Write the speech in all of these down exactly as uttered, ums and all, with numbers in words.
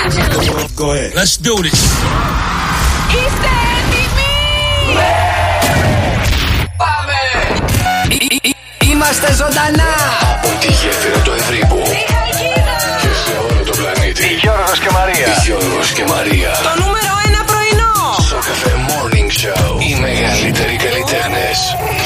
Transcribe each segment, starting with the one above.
Go ahead. Let's do this. Είστε έτοιμοι? Πάμε! Είμαστε ζωντανά από τη γέφυρα του Ευρύπου και σε όλο το πλανήτη. Γιώργος και Μαρία. Γιώργος και Μαρία. Το νούμερο ένα πρωινό. Σοκαφέ Morning Show. Οι μεγαλύτεροι καλλιτέχνες.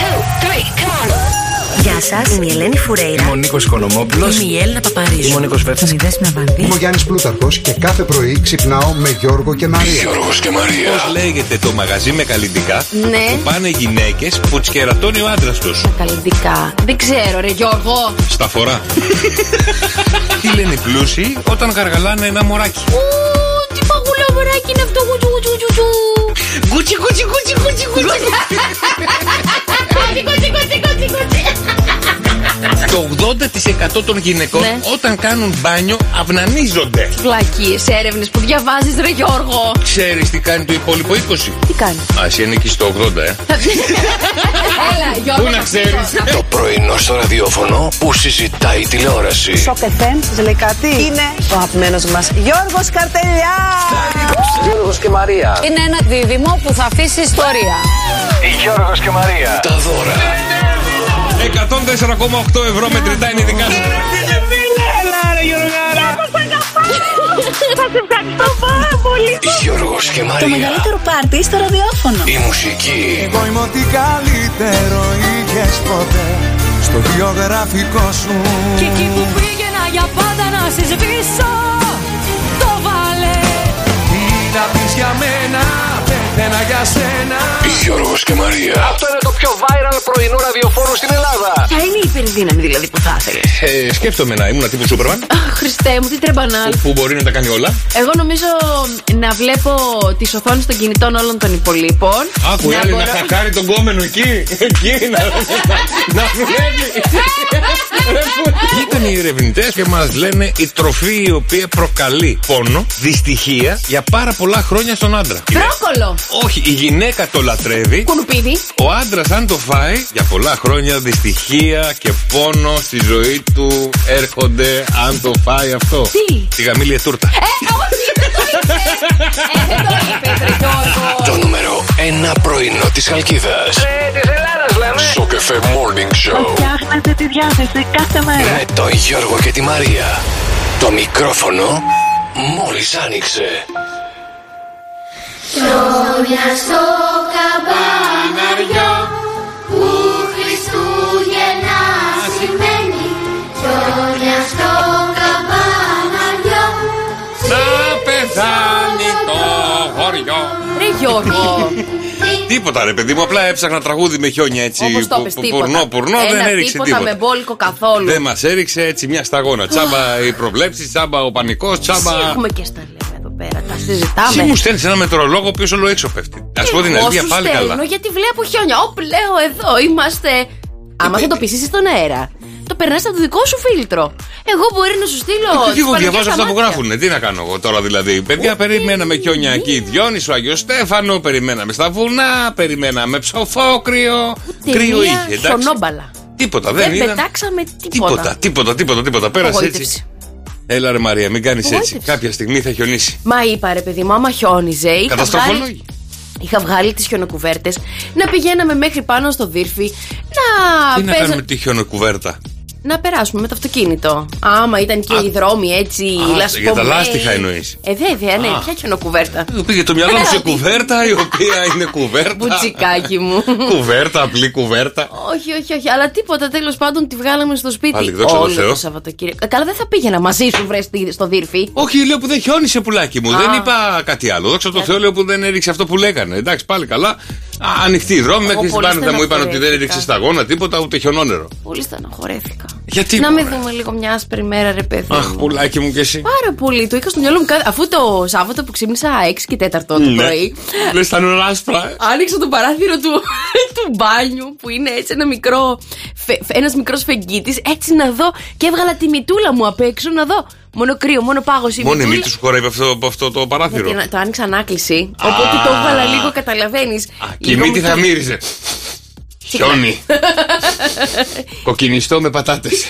Γεια σας, είμαι η Ελένη Φουρέιρα. Είμαι ο Νίκος Οικονομόπουλος. Είμαι η Έλληνα Παπαρίζου. Είμαι ο Νίκος Βέρτης. Είμαι η Δέσποινα Βανδύ. Είμαι ο Γιάννης Πλούταρχος και κάθε πρωί ξυπνάω με Γιώργο και Μαρία. Γιώργος και Μαρία. Πώς λέγεται το μαγαζί με καλλυντικά Ναι. που πάνε γυναίκες που τις κερατώνει ο άντρας τους? Καλλιντικά. Δεν ξέρω, ρε Γιώργο. Στα φορά. Τι λένε οι πλούσιοι όταν γαργαλάνε ένα μωράκι? Ου, τι παγουλό μωράκι είναι αυτό. Γουτσου, γουτσου, γουτσου, γουτσου. Γκούτσι, γκούτσι, γκούτσι, γκούτσι, γκούτσι. Κότσι, κότσι, κότσι, κότσι, κότσι. Το ογδόντα τοις εκατό των γυναικών Ναι. όταν κάνουν μπάνιο αυνανίζονται. Βλακίες, έρευνες που διαβάζεις, ρε Γιώργο. Ξέρεις τι κάνει το υπόλοιπο είκοσι? Τι κάνει? Α, εσύ είναι εκεί στο ογδόντα, ε. Έλα, Γιώργο. Πού να ξέρεις? Το πρωινό στο ραδιόφωνο που συζητάει η τηλεόραση. Σοκ εφ εμ, σας λέει κάτι? Είναι ο αγαπημένος μας Γιώργος Καρτελιά. Γιώργος και Μαρία. Είναι ένα δίδυμο που θα αφήσει ιστορία. Γιώργος και Μαρία. Τα δώρα. εκατόν τέσσερα κόμμα οκτώ ευρώ μετρητά είναι δικά σου. Θα σε ευχαριστώ πάρα πολύ. Γιώργος και Το Μαρία. μεγαλύτερο πάρτι στο ραδιόφωνο. Η μουσική. Εγώ είμαι ό,τι καλύτερο είχες ποτέ στο βιογραφικό σου. Και εκεί που πήγαινα για πάντα να σε σβήσω, το βάλε. Τι να πεις για μένα, πέθαινα για σένα. Γιώργος και Μαρία. Αυτό είναι το πιο viral πρωινό ραδιοφόρο στην Ελλάδα. Ποια είναι η υπερδύναμη δηλαδή που θα ήθελες? Ε, σκέφτομαι να ήμουν τύπου Σούπερμαν Αχ, Χριστέ μου, τι τρεμπανάλ. που μπορεί να τα κάνει όλα. Εγώ νομίζω να βλέπω τις οθόνες των κινητών όλων των υπολείπων. Άκου, να άλλη να μπορώ- χακάρει τον κόμενο εκεί. Εκεί να, να βλέπει. Ήταν οι ερευνητές και μας λένε η τροφή η οποία προκαλεί πόνο, δυστυχία για πάρα πολλά χρόνια στον άντρα. Μπρόκολο. Όχι, η γυναίκα το λατρεύει. Κουνουπίδι. Ο άντρας αν το φάει για πολλά χρόνια δυστυχία και πόνο στη ζωή του έρχονται αν το φάει αυτό. Τι? Τη γαμήλια τούρτα. Ε, όχι, δεν το είπες. Ε, δεν το είπες, ρε Γιώργο. Το νούμερο ένα πρωινό της Χαλκίδας. Ε, της Ελλάδας λέμε. Σοκαφέ Morning Show. Φτιάχνετε τη διάθεση κάθε μέρα. Με τον Γιώργο και τη Μαρία. Το μικρόφωνο μόλις άνοιξε. Χιόνια στο καμπαναριό που Χριστούγεννα σημαίνει. Χιόνια στο καμπαναριό. Να πεθάνει το χωριό. Ρε Γιώργο. Τίποτα ρε παιδί μου, απλά έψαχνα τραγούδι με χιόνια έτσι. Όπως το που- πες, που- τίποτα. Πουρνό, πουρνό, Ένα δεν έριξε τίποτα τίποτα. με μπόλικο καθόλου. Δεν μας έριξε έτσι μια σταγόνα. Τσάμπα οι προβλέψεις, τσάμπα ο πανικός, τσάμπα. Τι έχουμε και στα λέμε εδώ πέρα, τα Εσύ συζητάμε. μου στέλνεις ένα μετρολόγο ο οποίος όλο έξω πέφτει. Α πω την Εγώ αλήθεια σου πάλι στέλνω, καλά. γιατί βλέπω χιόνια. Όπ, λέω εδώ είμαστε. Άμα θα το πείσει στον αέρα, το περνά από το δικό σου φίλτρο. Εγώ μπορεί να σου στείλω. Και τις εγώ διαβάζω Παναγιώτας αυτά που μάτια. γράφουνε. Τι να κάνω εγώ τώρα δηλαδή. Παιδιά, περιμέναμε χιόνια εκεί. Διόνυσο, Άγιο Στέφανο, περιμέναμε στα βουνά, περιμέναμε ψοφόκριο. Ούτε Κρύο μία είχε, εντάξει. χιονόμπαλα. Τίποτα, δεν Δεν ήταν. πετάξαμε τίποτα. Τίποτα, τίποτα, τίποτα, τίποτα. Πέρασε έτσι. Απογοήτευση. Έλα ρε Μαρία, μην κάνεις έτσι. Απογοήτευση. Κάποια στιγμή θα χιονίσει. Μα είπα ρε παιδί μου, άμα χιόνιζε. είχα βγάλει- Καταστροφολόγοι. Είχα βγάλει τις χιονοκουβέρτες να πηγαίναμε μέχρι πάνω στο Δύρφη να, Τι να παίζα- κάνουμε τη χιονοκουβέρτα. να περάσουμε με το αυτοκίνητο. Άμα ήταν και οι δρόμοι έτσι λασπωμένοι. για τα λάστιχα εννοείς. Ε, βέβαια, ναι, Α. ποια χιονοκουβέρτα. Πήγε το μυαλό μου σε κουβέρτα, η οποία είναι κουβέρτα. Μπουτσικάκι μου. Κουβέρτα, απλή κουβέρτα. Όχι, όχι, όχι. Αλλά τίποτα, τέλος πάντων τη βγάλαμε στο σπίτι. Πάλι, δόξα τω όλο Θεώ. το Σαββατοκύριακο. Ε, Καλά, δεν θα πήγαινα μαζί σου, βρε στο Δύρφη. Όχι, λέω που δεν χιόνισε πουλάκι μου. Α. Δεν είπα κάτι άλλο. Δόξα τω Θεώ, λέω που δεν έριξε αυτό που λέγανε. Εντάξει, πάλι καλά. Α, ανοιχτή η δρόμη. Μέχρι στην πολύ Πάνεθα μου είπαν ότι δεν στεναχωρέθηκα. έριξε σταγόνα, τίποτα, ούτε χιονόνερο. Πολύ στεναχωρέθηκα. Γιατί, Να μωρέ? με δούμε λίγο μια άσπρη μέρα, ρε παιδί. Αχ, μου. πουλάκι μου κι εσύ. Πάρα πολύ. Το είχα στο μυαλό μου κα- αφού το Σάββατο που ξύπνησα έξι και τέταρτο το πρωί. Λες τα νερά άσπρα. Άνοιξα το παράθυρο του, του μπάνιου που είναι έτσι ένα μικρό, φε, ένας μικρός φεγγίτης, έτσι να δω, και έβγαλα τη μητούλα μου απ' έξω να δω. Μόνο κρύο, μόνο πάγος η Μόνο η μητούλα. μύτη σου χωράει από αυτό, από αυτό το παράθυρο. Γιατί το άνοιξα ανάκληση. Οπότε το έβγαλα λίγο, καταλαβαίνεις. Α, και η μύτη θα μύριζε. Χιόνι. Κοκκινιστό με πατάτες.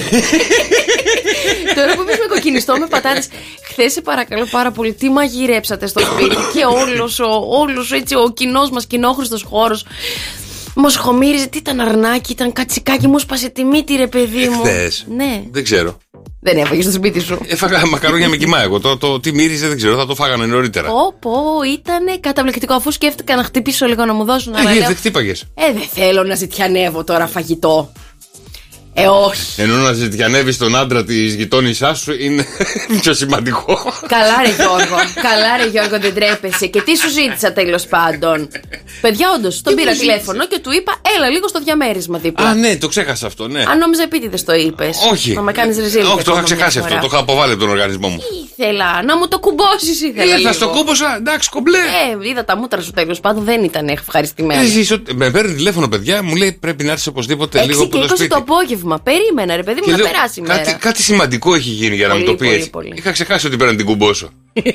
Τώρα που είπες με κοκκινιστό με πατάτες, χθες σε παρακαλώ πάρα πολύ, τι μαγειρέψατε στο σπίτι και όλος ο, όλος, έτσι, ο κοινός μας κοινόχρηστος χώρος μας χωμύριζε. Τι ήταν αρνάκι, ήταν κατσικάκι, μου σπάσε τη μύτη, ρε παιδί μου. Χθες. Ναι. Δεν ξέρω. Δεν έφαγες στο σπίτι σου? Έφαγα μακαρόνια με κιμά εγώ. Το, το τι μύριζε δεν ξέρω, θα το φάγανε νωρίτερα. Πω, πω, ήτανε καταπληκτικό. Αφού σκέφτηκα να χτυπήσω λίγο να μου δώσουν ένα. Ε, δεν χτύπαγες. Ε, δεν θέλω να ζητιανεύω τώρα φαγητό. Ε, όχι. Ενώ να ζητιανεύεις τον άντρα της γειτόνισσάς σου είναι πιο σημαντικό. Καλά, ρε Γιώργο. Καλά, ρε Γιώργο, δεν τρέπεσαι. Και τι σου ζήτησα τέλος πάντων? Παιδιά, όντως, τον πήρα τηλέφωνο και του είπα, έλα λίγο στο διαμέρισμα δίπλα. Α, ναι, το ξέχασα αυτό, ναι. Αν νόμιζα επίτηδες το είπες. Όχι. Να με κάνεις ρεζίλη. Όχι, το είχα ξεχάσει αυτό. Το είχα αποβάλει από τον οργανισμό μου. Ήθελα να μου το κουμπώσεις, ήθελα. Ήρθα στο κούμποσα, εντάξει, κομπλέ. Ε, είδα τα μούτρα σου τέλος πάντων, δεν ήταν ευχαριστημένη. Εσύ, με παίρνει τηλέφωνο, παιδιά, μου λέει πρέπει να έρθει οπωσδήποτε λίγο από το σπίτι. το απόγευμα. Περίμενα, ρε παιδί μου, να περάσει η μέρα. Κάτι, κάτι σημαντικό έχει γίνει για πολύ, να μου το πει έτσι. Πολύ. Είχα ξεχάσει ότι πρέπει να την κουμπώσω.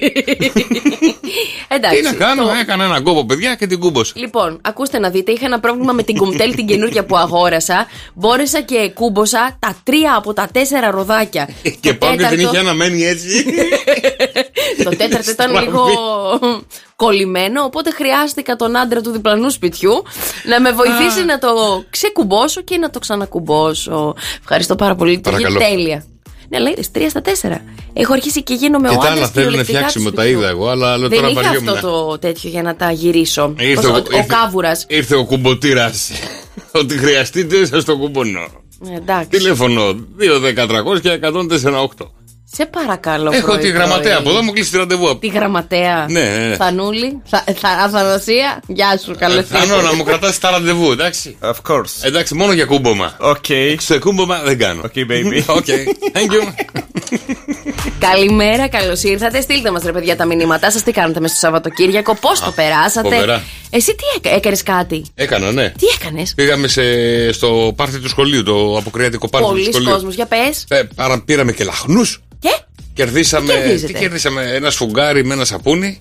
Εντάξει, τι να κάνω, το... έκανα έναν κόπο, παιδιά, και την κούμπωσα. Λοιπόν, ακούστε να δείτε, είχα ένα πρόβλημα με την κουμπτέλ την καινούργια που αγόρασα. Μπόρεσα και κούμποσα τα τρία από τα τέσσερα ροδάκια. Και πάω και την είχε αναμένει έτσι. Το τέταρτο ήταν λίγο κολλημένο, οπότε χρειάστηκα τον άντρα του διπλανού σπιτιού να με βοηθήσει να το ξεκουμπώσω και να το ξανακουμπώσω. Ευχαριστώ πάρα πολύ. Το είχε τέλεια. Ναι, αλλά είδες, τρία στα τέσσερα. Έχω αρχίσει και γίνομαι ο άντρας. Και τα άλλα θέλουν φτιάξιμο, τα είδα εγώ, αλλά άλλο δεν τώρα είχα βαριόμουν. αυτό το τέτοιο για να τα γυρίσω. Ήρθε ο, ο, ήρθε, ο κάβουρας. Ήρθε ο κουμποτήρας. Ότι χρειαστείτε, σας το κουμπώνω. Εντάξει. Τηλέφωνο δύο δέκα τριακόσια εκατόν τέσσερα οκτώ. Σε παρακαλώ. Έχω πρωί, τη γραμματέα πρωί. από εδώ, μου κλείσει τη ραντεβού. Τη γραμματέα. Ναι, ναι, ναι. Θανούλη. Θα, θα, Αθανασία. Γεια σου, καλώς ήρθες. Θανό, να μου κρατάς τα ραντεβού, εντάξει. Of course. Εντάξει, μόνο για κούμπομα. Okay. Στο κούμπομα δεν κάνω. Okay, baby. Okay. Thank you. Καλημέρα, καλώς ήρθατε. Στείλτε μας, ρε παιδιά, τα μηνύματά σας. Τι κάνετε μες στο Σαββατοκύριακο, πώς το περάσατε. Φοβερά. Εσύ τι έκανες κάτι? Έκανα, ναι. Τι έκανες? Πήγαμε σε, στο πάρτι του σχολείου, το αποκριάτικο πάρτι του Πολλής σχολείου. κόσμος, για πες. Ε, παρα, πήραμε και λαχνούς. Και? Κερδίσαμε. Τι τι κερδίσαμε, ένα σφουγγάρι με ένα σαπούνι.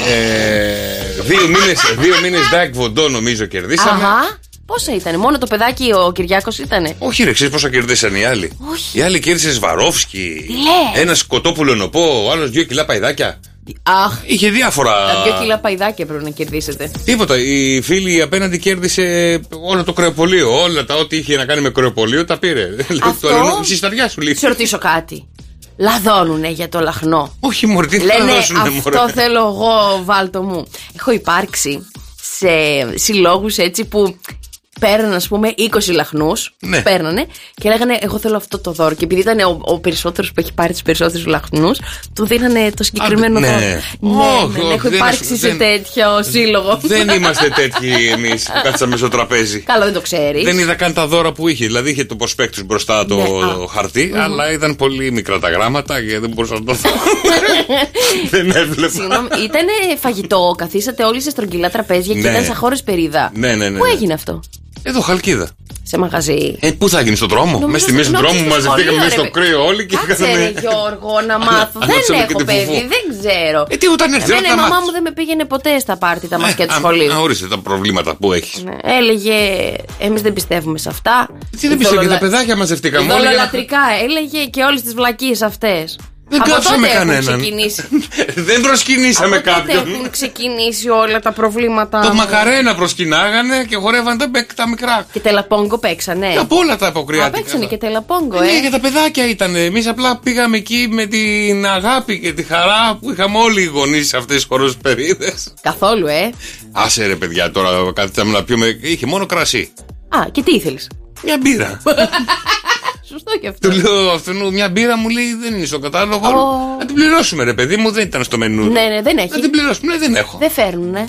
Ε, δύο μήνες, δύο μήνες Ντάκ Βοντό νομίζω κερδίσαμε. Αχα. Πόσα ήταν, μόνο το παιδάκι ο Κυριάκος ήτανε? Όχι, ρε, ξέρεις πόσα κερδίσαν οι άλλοι? Όχι. Οι άλλοι κέρδισε Σβαρόφσκι. Τι λες? Ένα κοτόπουλο νοπό, ο άλλος δύο κιλά παϊδάκια. Αχ. Είχε διάφορα. Τα δύο κιλά παϊδάκια πρέπει να κερδίσετε. Τίποτα. Η φίλη απέναντι κέρδισε όλο το κρεοπολείο. Όλα τα ό,τι είχε να κάνει με κρεοπολείο τα πήρε. Αυτό. Συσταριά σου λέει. Σε ρωτήσω κάτι. Λαδώνουνε για το λαχνό. Όχι, μωρέ, τι λένε, θα δώσουνε, αυτό μωρέ. θέλω εγώ, βάλτο μου. Έχω υπάρξει σε συλλόγους έτσι που παίρνανε, ας πούμε, είκοσι λαχνούς. Ναι. Παίρνανε και λέγανε, εγώ θέλω αυτό το δώρο. Και επειδή ήταν ο, ο περισσότερος που έχει πάρει τους περισσότερους λαχνούς, του δίνανε το συγκεκριμένο Α, ναι. δώρο. Ναι, Oh, ναι, oh, έχω δεν υπάρξει ασ- σε δεν- τέτοιο σύλλογο. Δεν είμαστε τέτοιοι εμείς που κάτσαμε στο τραπέζι. Καλά, δεν το ξέρεις. Δεν είδα καν τα δώρα που είχε. Δηλαδή είχε το προσπέκτους μπροστά το Ναι, α. χαρτί, αλλά ήταν πολύ μικρά τα γράμματα και δεν μπορούσα να το δω. Δεν έβλεπα. Συγγνώμη, ήταν φαγητό, καθίσατε όλοι σε στρογγυλά τραπέζια και Ναι. ήταν σαν χώρες περίδα. Ναι, ναι, ναι, Πού ναι. έγινε αυτό? Εδώ, Χαλκίδα. Σε μαγαζί. Ε, πού θα γίνει, στον δρόμο? Νομίζω Μέσα στη μέση του νόμιζα δρόμου στο μαζευτήκαμε σχολείο, μέσα στο ρε. κρύο όλοι και Κάτσε ρε κάναμε. Γιώργο να μάθω. Ανάψαμε Δεν και έχω την παιδί, φουφού. δεν ξέρω. Ε, τι όταν έρθει, Εμένα όταν η μαμά μάθεις. μου δεν με πήγαινε ποτέ στα πάρτι τα μαθηκιά του Α, σχολείου. α, ορίστε τα προβλήματα που έχεις. Ναι, έλεγε, εμείς δεν πιστεύουμε σε αυτά. Τι δεν πιστεύω, και τα παιδάκια μαζευτήκαμε όλοι. για να- Δολολατρικά έλεγε και όλες τις βλακίες αυτές. Δεν Από κάψαμε τότε έχουν κανέναν. ξεκινήσει. Δεν προσκυνήσαμε Από τότε κάποιον. έχουν ξεκινήσει όλα τα προβλήματα. Το μου. μακαρένα προσκυνάγανε και χορεύαν τα, μπεκ- τα μικρά. Και τελαπόγκο παίξανε. Και από όλα τα Α, αποκριάτικα. παίξανε και τελαπόγκο, Ε, ναι, ε. για τα παιδάκια ήταν. Εμείς απλά πήγαμε εκεί με την αγάπη και τη χαρά που είχαμε όλοι οι γονείς σε αυτές τις χοροσπερίδες. Καθόλου, ε. Άσε ρε παιδιά, τώρα κάθισαμε να πιούμε. Είχε μόνο κρασί. Α, και τι ήθελες? Μια μπύρα. Σωστό και αυτό. Του λέω αυτού μια μπύρα, μου λέει δεν είναι στο κατάλογο. Ω. Να την πληρώσουμε, ρε παιδί μου, δεν ήταν στο μενού. Ναι, ναι, δεν Να έχει. την πληρώσουμε, λέει δεν έχω. Δεν φέρνουνε.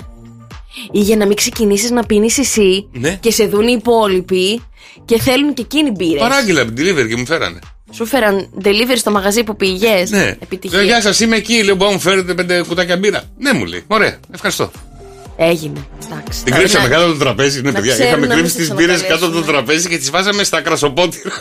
Ή για να μην ξεκινήσεις να πίνεις εσύ Ναι. και σε δουν οι υπόλοιποι και θέλουν και εκείνοι μπύρες. Παράγγειλα από την delivery και μου φέρανε. Σου φέραν delivery στο μαγαζί που πήγες. Ναι. Επιτυχία. Λέω, γεια σας, είμαι εκεί. Λέω, μπορείτε να μου φέρετε πέντε κουτάκια μπύρα. Ναι, μου λέει. Ωραία, ευχαριστώ. Έγινε. Εντάξει. Την Τώρα κρύψαμε να- κάτω από το τραπέζι. Ναι, να παιδιά, ξέρουν είχαμε να μην κρύψει σε τις μπύρες κάτω από το ξανακαλέσουν. τραπέζι και τις βάζαμε στα κρασοπότηρα.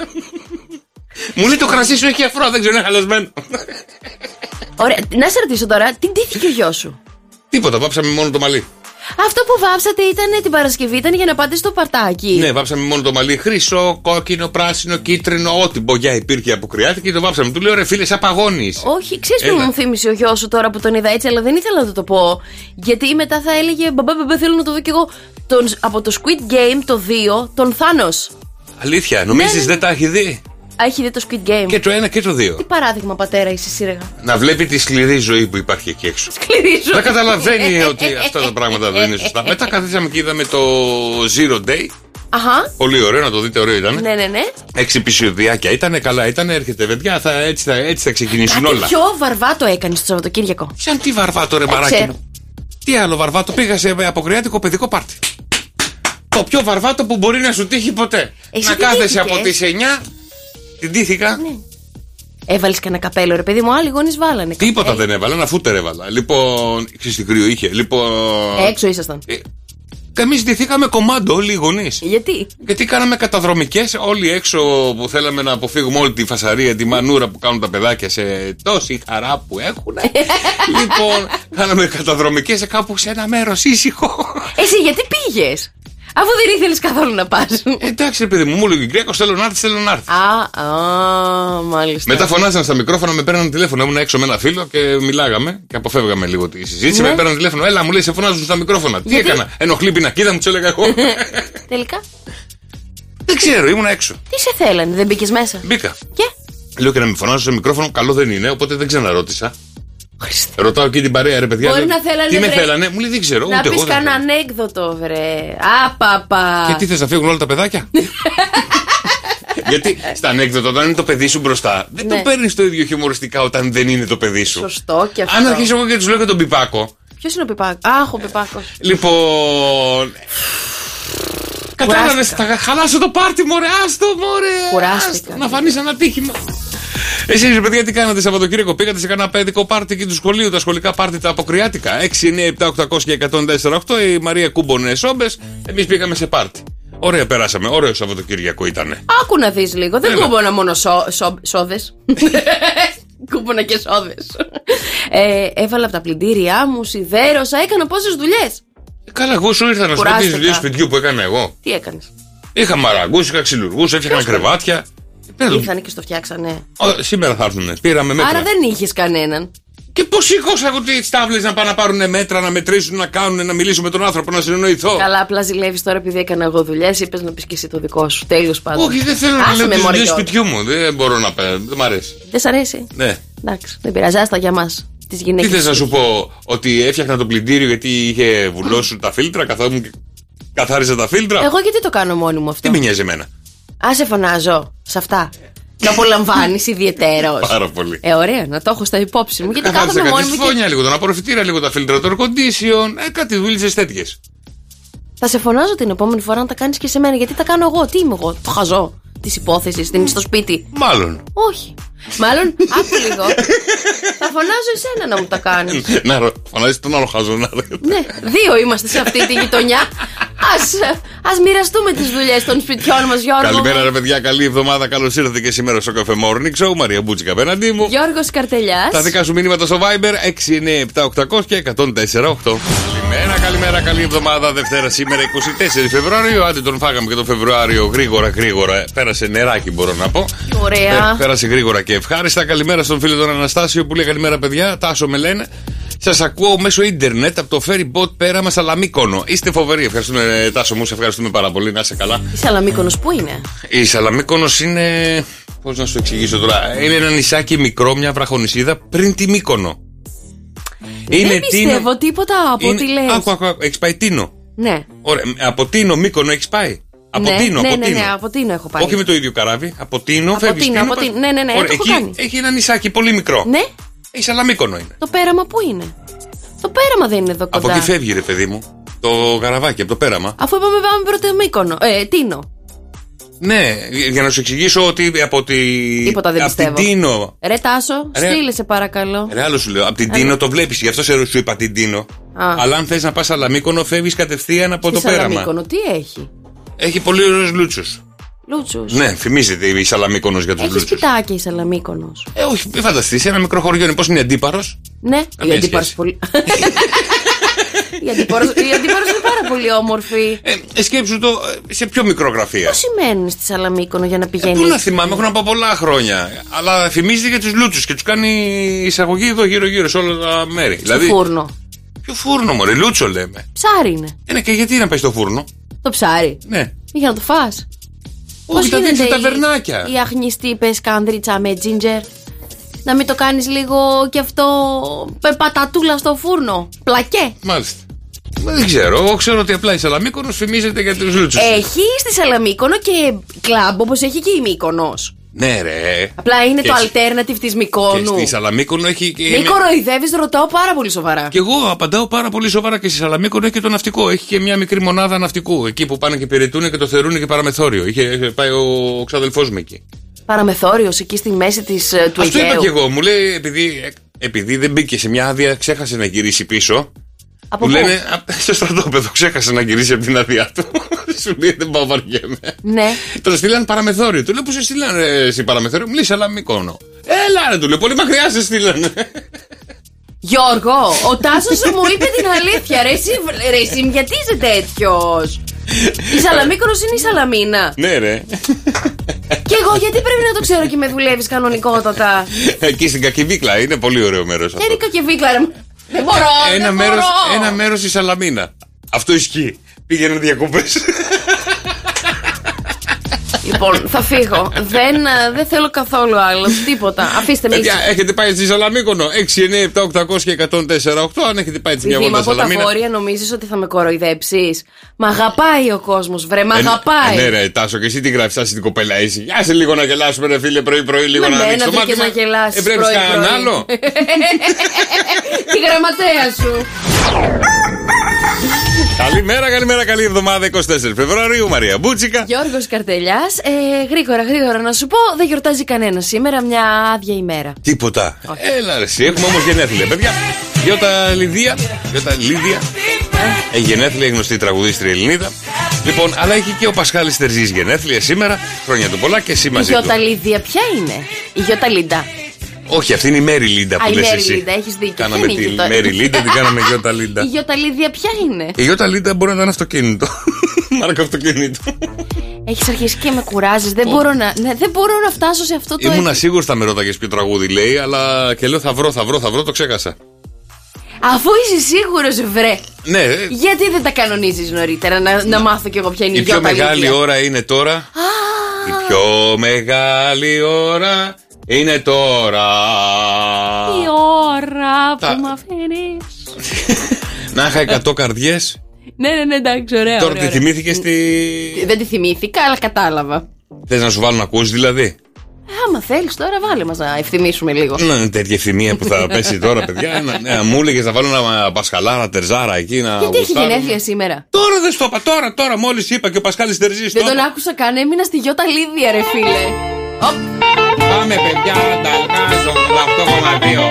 Μου λέει το κρασί σου έχει αφρό, δεν ξέρω, είναι χαλασμένο. Ωραία. Να σε ρωτήσω τώρα, τι ντύθηκε ο γιος σου? Τίποτα, πάψαμε μόνο το μαλλί. Αυτό που βάψατε ήταν την Παρασκευή, ήταν για να πάτε στο παρτάκι. Ναι, βάψαμε μόνο το μαλλί χρυσό, κόκκινο, πράσινο, κίτρινο, ό,τι μπογιά υπήρχε από κρυάτη και το βάψαμε. Του λέω ρε φίλε, σαν παγώνεις. Όχι, ξέρεις που μου θύμισε ο γιος σου τώρα που τον είδα έτσι, αλλά δεν ήθελα να το, το πω. Γιατί μετά θα έλεγε μπαμπά, μπαμπά, θέλω να το δω κι εγώ. Τον, από το Squid Game το δύο, τον Θάνος. Αλήθεια, νομίζεις ναι, ναι. δεν τα έχει δει? Α, έχει δει το Squid Game. Και το ένα και το δύο. Τι παράδειγμα πατέρα είσαι σύρεγα. Να βλέπει τη σκληρή ζωή που υπάρχει εκεί έξω. Σκληρή ζωή. Δεν καταλαβαίνει ότι αυτά τα πράγματα δεν είναι σωστά. Μετά καθίσαμε και είδαμε το Zero Day. Αχα. Πολύ ωραίο, να το δείτε, ωραίο ήταν. Ναι, ναι, ναι. Έξι επεισοδιάκια ήτανε, καλά ήτανε, έρχεται παιδιά, θα, έτσι, θα, έτσι θα ξεκινήσουν Κάτι όλα. πιο βαρβάτο έκανε το Σαββατοκύριακο. Σαν τι βαρβάτο ρε μαράκι μου. Τι άλλο βαρβάτο, πήγα σε αποκριάτικο παιδικό πάρτι. Το πιο βαρβάτο που μπορεί να σου τύχει ποτέ. Εσύ να κάθεσαι από τις εννιά. Την τύχηκα. Ναι. Έβαλες κανένα καπέλο, ρε παιδί μου, άλλοι γονείς βάλανε. Τίποτα καπέλο. δεν έβαλα, ένα φούτερ έβαλα. Λοιπόν, ξέρεις τι κρύο είχε. Λοιπόν. Έξω ήσασταν. Ε, και εμείς ντυθήκαμε κομμάντο, όλοι οι γονείς. Γιατί? Γιατί κάναμε καταδρομικές, όλοι έξω που θέλαμε να αποφύγουμε όλη τη φασαρία, τη μανούρα που κάνουν τα παιδάκια σε τόση χαρά που έχουν. Λοιπόν, κάναμε καταδρομικές κάπου σε ένα μέρος ήσυχο. Εσύ γιατί πήγες? Αφού δεν ήθελες καθόλου να πας. Εντάξει, ρε παιδί μου, μου έλεγε Γκρέκο, θέλω να έρθει, θέλω να έρθει. Α, α, μάλιστα. Μετά φωνάζαν στα μικρόφωνα, με παίρναν τηλέφωνο. Ήμουν έξω με ένα φίλο και μιλάγαμε και αποφεύγαμε λίγο τη συζήτηση. Ναι. Με παίρναν τηλέφωνο, έλα, μου λέει, σε φωνάζουν στα μικρόφωνα. Τι γιατί? έκανα, ενοχλεί πινακίδα, μου του έλεγα εγώ. Τελικά. Δεν ξέρω, ήμουν έξω. Τι σε θέλανε, δεν μπήκες μέσα? Μπήκα. Και? Λέω και να με φωνάζουν στο μικρόφωνο, καλό δεν είναι, οπότε δεν ξαναρώτησα. Χριστέ. Ρωτάω εκεί την παρέα, ρε παιδιά. Μπορεί λέω, να θέλανε, τι με βρε, θέλανε, μου λέει δεν ξέρω. να ούτε πεις εγώ. κανένα ανέκδοτο, βρε. Απαπα. Και τι θες να φύγουν όλα τα παιδάκια? Γιατί στα ανέκδοτα, όταν είναι το παιδί σου μπροστά, δεν ναι. το παίρνεις το ίδιο χιουμοριστικά όταν δεν είναι το παιδί σου. Σωστό και αυτό. Αν αρχίσω εγώ και τους λέω και τον Πιπάκο. Ποιος είναι ο Πιπάκος? Αχ, ο Πιπάκος. Λοιπόν. Κατάλαβες, θα χαλάσω το πάρτι, μωρέ, άστο, μωρέ. Κουράστηκα. Να φανείς ένα τύχημα. Εσείς ρε παιδιά, τι κάνατε Σαββατοκύριακο? Πήγατε σε κανένα παιδικό πάρτι και του σχολείου, τα σχολικά πάρτι τα αποκριάτικα? έξι εννιά επτά οκτακόσια εκατόν τέσσερα οκτώ. Η Μαρία κούμπονε σόμπες. Εμείς πήγαμε σε πάρτι. Ωραία, περάσαμε. Ωραίο Σαββατοκύριακο ήτανε. Άκου να δεις λίγο. Δεν κούμπονα μόνο σόδες. Κούμπονα και σόδες. ε, έβαλα από τα πλυντήριά μου, σιδέρωσα, έκανα πόσες δουλειές. Καλά, εγώ σου ήρθα να σου πω τις δουλειές σπιτιού που έκανα εγώ. Τι έκανες? Είχα μαραγκούς, είχα ξυλουργούς, έφτιαχνα κρεβάτια. Ήρθανε και στο φτιάξανε. Ω, σήμερα θα έρθουνε. Πήραμε μέτρα. Άρα δεν είχες κανέναν. Και πώς σηκώσα εγώ τις τάβλες να πάνε να πάρουν μέτρα, να μετρήσουν, να κάνουν, να μιλήσω με τον άνθρωπο, να συνεννοηθώ? Καλά, απλά ζηλεύεις τώρα επειδή έκανα εγώ δουλειές. Είπες να πεις και εσύ το δικό σου. Τέλος πάντων. Όχι, δεν θέλω να λέω τις δουλειές σπιτιού μου. Δεν μπορώ να πω. Δεν μ' αρέσει. Δεν σ' αρέσει? Ναι. Εντάξει, δεν πειράζει, άστα για μας. Τις γυναίκες. Τι θες να σου πω, ότι έφτιαχνα το πλυντήριο γιατί είχε βουλώσουν τα φίλτρα, καθόμουν και καθάριζα τα φίλτρα? Εγώ γιατί το κάνω μόνη μου αυτό? Τι με νοιάζει εμένα? Α, σε φωνάζω σε αυτά. Το απολαμβάνεις ιδιαιτέρως? Πάρα πολύ. Ε, ωραία, να το έχω στα υπόψη μου. Γιατί καθάριζα κάθομαι κάτι μόνη μου. σφόνια, Και... λίγο τον απορροφητήρα, λίγο τα φίλτρα, το air condition, ε, κάτι δουλειές τέτοιες. Θα σε φωνάζω την επόμενη φορά να τα κάνεις και σε μένα. Γιατί τα κάνω εγώ. Τι είμαι εγώ, το χαζό της υπόθεσης, την στο σπίτι? Μάλλον. Όχι. Μάλλον, άκου λίγο. Θα φωνάζω εσένα να μου τα κάνεις. Να φωνάζεις τον άλλο χαζό, να ναι, δύο είμαστε σε αυτή τη γειτονιά. Ας, ας μοιραστούμε τις δουλειές των σπιτιών μας, Γιώργο. Καλημέρα, ρε παιδιά, καλή εβδομάδα. Καλώς ήρθατε και σήμερα στο Cafe Morning Show. Μαρία Μπούτσικα απέναντί μου. Γιώργος Καρτελιάς. Τα δικά σου μηνύματα στο Viber έξι εννιά επτά οκτακόσια εκατόν τέσσερα οκτώ. Καλημέρα, καλημέρα, καλή εβδομάδα. Δευτέρα σήμερα είκοσι τέσσερις Φεβρουάριο. Άντε τον φάγαμε και τον Φεβρουάριο γρήγορα, γρήγορα. Πέρασε νεράκι, μπορώ να πω. Ωραία. Ε, πέρασε γρήγορα και ευχάριστα. Καλημέρα στον φίλο τον Αναστάσιο που λέει καλημέρα, παιδιά. Τάσο με λένε. Σας ακούω μέσω ίντερνετ από το ferry boat πέραμα Σαλαμίκονο. Είστε φοβεροί. Ευχαριστούμε, Τάσο μου, σε ευχαριστούμε πάρα πολύ. Να είσαι καλά. Η Σαλαμίκονος πού είναι? Η Σαλαμίκονος είναι. Πώς να σου εξηγήσω τώρα. Είναι ένα νησάκι μικρό, μια βραχονησίδα πριν τη Μύκονο. Δεν είναι πιστεύω τίνο... τίποτα από είναι... ό,τι λες. Άκου, άκου, άκου. Έχεις πάει Τίνο? Ναι. Ωραία. Από Τίνο, Μύκονο έχεις πάει? Από ναι, Τίνο, ναι, από ναι, Τίνο. Ναι, από Τίνο έχω πάει. Όχι με το ίδιο καράβι. Από Τίνο, από φεύγεις Τίνο, Τίνο. από Τίνο. Ναι, ναι, ναι. Ωραία, το έχω εκεί, κάνει. έχει ένα νησάκι πολύ μικρό. Ναι. Η Σαλαμίκονο είναι. Το πέραμα πού είναι? Το πέραμα δεν είναι εδώ κοντά. Από εκεί φεύγει, ρε παιδί μου. Το καραβάκι από το πέραμα. Αφού είπαμε πάμε πρώτα Μύκονο. Ε, Τίνο. Ναι, για να σου εξηγήσω ότι από τη. Τίποτα δεν από πιστεύω. την Τίνο. Ρε Τάσο, ρε... στείλε σε παρακαλώ. Ρε άλλο σου λέω. Από την Τίνο το βλέπεις, γι' αυτό σε σου είπα την Τίνο. Α. Αλλά αν θες να πας Σαλαμίκονο, φεύγεις κατευθείαν από στη το πέραμα. Σαλαμίκονο, τι έχει? Έχει πολύ ωραίους λούτσους. Λούτσους. Ναι, θυμίζεται η Σαλαμίκονος για τους έχει λούτσους. Έχει σπιτάκια η Σαλαμίκονος. Ε, όχι, μην φανταστείς, ένα μικρό χωριό είναι. Πώς είναι Αντίπαρος? Ναι, η Αντίπαρος πολύ. Η αντίπορος, η αντίπορος είναι πάρα πολύ όμορφη. Ε, σκέψου το σε πιο μικρογραφία. Πώς σημαίνουν στη Σαλαμίκονο για να πηγαίνει? Πού να θυμάμαι, έχουν από πολλά χρόνια. Αλλά θυμίζεται για τους λούτσους και τους κάνει εισαγωγή εδώ γύρω-γύρω σε όλα τα μέρη. Στο Δηλαδή, φούρνο. ποιο φούρνο, μωρέ, λούτσο λέμε. Ψάρι είναι. Ε, ναι, και γιατί να πάει στο φούρνο? Το ψάρι. Ναι. Για να το φας. Όχι, τα δίνεις σε ταβερνάκια. Η αχνιστή πεσκάνδριτσα με τζίντζερ. Να μην το κάνεις λίγο και αυτό με πατατούλα στο φούρνο. Πλακέ. Μάλιστα. Δεν ξέρω. Εγώ ξέρω ότι απλά η Σαλαμίκονος φημίζεται για τους λούτσους. Έχει στη Σαλαμίκονο και κλαμπ όπως έχει και η Μύκονος. Ναι, ρε. Απλά είναι και το εσύ... alternative της Μυκόνου. Και στη Σαλαμίκονο έχει. Και... Μη κοροϊδεύεις, ρωτάω πάρα πολύ σοβαρά. Και εγώ απαντάω πάρα πολύ σοβαρά και στη Σαλαμίκονο έχει και το ναυτικό. Έχει και μια μικρή μονάδα ναυτικού. Εκεί που πάνε και υπηρετούν και το θεωρούν και παραμεθόριο. Είχε πάει ο, ο ξαδελφός μου εκεί. Παραμεθόριος, εκεί στη μέση της, του Αυτό Αιγαίου. είπα και εγώ. Μου λέει, επειδή, επειδή δεν μπήκε σε μια άδεια, ξέχασε να γυρίσει πίσω. Από του πού? λένε στο στρατόπεδο, ξέχασε να γυρίσει από την άδειά του. Σου λέει δεν πάω, βαριέμαι. Ναι. Τον στείλαν παραμεθόριο. Του λέω που σε στείλανε εσύ παραμεθόριο. Μου λέει Σαλαμίκονο. Έλα ρε, του λέω, πολύ μακριά σε στείλανε. Γιώργο, ο Τάσος μου είπε την αλήθεια. Ρε εσύ, ρε, εσύ γιατί είσαι τέτοιος? Η Σαλαμίκονος είναι η Σαλαμίνα. Ναι, ρε. Και εγώ γιατί πρέπει να το ξέρω και με δουλεύεις κανονικότατα? Εκεί στην Κακιβίκλα είναι πολύ ωραίο μέρος αυτό. Είναι Κακιβίκλα, ρε. Δεν μπορώ, Ένα δεν μέρος, μπορώ. ένα μέρος η Σαλαμίνα. Αυτό ισχύει. Πήγαινε διακοπές. Λοιπόν, θα φύγω. Δεν, δεν θέλω καθόλου άλλο. Τίποτα. Αφήστε με. Παιδιά, έχετε πάει στη Σαλαμίκονο έξι εννιά επτά οκτακόσια και εκατόν τέσσερα οκτώ. Αν έχετε πάει τη μια βόλτα από Σαλαμίνα. τα βόρεια νομίζεις ότι θα με κοροϊδέψεις? Μ' αγαπάει ο κόσμος, βρε, μ' αγαπάει. Ε, ναι, ρε, Τάσο, και εσύ τι γράφεις, σαν την κοπέλα είσαι. Άσε λίγο να γελάσουμε, ρε φίλε, πρωί-πρωί, λίγο με να ανοίξει το μάτι. να γελάσεις. Ε, πρέπει κανέναν άλλο. Τη γραμματέα σου. Καλημέρα, καλημέρα, καλή εβδομάδα, είκοσι τέσσερις Φεβρουαρίου, Μαρία Μπούτσικα. Γιώργος Καρτελιάς. Ε, γρήγορα, γρήγορα να σου πω, δεν γιορτάζει κανένα σήμερα, μια άδεια ημέρα. Τίποτα. Έλα, ρε, εσύ, έχουμε όμως γενέθλια, παιδιά. Γιώτα Λιδία. Γιώτα Λίδια. Έχει γενέθλια, γνωστή τραγουδίστρια Ελληνίδα. Λοιπόν, αλλά έχει και ο Πασχάλης Τερζής γενέθλια σήμερα. Χρόνια του πολλά και εσύ μαζί Η του. Γιώτα Λίδια ποια είναι? Η Γιώτα Λίντα. Όχι, αυτή είναι η Μέρι Λίντα που Α, η λες Μέρι εσύ. Λίντα, έχεις δίκιο. Κάναμε Ποια είναι η τη Γιώτα- Μέρι Λίντα, την κάναμε Γιώτα Λίντα. Η Γιώτα Λίδια ποια είναι? Η Γιώτα Λίντα μπορεί να είναι αυτοκίνητο. Μάρκα αυτοκίνητο. Έχεις αρχίσει και με κουράζεις. Δεν, μπορώ να, ναι, δεν μπορώ να φτάσω σε αυτό το. Ήμουνα σίγουρος θα με ρώταγες ποιο τραγούδι λέει, αλλά και λέω θα βρω, θα βρω, θα βρω, το ξέχασα. Αφού είσαι σίγουρος, βρε. Ναι, Γιατί δεν τα κανονίζεις νωρίτερα, να, να μάθω κι εγώ ποια είναι η, η πιο Γιώτα μεγάλη Λίδια. ώρα είναι τώρα. Η πιο μεγάλη ώρα είναι τώρα. Η ώρα που Τα- με αφήνεις. Να είχα εκατό καρδιές. Ναι, ναι, ναι, εντάξει, ωραία. Τώρα ωραία, τη ωραία. θυμήθηκες τη... Δεν τη θυμήθηκα, αλλά κατάλαβα. Θες να σου βάλω να ακούσεις δηλαδή? Άμα θέλεις τώρα, βάλε μας να ευθυμίσουμε λίγο. Να είναι τέτοια ευθυμία που θα πέσει τώρα, παιδιά. Ένα- ναι, μου έλεγες να βάλω ένα πασχαλάρα, τερζάρα εκεί να Γιατί έχει γουστάρω. γενέθλια σήμερα? Τώρα δεν στο είπα, τώρα, τώρα μόλις είπα και ο Πασχάλης Τερζής. Δεν το τον είπα. άκουσα καν, έμεινα στη Γιώτα Λίδια, ρε φίλε. Οπ. Πάμε παιδιά, τα κάτω, οκτώ κόμμα δύο.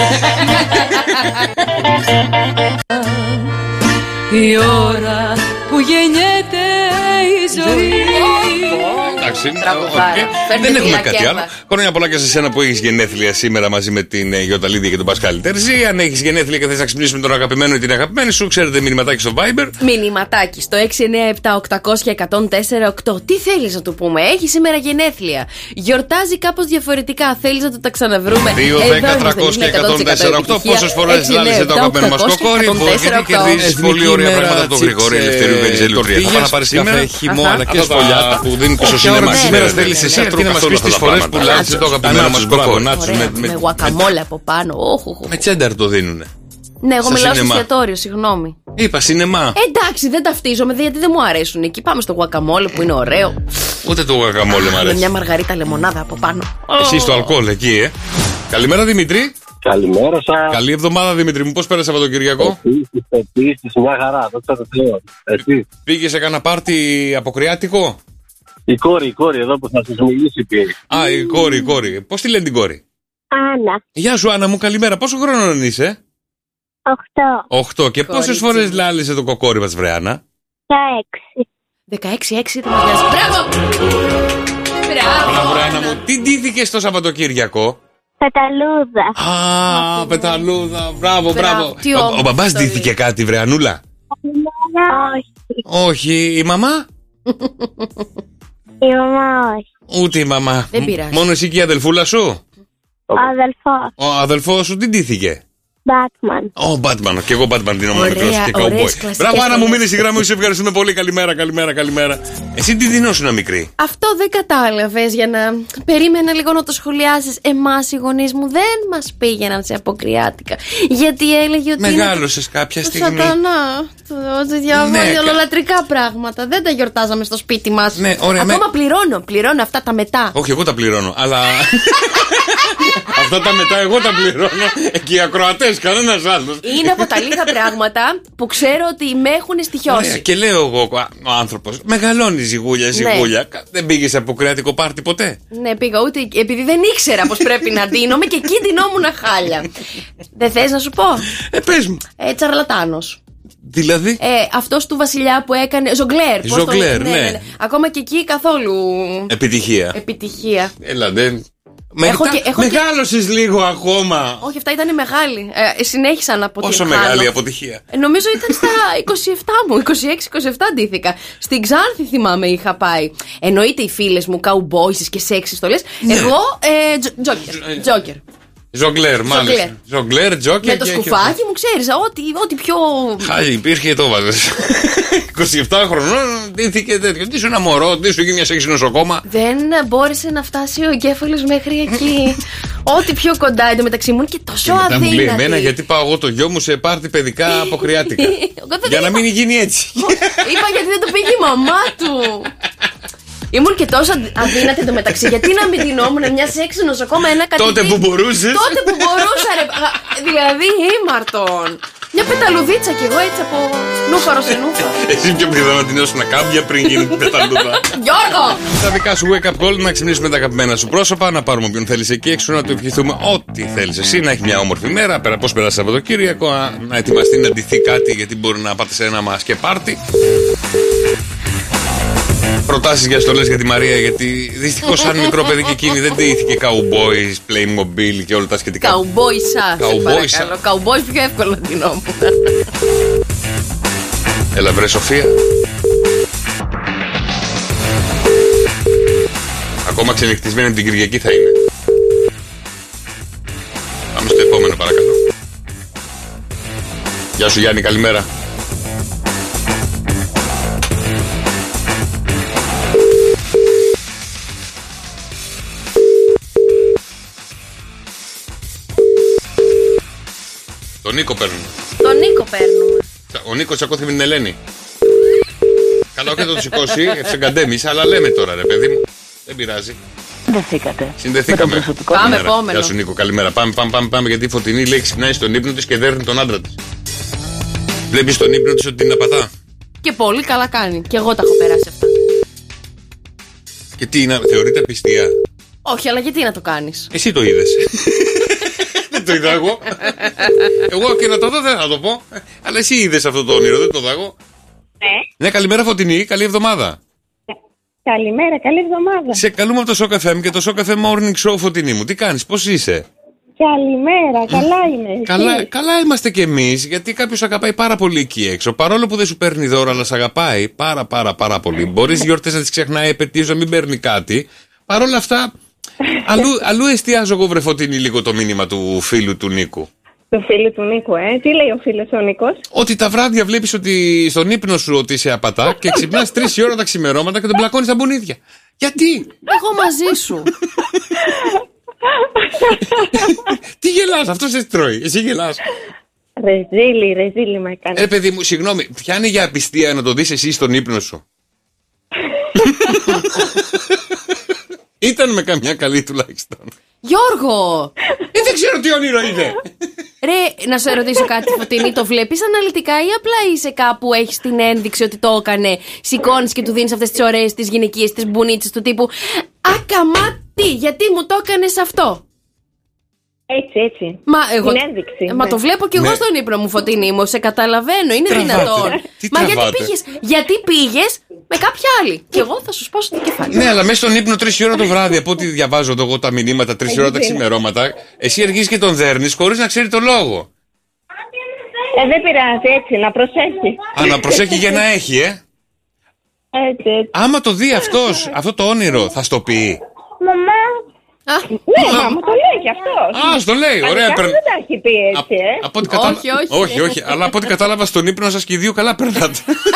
Η ώρα που γεννιέται η ζωή. Εντάξει, Τραγουδάρα. οκ. Φέρνει Δεν έχουμε φυλακιά κάτι άλλο. μας. Χρόνια πολλά και σε σένα που έχει γενέθλια σήμερα μαζί με την ε, Γιώτα Λίδια και τον Πασχάλη Τερζή. Αν έχει γενέθλια και θες να ξυπνήσουμε τον αγαπημένο ή την αγαπημένη σου, ξέρετε μηνυματάκι στο Viber. Μηνυματάκι στο έξι εννιά επτά οκτακόσια και εκατόν τέσσερα οκτώ. Τι θέλεις να του πούμε? Έχει σήμερα γενέθλια. Γιορτάζει κάπως διαφορετικά. Θέλεις να το τα ξαναβρούμε? δύο, δέκα, τριακόσια και εκατόν τέσσερα οκτώ. Πόσες φορές λάλησε το αγαπημένο μας κοκόρι που γιατί κερδίζεις πολύ ωραία πράγματα από τον Γρηγόρη Ελευθερίου Βενιζέλου τρία. Θα πάμε να πάρεις σήμερα χυμό αλλά και αυτά σφολιά τα που δίνουν και στο σινεμά σήμερα. Θέλεις εσύ αρκεί να μας πεις τις φορές που λάλησε το αγαπημένο μας κοκόρι. Ωραία, με γουακαμόλα από πάνω. Όχου, όχου. Με τσένταρ το δίνουνε. Ναι, εγώ Στα μιλάω στο σινεμά. εστιατόριο, συγγνώμη. Είπα σινεμά. Εντάξει, δεν ταυτίζομαι γιατί δεν μου αρέσουν εκεί. Πάμε στο γουακαμόλε που είναι ωραίο. Ούτε το γουακαμόλε μ' Με αρέσει. μια μαργαρίτα λεμονάδα από πάνω. Εσύ στο αλκοόλ εκεί, ε. Καλημέρα Δημήτρη. Καλημέρα σας. Καλή εβδομάδα Δημήτρη μου. Πώς πέρασε Σαββατοκυριακό? Επίσης, επίσης, μια χαρά. Δόξα τω Θεώ. Εσύ. Πήγε σε κανένα πάρτι αποκριάτικο? Η κόρη, η κόρη εδώ που θα σας μιλήσει πήγε. Α, η κόρη, η κόρη. Πώς τη λένε την κόρη? Άννα. Γεια σου Άννα μου, καλημέρα. Πόσο χρόνο είσαι? Οχτώ. Οχτώ. Και πόσες Κορίτσι. φορές λάλησε το κοκόρι μας βρε Άννα? Δεκαέξι. δεκαέξι έξι ήταν ο Γιάννης. Μπράβο! Μπράβο! Μπράβο Άννα μου. Τι ντύθηκες το Σαββατοκύριακο? Πεταλούδα. Α, πεταλούδα. Μπράβο, μπράβο. Τι Ο, ο όμορφη μπαμπάς ιστορία. ντύθηκε κάτι, βρε Ανούλα? Όχι. Όχι. Η μαμά? Η μαμά όχι. Ούτε η μαμά. Δεν πειράζει. Μόνο εσύ και η αδελφούλα σου? Ο αδελφός. Ο αδελφός σου τι ντύθηκε? Batman. Ω, Batman. Και εγώ Batman δίνω Ωραία, μικρός και ωραίες cowboy. κλασικές Μπράβο, Άννα μου, φωνές. μείνε στη γραμμή, σε ευχαριστούμε πολύ. Καλημέρα, καλημέρα, καλημέρα. Εσύ τι δίνωσουν μικρή? Αυτό δεν κατάλαβες, για να περίμενα λίγο να το σχολιάσεις. Εμάς οι γονείς μου δεν μας πήγαιναν σε αποκριάτικα. Γιατί έλεγε ότι. Μεγάλωσες κάποια είναι του στιγμή. Σατανά. Ότι διαβάζει Ναι, κα- ολολατρικά πράγματα. Δεν τα γιορτάζαμε στο σπίτι μας. Ναι, ωραία, Ακόμα με- πληρώνω. Πληρώνω αυτά τα μετά. Όχι, εγώ τα πληρώνω, αλλά. Αυτά τα μετά εγώ τα πληρώνω. Και οι ακροατές, κανένας άλλος. Είναι από τα λίγα πράγματα που ξέρω ότι με έχουν Ωραία, στοιχειώσει. και λέω εγώ, ο άνθρωπος, μεγαλώνει ζυγούλια, ζυγούλια. Δεν πήγε σε αποκριάτικο πάρτι ποτέ? Ναι, πήγα ούτε. Επειδή δεν ήξερα πως πρέπει να ντύνομαι και εκεί ντυνόμουν χάλια. Δεν θες να σου πω? Ε, πες μου. Ε, τσαρλατάνος. Δηλαδή. Ε, αυτός του βασιλιά που έκανε. Ζογκλέρ. πώς το- Ζογκλέρ, ναι. Ακόμα και εκεί καθόλου Επιτυχία. επιτυχία. Έλα, δεν. Έχω Μετά, και- έχω και- μεγάλωσες λίγο ακόμα. Όχι, αυτά ήταν μεγάλη. Ε, συνέχισαν από Πόσο την μεγάλη Χάνο. αποτυχία. Ε, νομίζω ήταν στα είκοσι επτά μου, είκοσι έξι είκοσι επτά ντύθηκα. Στην Ξάνθη θυμάμαι είχα πάει. Εννοείται οι φίλες μου, καουμπόισες και σεξ στολές. Εγώ, ε, τζο- τζόκερ. Τζόκερ. Ζογκλέρ, μάλιστα. Ζογκλέρ, τζόκερ. Με το και- σκουφάκι μου, ξέρεις, ό,τι, ό,τι πιο. Χάλι, υπήρχε και το βάζες. είκοσι επτά χρονών, ντύθηκε τέτοιο. Τι σου ένα μωρό, τι σου γίνει μια σεξ νοσοκόμα. Δεν μπόρεσε να φτάσει ο εγκέφαλος μέχρι εκεί. Ό,τι πιο κοντά εντωμεταξύ μου είναι και τόσο Και μετά μου λέει αδύνατη. εμένα γιατί πάω εγώ το γιο μου σε πάρτι παιδικά αποκριάτικα. Εγώ δεν Για να είπα. μην γίνει έτσι. Είπα γιατί δεν το πήγε η μαμά του. Ήμουν και τόσο αδύνατη εντωμεταξύ. Γιατί να μην ντυνόμουν μια σεξ νοσοκόμα, ένα κάτι. Τότε που μπορούσες. Τότε που μπορούσα, ρε. Α, δηλαδή ήμαρτον. Μια πεταλουδίτσα κι εγώ έτσι από νούφαρο σε νούφαρο. Εσύ πιο πιθανό να την έσουνα κάμπια πριν γίνει την πεταλούδα. Γιώργο! Τα δικά σου wake up call, να ξυπνήσουμε τα αγαπημένα σου πρόσωπα, να πάρουμε όποιον θέλει εκεί έξω, να του ευχηθούμε ό,τι θέλει εσύ, να έχει μια όμορφη μέρα. Πέρα πώ περάσει Σαββατοκύριακο, να, να ετοιμαστεί να ντυθεί κάτι, γιατί μπορεί να πάτε σε ένα μα και πάρτι. Προτάσεις για στολές για τη Μαρία, γιατί δυστυχώς σαν μικρό παιδί και εκείνη δεν ντύθηκε cowboys, Playmobil και όλα τα σχετικά. Καουμπόισα. Καουμπόισα. Καουμπόι πιο εύκολο να ντυνόμουν. Έλα βρε Σοφία. Ακόμα ξενυχτισμένη από την Κυριακή θα είναι. Πάμε στο επόμενο παρακαλώ. Γεια σου Γιάννη, καλημέρα. Τον Νίκο παίρνουμε. Τον Νίκο παίρνουμε. Ο Νίκος τσακώθηκε με την Ελένη. Καλά, όχι θα το σηκώσει, ευσεγκαντέμισε, αλλά λέμε τώρα ρε παιδί μου. Δεν πειράζει. Συνδεθήκατε. Συνδεθήκαμε. Πάμε, Καλημέρα. επόμενο. Γεια σου Νίκο, καλημέρα. Πάμε, πάμε, πάμε, πάμε γιατί η Φωτεινή λέει ξυπνάει στον ύπνο της και δέρνει τον άντρα της. Βλέπεις στον ύπνο της ότι την απατά. Και πολύ καλά κάνει. Και εγώ τα έχω περάσει αυτά. Και τι είναι, θεωρείται πιστία. Όχι, αλλά γιατί να το κάνεις? Εσύ το είδες. Δεν το είδα εγώ. Εγώ και να το δω δεν θα το πω. Αλλά εσύ είδες αυτό το όνειρο, δεν το είδα εγώ. Ναι. Ναι, καλημέρα Φωτεινή, καλή εβδομάδα. Καλημέρα, καλή εβδομάδα. Σε καλούμε από το Σοκ εφ εμ και το Σοκ εφ εμ Morning Show, Φωτεινή μου. Τι κάνεις, πώς είσαι? Καλημέρα, καλά είμαι. Καλά, καλά είμαστε κι εμείς, γιατί κάποιος αγαπάει πάρα πολύ εκεί έξω. Παρόλο που δεν σου παίρνει δώρα, αλλά σε αγαπάει πάρα πάρα πάρα πολύ. Μπορείς γιορτές να τις ξεχνάει, επαιτίους να μην παίρνει κάτι. Παρ' όλα αυτά, αλλού, αλλού εστιάζω εγώ βρε Φωτεινή λίγο το μήνυμα του φίλου του Νίκου. Το φίλο του Νίκου, ε. Τι λέει ο φίλος ο Νίκος? Ότι τα βράδια βλέπεις ότι στον ύπνο σου ότι είσαι απατά και ξυπνάς τρεις η ώρα τα ξημερώματα και τον πλακώνεις τα μπουνίδια. Γιατί? Εγώ μαζί σου. Τι γελάς, αυτό σε τρώει, εσύ γελάς. Ρεζίλη, ρεζίλη με έκανε. Ε, παιδί μου, συγγνώμη, πιάνει για απιστία να το δεις εσύ στον ύπνο σου. Ήταν με καμιά καλή τουλάχιστον. Γιώργο! Ε, δεν ξέρω τι όνειρο είδε. Ρε, να σε ρωτήσω κάτι, Φωτεινή. Το βλέπεις αναλυτικά ή απλά είσαι κάπου, έχεις την ένδειξη ότι το έκανε, σηκώνεις και του δίνεις αυτές τις ωραίες, τις γυναικείες, τις μπουνίτσες του τύπου Ακαμάτι, γιατί μου το έκανες αυτό? Έτσι, έτσι. Μα, εγώ, Την ένδειξη. μα ναι. το βλέπω κι εγώ Ναι. στον ύπνο μου, Φωτεινή μου. Σε καταλαβαίνω, είναι τραβάτε? δυνατόν. Τι Μα γιατί τραβάτε? πήγες, γιατί πήγες με κάποια άλλη. Και εγώ θα σου σπάσω το κεφάλι. Ναι, αλλά μέσα στον ύπνο τρεις ώρα το βράδυ, από ό,τι διαβάζω εγώ τα μηνύματα, τρεις ώρα τα ξημερώματα, εσύ αργείς και τον δέρνεις χωρίς να ξέρει το λόγο. Ε, δεν πειράζει, έτσι, να προσέχει. Α, να προσέχει για να έχει, ε. Έτσι, έτσι. Άμα το δει αυτός, αυτό το όνειρο, θα στο πει. Μαμά. Α, ναι, μα μου το λέει κι αυτός. Α, στο λέει, ωραία. Αλλά δεν τα έχει πει έτσι, ε. Από ό,τι κατάλαβα... όχι, όχι. όχι, όχι, αλλά από ό,τι κατάλαβα στον ύπνο σας και οι δύο καλά περνάτε.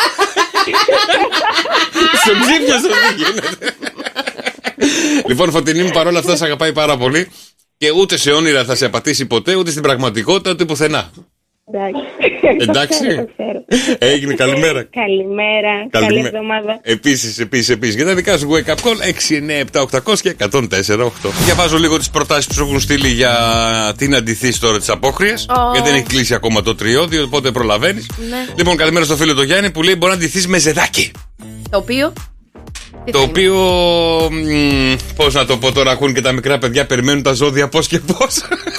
Στον ξύπνιο σας δεν γίνεται. Λοιπόν, Φωτεινή μου, παρόλα αυτά, σε αγαπάει πάρα πολύ. Και ούτε σε όνειρα θα σε απατήσει ποτέ, ούτε στην πραγματικότητα, ούτε πουθενά. Εντάξει. Το ξέρω. Έγινε, καλημέρα. Καλημέρα. Καλή εβδομάδα. Επίσης, επίσης, επίσης. Για τα δικά σου wake up call έξι εννιά επτά οκτώ και εκατόν τέσσερα οκτώ. Διαβάζω λίγο τις προτάσεις που σου έχουν στείλει για την αντιθείς τώρα τις απόκριες. Oh. Γιατί δεν έχει κλείσει ακόμα το τριώδιο, οπότε προλαβαίνεις. Ναι. Λοιπόν, καλημέρα στο φίλο το Γιάννη που λέει μπορεί να αντιθείς με ζεδάκι. Το οποίο. Το οποίο. Πώς να το πω τώρα, ακούν και τα μικρά παιδιά, περιμένουν τα ζώδια πώς και πώς.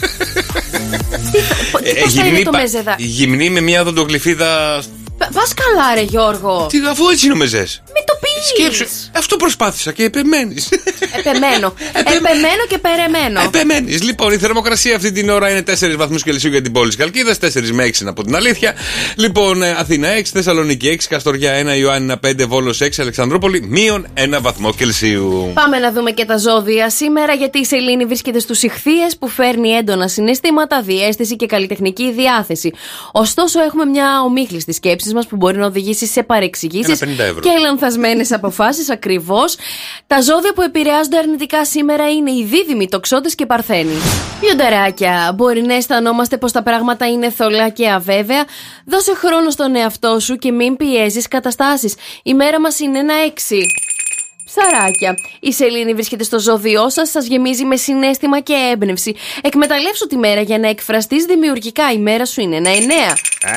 Πώς θα είναι το μεζεδάκι? Γυμνή με μια οδοντογλυφίδα. Πας καλά, ρε Γιώργο. Τι, αφού έτσι είναι ο μεζές. Μην το πεις. Σκέψου. Αυτό προσπάθησα και επεμένεις. Επεμένω. Επεμένω και περεμένω. Επεμένεις. Λοιπόν, η θερμοκρασία αυτή την ώρα είναι τέσσερις βαθμούς Κελσίου για την πόλη της Χαλκίδας, τέσσερα με έξι από την αλήθεια. Λοιπόν, Αθήνα έξι, Θεσσαλονίκη έξι, Καστοριά ένα, Ιωάννινα πέντε, Βόλος έξι, Αλεξανδρούπολη μείον ένα βαθμό Κελσίου. Πάμε να δούμε και τα ζώδια σήμερα, γιατί η Σελήνη βρίσκεται στους Ιχθύες που φέρνει έντονα συναισθήματα, διαίσθηση και καλλιτεχνική διάθεση. Ωστόσο, έχουμε μια ομίχλη στις σκέψεις μας που μπορεί να οδηγήσει σε παρεξηγήσεις και λανθασμένες αποφάσεις. Ακριβώς. Τα ζώδια που επηρεάζονται αρνητικά σήμερα είναι οι Δίδυμοι, Τοξότες και Παρθένοι. Λιονταράκια, μπορεί να αισθανόμαστε πως τα πράγματα είναι θολά και αβέβαια. Δώσε χρόνο στον εαυτό σου και μην πιέζεις καταστάσεις. Η μέρα μας είναι ένα έξι. Ψαράκια, η Σελήνη βρίσκεται στο ζώδιό σας, σας γεμίζει με συναίσθημα και έμπνευση. Εκμεταλλεύσου τη μέρα για να εκφραστείς δημιουργικά. Η μέρα σου είναι ένα εννέα.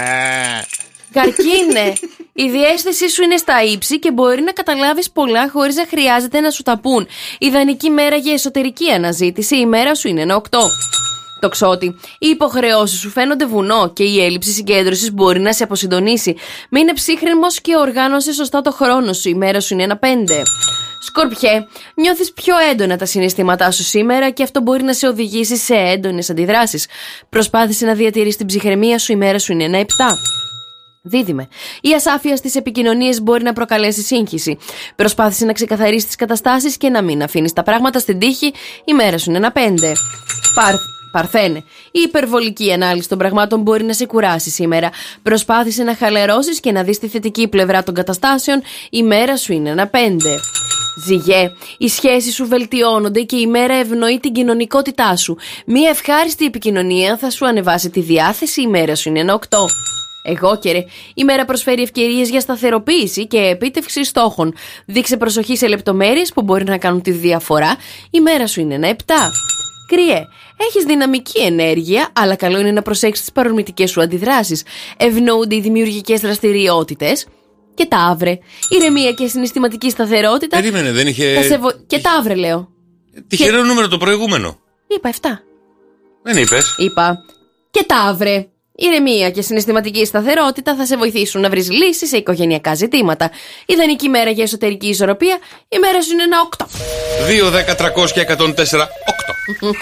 Καρκίνε, η διαίσθησή σου είναι στα ύψη και μπορεί να καταλάβεις πολλά χωρίς να χρειάζεται να σου τα πούν. Ιδανική μέρα για εσωτερική αναζήτηση, η μέρα σου είναι ένα οκτώ. Τοξότη, οι υποχρεώσεις σου φαίνονται βουνό και η έλλειψη συγκέντρωσης μπορεί να σε αποσυντονίσει. Μείνε ψύχρεμος και οργάνωσε σωστά το χρόνο σου, η μέρα σου είναι ένα πέντε. Σκορπιέ, νιώθεις πιο έντονα τα συναισθήματά σου σήμερα και αυτό μπορεί να σε οδηγήσει σε έντονες αντιδράσεις. Προσπάθησε να διατηρήσεις την ψυχραιμία σου, η μέρα σου είναι ένα επτά. Δίδυμε, η ασάφεια στις επικοινωνίες μπορεί να προκαλέσει σύγχυση. Προσπάθησε να ξεκαθαρίσεις τις καταστάσεις και να μην αφήνεις τα πράγματα στην τύχη, η μέρα σου είναι ένα πέντε. Παρ... Παρθένε, η υπερβολική ανάλυση των πραγμάτων μπορεί να σε κουράσει σήμερα. Προσπάθησε να χαλαρώσεις και να δεις τη θετική πλευρά των καταστάσεων, η μέρα σου είναι ένα πέντε. Ζυγέ, οι σχέσεις σου βελτιώνονται και η μέρα ευνοεί την κοινωνικότητά σου. Μία ευχάριστη επικοινωνία θα σου ανεβάσει τη διάθεση, η μέρα σου είναι ένα οκτώ. Εγώκερε, η μέρα προσφέρει ευκαιρίες για σταθεροποίηση και επίτευξη στόχων. Δείξε προσοχή σε λεπτομέρειες που μπορεί να κάνουν τη διαφορά, η μέρα σου είναι ένα επτά. Κρυέ, έχεις δυναμική ενέργεια, αλλά καλό είναι να προσέξεις τις παρορμητικές σου αντιδράσεις. Ευνοούνται οι δημιουργικές δραστηριότητες. Και Ταύρε, ηρεμία και συναισθηματική σταθερότητα. Περίμενε, δεν είχε. Βο... Και Ταύρε, λέω. Τυχερό και... νούμερο το προηγούμενο. Είπα επτά. Δεν είπες. Είπα. Και Ταύρε. Ηρεμία και συναισθηματική σταθερότητα θα σε βοηθήσουν να βρεις λύσεις σε οικογενειακά ζητήματα. Ιδανική μέρα για εσωτερική ισορροπία, η μέρα σου είναι ένα οκτώ. δύο, δέκα, τριακόσια και εκατόν τέσσερα οκτώ.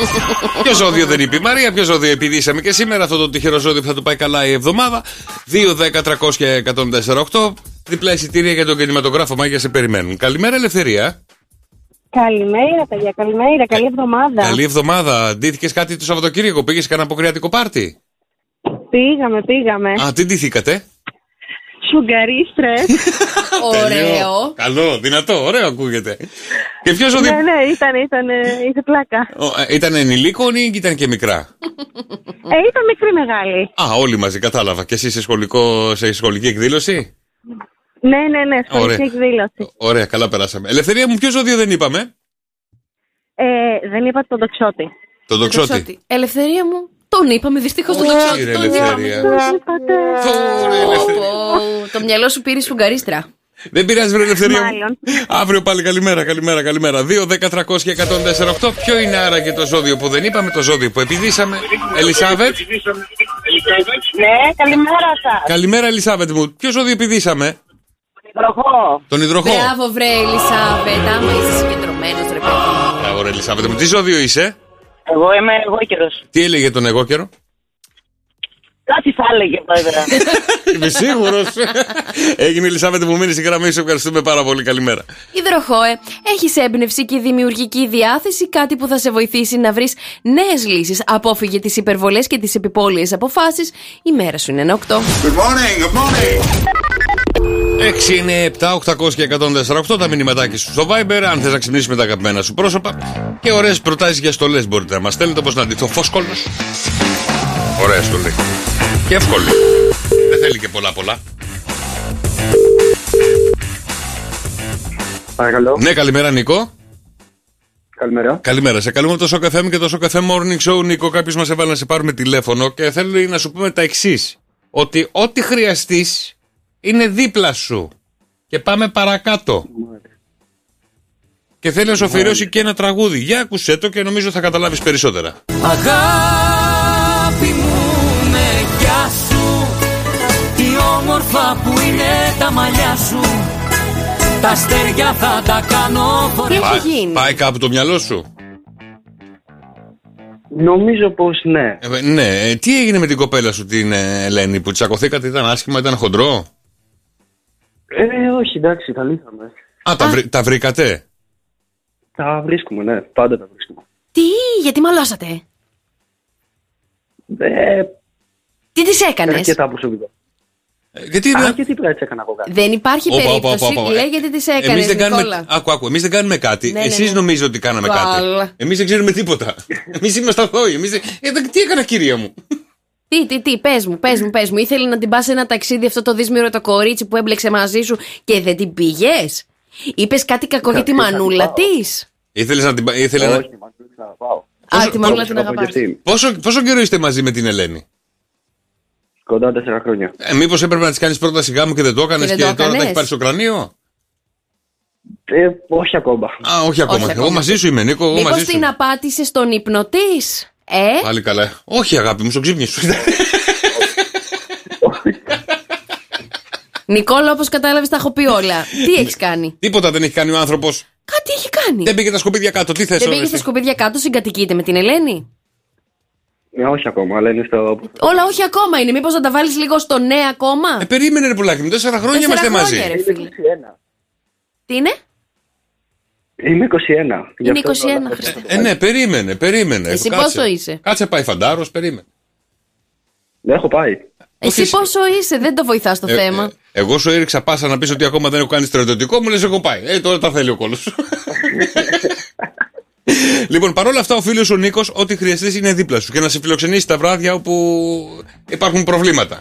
Ποιο ζώδιο δεν είπε η Μαρία, ποιο ζώδιο επιδίσαμε και σήμερα αυτό το τυχερό ζώδιο που θα του πάει καλά η εβδομάδα. δύο, δέκα, τριακόσια και εκατόν τέσσερα οκτώ. Διπλά εισιτήρια για τον κινηματογράφο Μάγια σε περιμένουν. Καλημέρα, Ελευθερία. Καλημέρα, παιδιά, καλημέρα, καλή εβδομάδα. Καλή εβδομάδα. Ντύθηκες κάτι το Σαββατοκύριακο, πήγες κανένα αποκριάτικο πάρτι? Πήγαμε, πήγαμε. Α, τι ντύθηκατε? Σουγκαρίστρες. Ωραίο. Καλό, δυνατό, ωραίο ακούγεται. Και ποιος ο Ναι, ναι, ήταν, ήταν, είχε πλάκα. Ήταν ενηλίκων ή ήταν και μικρά? Ε, ήταν μικρή μεγάλη. Α, όλοι μαζί, κατάλαβα. Και εσύ σε, σχολικό, σε σχολική εκδήλωση? Ναι, ναι, ναι, σχολική εκδήλωση. Ωραία, καλά περάσαμε. Ελευθερία μου, ποιο ζώδιο δεν είπαμε? Ε, δεν είπα τον Τοξότη. Τον Τοξότη. Ελευθερία μου. Τον είπαμε δυστυχώς τον Τοξότη. Τον Ελευθερία. Το μυαλό σου πήρε σφουγγαρίστρα. Δεν πειράζει, βρε Ελευθερία μου. Αύριο πάλι καλημέρα, καλημέρα, καλημέρα. δύο, δέκα, τριακόσια και εκατόν τέσσερα οκτώ. Ποιο είναι άραγε το ζώδιο που δεν είπαμε, το ζώδιο που επιδίσαμε? Ελισάβετ. Ναι, καλημέρα σας. Καλημέρα, Ελισάβετ μου. Ποιο ζώδιο επιδίσαμε? υδροχό. Τον υδροχό. Μπράβο, βρε, Ελισάβετ. Άμα είσαι συγκεντρωμένος, ρε παιδί. Μπράβο, ρε Ελισάβετ. Με τι ζώδιο είσαι? Εγώ είμαι εγώ καιρός. Τι έλεγε τον εγώ καιρο? Κάτι θα έλεγε, πρόεδρε. Είμαι σίγουρος. Έγινε η Ελισάβετ που μείνει στη γραμμή σου. Ευχαριστούμε πάρα πολύ. Καλημέρα. Υδροχόε, έχεις έμπνευση και δημιουργική διάθεση, κάτι που θα σε βοηθήσει να βρεις νέες λύσεις. Απόφυγε τις υπερβολές και τις επιπόλαιες αποφάσεις. Η μέρα σου είναι ένα οκτώ. Good morning, good morning. έξι είναι επτά οκτακόσια και εκατόν τέσσερα οκτώ τα μηνυματάκια σου στο Viber. Αν θες να ξυπνήσεις με τα αγαπημένα σου πρόσωπα και ωραίες προτάσεις για στολές μπορείτε να μας στέλνετε, όπως να ντυθώ φόσκολος. Ωραία στολή. Και εύκολη. Δεν θέλει και πολλά πολλά. Παρακαλώ. Ναι, καλημέρα Νίκο. Καλημέρα. Καλημέρα. Σε καλούμε από το Shock εφ εμ και το Shock εφ εμ Morning Show. Νίκο, κάποιος μας έβαλε να σε πάρουμε τηλέφωνο και θέλω να σου πούμε τα εξής. Ότι ό,τι χρειαστείς είναι δίπλα σου. Και πάμε παρακάτω. Και θέλει να σου αφιερώσει και ένα τραγούδι. Για ακούσέ το και νομίζω θα καταλάβεις περισσότερα. Αγάπη μου, με γεια σου, τι όμορφα που είναι τα μαλλιά σου, τα αστέρια θα τα κάνω φορές. Τι έχει γίνει? Πάει κάπου το μυαλό σου? Νομίζω πως ναι. Ε, ναι, ε, τι έγινε με την κοπέλα σου την ε, Ελένη, που τσακωθήκατε, ήταν άσχημα, ήταν χοντρό? Ε, όχι, εντάξει, τα λύσαμε. Α, τα, βρει, τα βρήκατε? Τα βρίσκουμε, ναι, πάντα τα βρίσκουμε. Τι, γιατί μαλώσατε? Ε, Τι της έκανες? αρκετά προσωπικά. Ε, γιατί Α, δεν... και τι πρέπει να κάνω εγώ κάτι. Δεν υπάρχει Όπα, περίπτωση. όπα, όπα, όπα. Λέει γιατί της έκανες, Εμείς δεν κάνουμε... Νικόλα. Άκου, άκου, εμείς δεν κάνουμε κάτι. Ναι, ναι, Εσείς ναι. νομίζετε ότι κάναμε Καλά. κάτι. Εμείς δεν ξέρουμε τίποτα. Εμείς είμαστε αθώοι. Εμείς... δεν- Ε, δεν- τι έκανα, κυρία μου? Τι, τι, τι, πες μου, πες μου, πες μου. Ήθελε να την πας σε ένα ταξίδι αυτό το δύσμυρο το κορίτσι που έμπλεξε μαζί σου και δεν την πήγες? Είπες κάτι κακό για τη μανούλα της? Ήθελες να την... πα- Ήθελε να... Όχι, μα το να πάω. Α, τη μανούλα την Πόσο αγαπάς. απογευτεί. Πόσο, πόσο καιρό είστε μαζί με την Ελένη? Κοντά τέσσερα χρόνια. Ε, μήπως έπρεπε να της κάνεις πρόταση γάμου και δεν το έκανες Και και, δεν το τώρα τα έκανες? έχει πάρει στο κρανίο? Ε, όχι ακόμα. Α, όχι ακόμα. Όχι Εγώ ακόμα. μαζί σου είμαι, Νίκο. Εγώ Μήπως μαζί σου. την απάτησε στον ύπνο της? Ε, Πάλι καλά. Όχι, αγάπη μου, στο ξύπνιο σου. Νικόλα, όπως κατάλαβες, τα έχω πει όλα. Τι έχεις κάνει? Τίποτα δεν έχει κάνει ο άνθρωπος. Κάτι έχει κάνει. Δεν πήγε τα σκουπίδια κάτω. Τι θες, Δεν πήγε ωραία, στα εσύ? σκουπίδια κάτω, συγκατοικείται με την Ελένη? Ε, όχι ακόμα, αλλά είναι στο... Όλα όχι ακόμα είναι. Μήπως να τα βάλεις λίγο στο ναι ακόμα? Ε, περίμενε ρε πουλάκι μου, τέσσερα χρόνια Τέσσερα είμαστε μαζί. χρόνια, ρε Είμαι φίλε. είκοσι ένα. Τι είναι? Είμαι είκοσι ένα. Γι' Είναι αυτό είκοσι ένα, όλα- Χριστό. Ε, ναι, περίμενε, περίμενε. Εσύ Κάτσε. πόσο είσαι? Κάτσε, πάει φαντάρος, περίμενε. Δεν έχω πάει. Εσύ Όχι, πόσο είσαι? Δεν το βοηθάς το Ε, θέμα. ε, εγώ σου έριξα πάσα να πεις ότι ακόμα δεν έχω κάνει στρατιωτικό, μου λες έχω πάει. Ε, τώρα τα θέλει ο κόλος σου. Λοιπόν, παρόλα αυτά, ο φίλος ο Νίκος, ό,τι χρειαστείς είναι δίπλα σου και να σε φιλοξενήσει τα βράδια όπου υπάρχουν προβλήματα.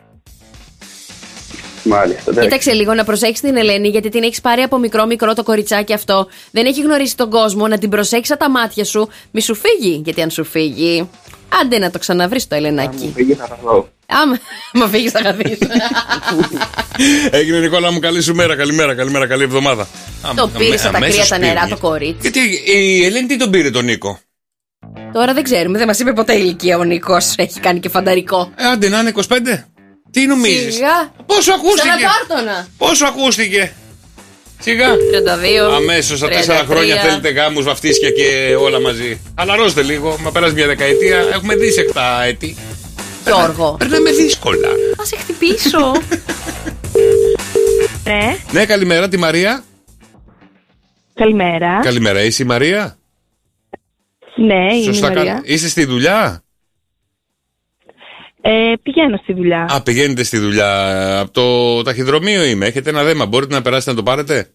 Μάλιστα, εντάξει. Κοίταξε λίγο να προσέξεις την Ελένη, γιατί την έχεις πάρει από μικρό μικρό το κοριτσάκι αυτό. Δεν έχει γνωρίσει τον κόσμο. Να την προσέξεις τα μάτια σου. Μη σου φύγει. Γιατί αν σου φύγει, άντε να το ξαναβρεις το Αν μου Ελενάκι. φύγει θα τα δω. Άμα μα φύγεις θα χαθείς. Έγινε, Νικόλα μου, καλή σου μέρα. Καλημέρα, καλημέρα, καλή εβδομάδα. Το Αμέ- πήρε στα τα αμέσως κρύα τα νερά πήρε. το κορίτσι. Γιατί η Ελένη τι τον πήρε τον Νίκο? Τώρα δεν ξέρουμε, δεν μας είπε ποτέ η ηλικία ο Νίκος. Έχει κάνει και φανταρικό. Ε, άντε να είναι είκοσι πέντε. Τι νομίζεις? Σιγά. Πόσο ακούστηκε? Ξαναπάρτονα. Πόσο ακούστηκε? Σιγά. τριάντα δύο. Αμέσως στα τριάντα τέσσερα χρόνια τρία. θέλετε γάμους, βαφτίσια και όλα μαζί. Χαλαρώστε λίγο, μα πέρασε μια δεκαετία. Έχουμε δίσεκτα έτη. Γιώργο. Περνάμε δύσκολα. Θα σε χτυπήσω. Ναι, Ναι, καλημέρα, τη Μαρία. καλημέρα. Καλημέρα, είσαι η Μαρία? Ναι, είμαι η Σωστά, Μαρία. κα- είστε στη δουλειά? Ε, πηγαίνω στη δουλειά. Α, πηγαίνετε στη δουλειά. Από το ταχυδρομείο είμαι. Έχετε ένα δέμα. Μπορείτε να περάσετε να το πάρετε?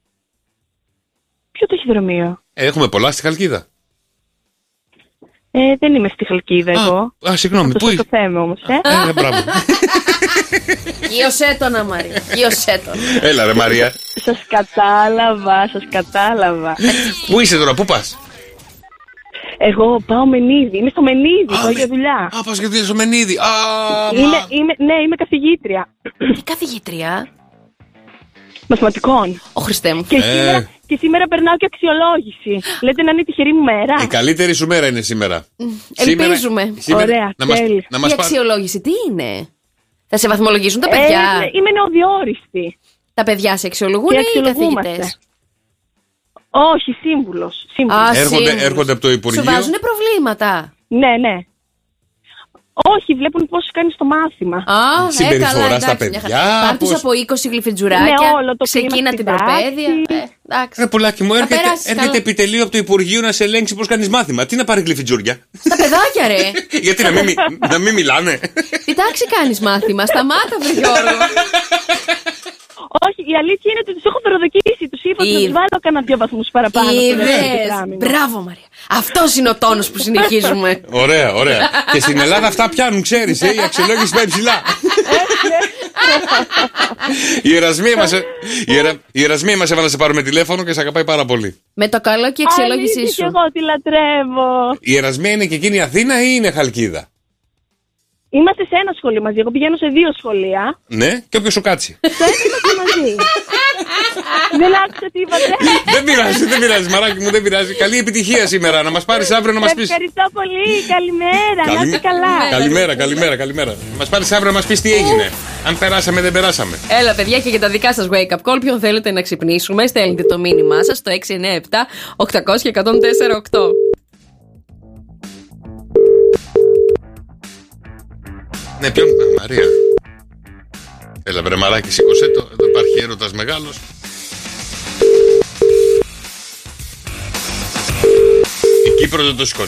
Ποιο ταχυδρομείο? Ε, έχουμε πολλά στη Χαλκίδα. Ε, δεν είμαι στη Χαλκίδα εγώ. Α, α, συγγνώμη, Το πού είσαι? στο θέμα όμως, ε. Ε, μπράβο. Γύρωσέ τον, Αμαρία. Γύρωσέ τον. Έλα ρε Μαρία. Σας κατάλαβα, σας κατάλαβα. Πού είσαι τώρα, πού πας? Εγώ πάω Μενίδη, είμαι στο Μενίδη, πάω για δουλειά. Α, πας και δουλειά στο Μενίδη. Α, Είμαι, μα... είμαι, ναι, είμαι καθηγήτρια Τι καθηγήτρια? μαθηματικών. Ο Χριστέ μου. Και, Ε. σήμερα, και σήμερα περνάω και αξιολόγηση. Λέτε να είναι η τυχερή μου μέρα. Η καλύτερη σου μέρα είναι σήμερα. Ελπίζουμε. Ωραία, να μας, τέλεια. να μας Η πά- αξιολόγηση τι είναι? Θα σε βαθμολογήσουν τα Ε, παιδιά? είμαι νεοδιόριστη. Τα παιδιά σε αξιολογούν ή οι καθηγητές? Όχι, σύμβουλος. Α, έρχονται, έρχονται από το Υπουργείο. Σου βάζουν προβλήματα? Ναι, ναι. Όχι, βλέπουν πώς κάνεις το μάθημα. Α, συμπεριφορά στα παιδιά. Πάρ' τους από είκοσι γλυφιτζουράκια. Ναι, όλο το ξεκίνα την προπαίδεια. Ε, Ρε πουλάκι μου, έρχεται, έρχεται επιτελείο από το Υπουργείο να σε ελέγξει πώς κάνεις μάθημα. Τι να πάρει γλυφιτζούρια? Τα παιδάκια, ρε. Γιατί να μην, να μην μιλάνε? Τι τάξη κάνεις μάθημα? Σταμάτα, βρε Γιώργο. Όχι, η αλήθεια είναι ότι τους έχω προδοκίσει. Τους είπα ότι θα τους βάλω κανένα δύο βαθμούς παραπάνω. Μπράβο, Μαρία. Αυτός είναι ο τόνος που συνεχίζουμε. Ωραία, ωραία. Και στην Ελλάδα αυτά πιάνουν, ξέρεις, ε, η αξιολόγηση πάει ψηλά. Η Ερασμία μας, η Ερασμία μας έβαλε να σε πάρουμε τηλέφωνο και σε αγαπάει πάρα πολύ. Με το καλό και η αξιολόγησή σου. Και εγώ τη λατρεύω. Η Ερασμία είναι και εκείνη Αθήνα ή είναι Χαλκίδα? Είμαστε σε ένα σχολείο μαζί. Εγώ πηγαίνω σε δύο σχολεία. Ναι, και όποιο σου κάτσει. Στο ένα μαζί. Δεν άκουσα τι είπατε. Δεν πειράζει, δεν πειράζει, μαράκι μου, δεν πειράζει. Καλή επιτυχία σήμερα. Να μας πάρεις αύριο να μας πεις. Ευχαριστώ πολύ. Καλημέρα. Να είστε καλά. Καλημέρα, καλημέρα, καλημέρα. Να μας πάρεις αύριο να μας πεις τι έγινε. Αν περάσαμε, δεν περάσαμε. Έλα, παιδιά, και για τα δικά σας wake up call, ποιον θέλετε να ξυπνήσουμε, στέλνετε το μήνυμά σας στο έξι εννιά επτά οκτακόσια εκατόν τέσσερα οκτώ. Ναι, ποιον, Μαρία. Έλα, βρε μαράκι, σήκωσέ το. Εδώ υπάρχει έρωτας μεγάλος. Η Κύπρος δεν το σηκώνει.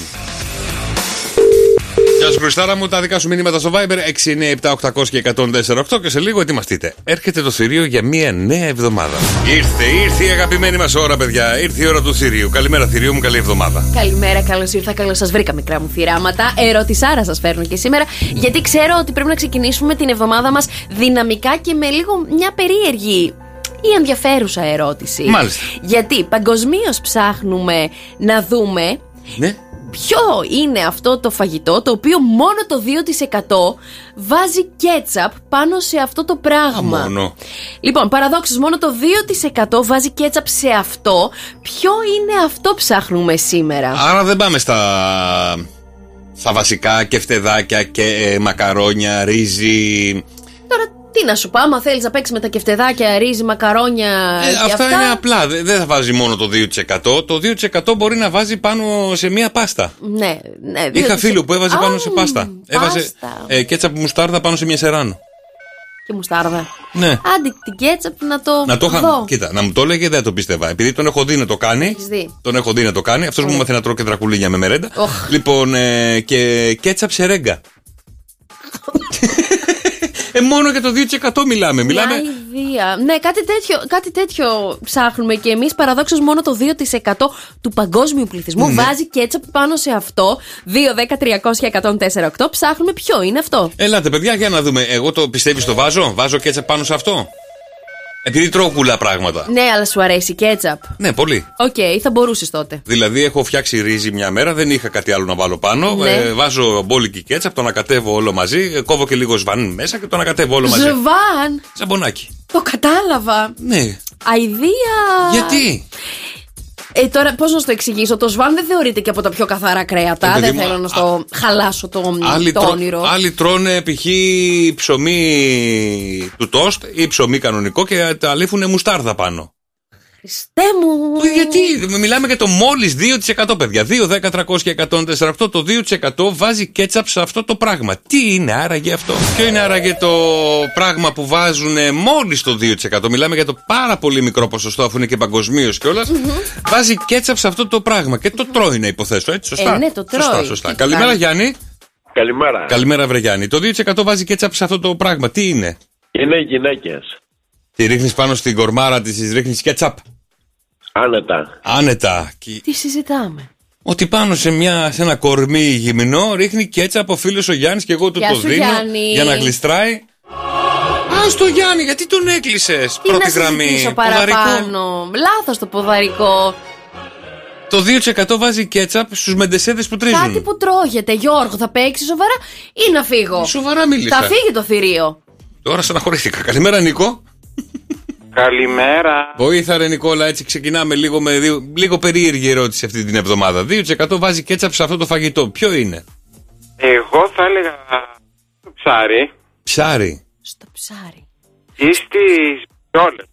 Γεια σου, Χριστάρα μου, τα δικά σου μηνύματα στο Viber έξι εννιά επτά οκτακόσια εκατόν τέσσερα οκτώ και σε λίγο ετοιμαστείτε. Έρχεται το θηρίο για μία νέα εβδομάδα. Ήρθε, ήρθε η αγαπημένη μας ώρα, παιδιά. Ήρθε η ώρα του θηρίου. Καλημέρα, θηρίου μου, καλή εβδομάδα. Καλημέρα, καλώς ήρθα, καλώς σας βρήκα, μικρά μου θηράματα. Ερωτησάρα σας φέρνω και σήμερα, γιατί ξέρω ότι πρέπει να ξεκινήσουμε την εβδομάδα μας δυναμικά και με λίγο μια περίεργη ή ενδιαφέρουσα ερώτηση. Μάλιστα. Γιατί παγκοσμίως ψάχνουμε να δούμε. Ναι. Ποιο είναι αυτό το φαγητό το οποίο μόνο το δύο τοις εκατό βάζει κέτσαπ πάνω σε αυτό το πράγμα? Μόνο. Λοιπόν, παραδόξως, μόνο το δύο τοις εκατό βάζει κέτσαπ σε αυτό. Ποιο είναι αυτό ψάχνουμε σήμερα? Άρα δεν πάμε στα, στα βασικά κεφτεδάκια και ε, μακαρόνια, ρύζι. Τώρα τι να σου πω, άμα θέλεις να παίξεις με τα κεφτεδάκια, ρύζι, μακαρόνια ε, και αυτά, αυτά είναι απλά, δεν, δεν θα βάζει μόνο το δύο τοις εκατό. Το δύο τοις εκατό μπορεί να βάζει πάνω σε μία πάστα. Ναι, ναι. Είχα φίλο που έβαζε πάνω σε πάστα. Πάστα. Έβαζε ε, κέτσαπ μουστάρδα πάνω σε μια σεράνο. Και μουστάρδα. Ναι. Άντε την κέτσαπ να το, να το δω. Κοίτα, να μου το έλεγε δεν το πίστευα. Επειδή τον έχω δει να το κάνει. Τον έχω δει να το κάνει. Αυτός μου μάθε να τρώω και δρακουλίνια με μερέντα. Oh. Λοιπόν, ε, και κέτσαπ σε ρέγγα. Ε, μόνο για το δύο τοις εκατό μιλάμε. μιλάμε... Μια ιδέα. Ναι, κάτι τέτοιο, κάτι τέτοιο ψάχνουμε και εμείς. Παραδόξως, μόνο το δύο τοις εκατό του παγκόσμιου πληθυσμού ναι. βάζει κέτσαπ πάνω σε αυτό. δύο, δέκα, τριακόσια, εκατόν τέσσερα οκτώ. Ψάχνουμε ποιο είναι αυτό. Ελάτε, παιδιά, για να δούμε. Εγώ το πιστεύεις το βάζω. Βάζω κέτσαπ πάνω σε αυτό. Επειδή τρώω κουλά πράγματα. Ναι, αλλά σου αρέσει κέτσαπ. Ναι, πολύ. Οκ, okay, θα μπορούσες τότε. Δηλαδή, έχω φτιάξει ρύζι μια μέρα, δεν είχα κάτι άλλο να βάλω πάνω. Ναι. Ε, βάζω μπόλικη κέτσαπ, το ανακατεύω όλο μαζί. Κόβω και λίγο σβάν μέσα και το ανακατεύω όλο μαζί. Σβάν! Σαμπονάκι. Το κατάλαβα. Ναι. Αηδία. Γιατί? Ε, τώρα πώς να σου το εξηγήσω. Το σβάν δεν θεωρείται και από τα πιο καθαρά κρέατα. Ε, δεν μου, θέλω να στο α, χαλάσω το, το όνειρο. Τρώ, άλλοι τρώνε π.χ. ψωμί του τόστ ή ψωμί κανονικό και τα αλήφουνε μουστάρδα πάνω. Χριστέ μου. Ε, γιατί μιλάμε για το μόλις δύο τοις εκατό, παιδιά. δύο, δέκα, τριακόσια, εκατόν τέσσερα οκτώ. Το δύο τοις εκατό βάζει κέτσαπ σε αυτό το πράγμα. Τι είναι άραγε αυτό? Ποιο είναι άραγε το πράγμα που βάζουν μόλις το δύο τοις εκατό? Μιλάμε για το πάρα πολύ μικρό ποσοστό, αφού είναι και παγκοσμίως κιόλας. Mm-hmm. Βάζει κέτσαπ σε αυτό το πράγμα και το τρώει, να υποθέσω, έτσι. Σωστά. Ε, ναι, το τρώει. Σωστά, σωστά. Καλημέρα, Γιάννη. Καλημέρα. Καλημέρα, βρε Γιάννη. Το δύο τοις εκατό βάζει κέτσαπ σε αυτό το πράγμα. Τι είναι? Είναι γυναίκες. Τη ρίχνεις πάνω στην κορμάρα της, της ρίχνεις κέτσαπ. Άνετα. Άνετα. Τι συζητάμε? Ότι πάνω σε, μια, σε ένα κορμί γυμνό ρίχνει κέτσαπ ο φίλος ο Γιάννης και εγώ του Γεια το σου, δίνω Γιάννη. για να γλιστράει. Α, στο Γιάννη, γιατί τον έκλεισες? Τι πρώτη να γραμμή. συζητήσω παραπάνω? Λάθος το ποδαρικό. Το δύο τοις εκατό βάζει κέτσαπ στους μεντεσέδες που τρίζουν. Κάτι που τρώγεται. Γιώργο, θα παίξει σοβαρά ή να φύγω? Σοβαρά μίλησα. Θα φύγει το θηρίο. Τώρα στεναχωρήθηκα. Καλημέρα, Νίκο. Καλημέρα. Βοήθα, ρε Νικόλα, έτσι ξεκινάμε λίγο με δύο, λίγο περίεργη ερώτηση αυτή την εβδομάδα. δύο τοις εκατό βάζει κέτσαπ σε αυτό το φαγητό. Ποιο είναι? Εγώ θα έλεγα το ψάρι. Ψάρι. Στο ψάρι. Ή στις πιόλες.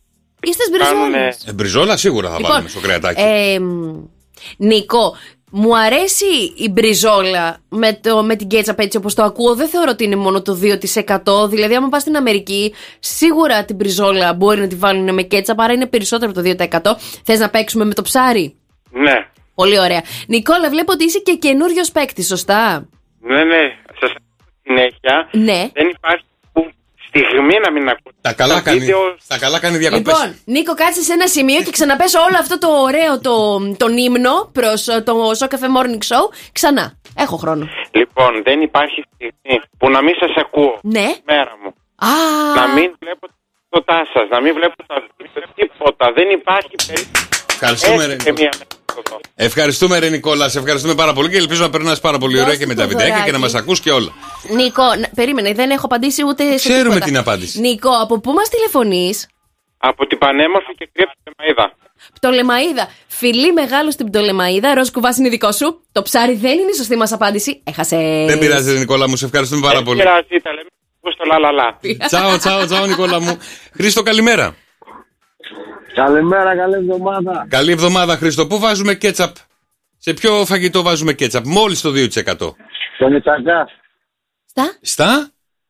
Ή στις μπριζόλες. Ε, μπριζόλα σίγουρα θα Λοιπόν, βάλουμε στο κρεατάκι. Ε, Νίκο, μου αρέσει η μπριζόλα με, το, με την κέτσαπ έτσι όπως το ακούω. Δεν θεωρώ ότι είναι μόνο το δύο τοις εκατό. Δηλαδή, άμα πας στην Αμερική, σίγουρα την μπριζόλα μπορεί να τη βάλουν με κέτσαπ, άρα είναι περισσότερο από το δύο τοις εκατό. Θες να παίξουμε με το ψάρι? Ναι. Πολύ ωραία. Νικόλα, βλέπω ότι είσαι και καινούριος παίκτης, σωστά? Ναι, ναι. Σας ακούω συνέχεια. Ναι. Δεν υπάρχει στιγμή να μην ακούω. Τα καλά, κάνει, βίντεο... τα καλά κάνει διακοπές. Λοιπόν, Νίκο, κάτσε σε ένα σημείο και ξαναπέσω όλο αυτό το ωραίο το, τον ύμνο προς το Σοκαφέ Morning Show ξανά. Έχω χρόνο. Λοιπόν, δεν υπάρχει στιγμή που να μην σας ακούω. Ναι. Μέρα μου. Α. Να μην βλέπω το τάσο σας, να μην βλέπω τα τίποτα. Δεν υπάρχει περίπτωση. Ευχαριστούμε, ρε. Ευχαριστούμε, ρε Νικόλα. Σε ευχαριστούμε πάρα πολύ και ελπίζω να περνάς πάρα πολύ ωραία και με τα βιντεάκια και να μας ακούς και όλα. Νίκο, να, περίμενε, δεν έχω απαντήσει ούτε σε Ξέρουμε τίποτα. την απάντηση. Νίκο, από πού μας τηλεφωνείς? Από την πανέμορφη και κρύα Πτολεμαΐδα. Πτολεμαΐδα. Φιλί μεγάλο στην Πτολεμαΐδα. Ροζ κουβάς είναι δικό σου. Το ψάρι δεν είναι η σωστή μας απάντηση. Έχασε. Δεν πειράζει, ρε Νικόλα μου, σε ευχαριστούμε πάρα δεν πολύ. Δεν πειράζει, τα λέμε στο λαλαλά. Τσάω, τσάω, τσάω, Νικόλα μου. Χρήστο, καλημέρα. Καλημέρα, καλή εβδομάδα. Καλή εβδομάδα, Χρήστο. Πού βάζουμε κέτσαπ? Σε ποιο φαγητό βάζουμε κέτσαπ? Μόλις το δύο τοις εκατό. Στο μουσακά. Στα? Στα?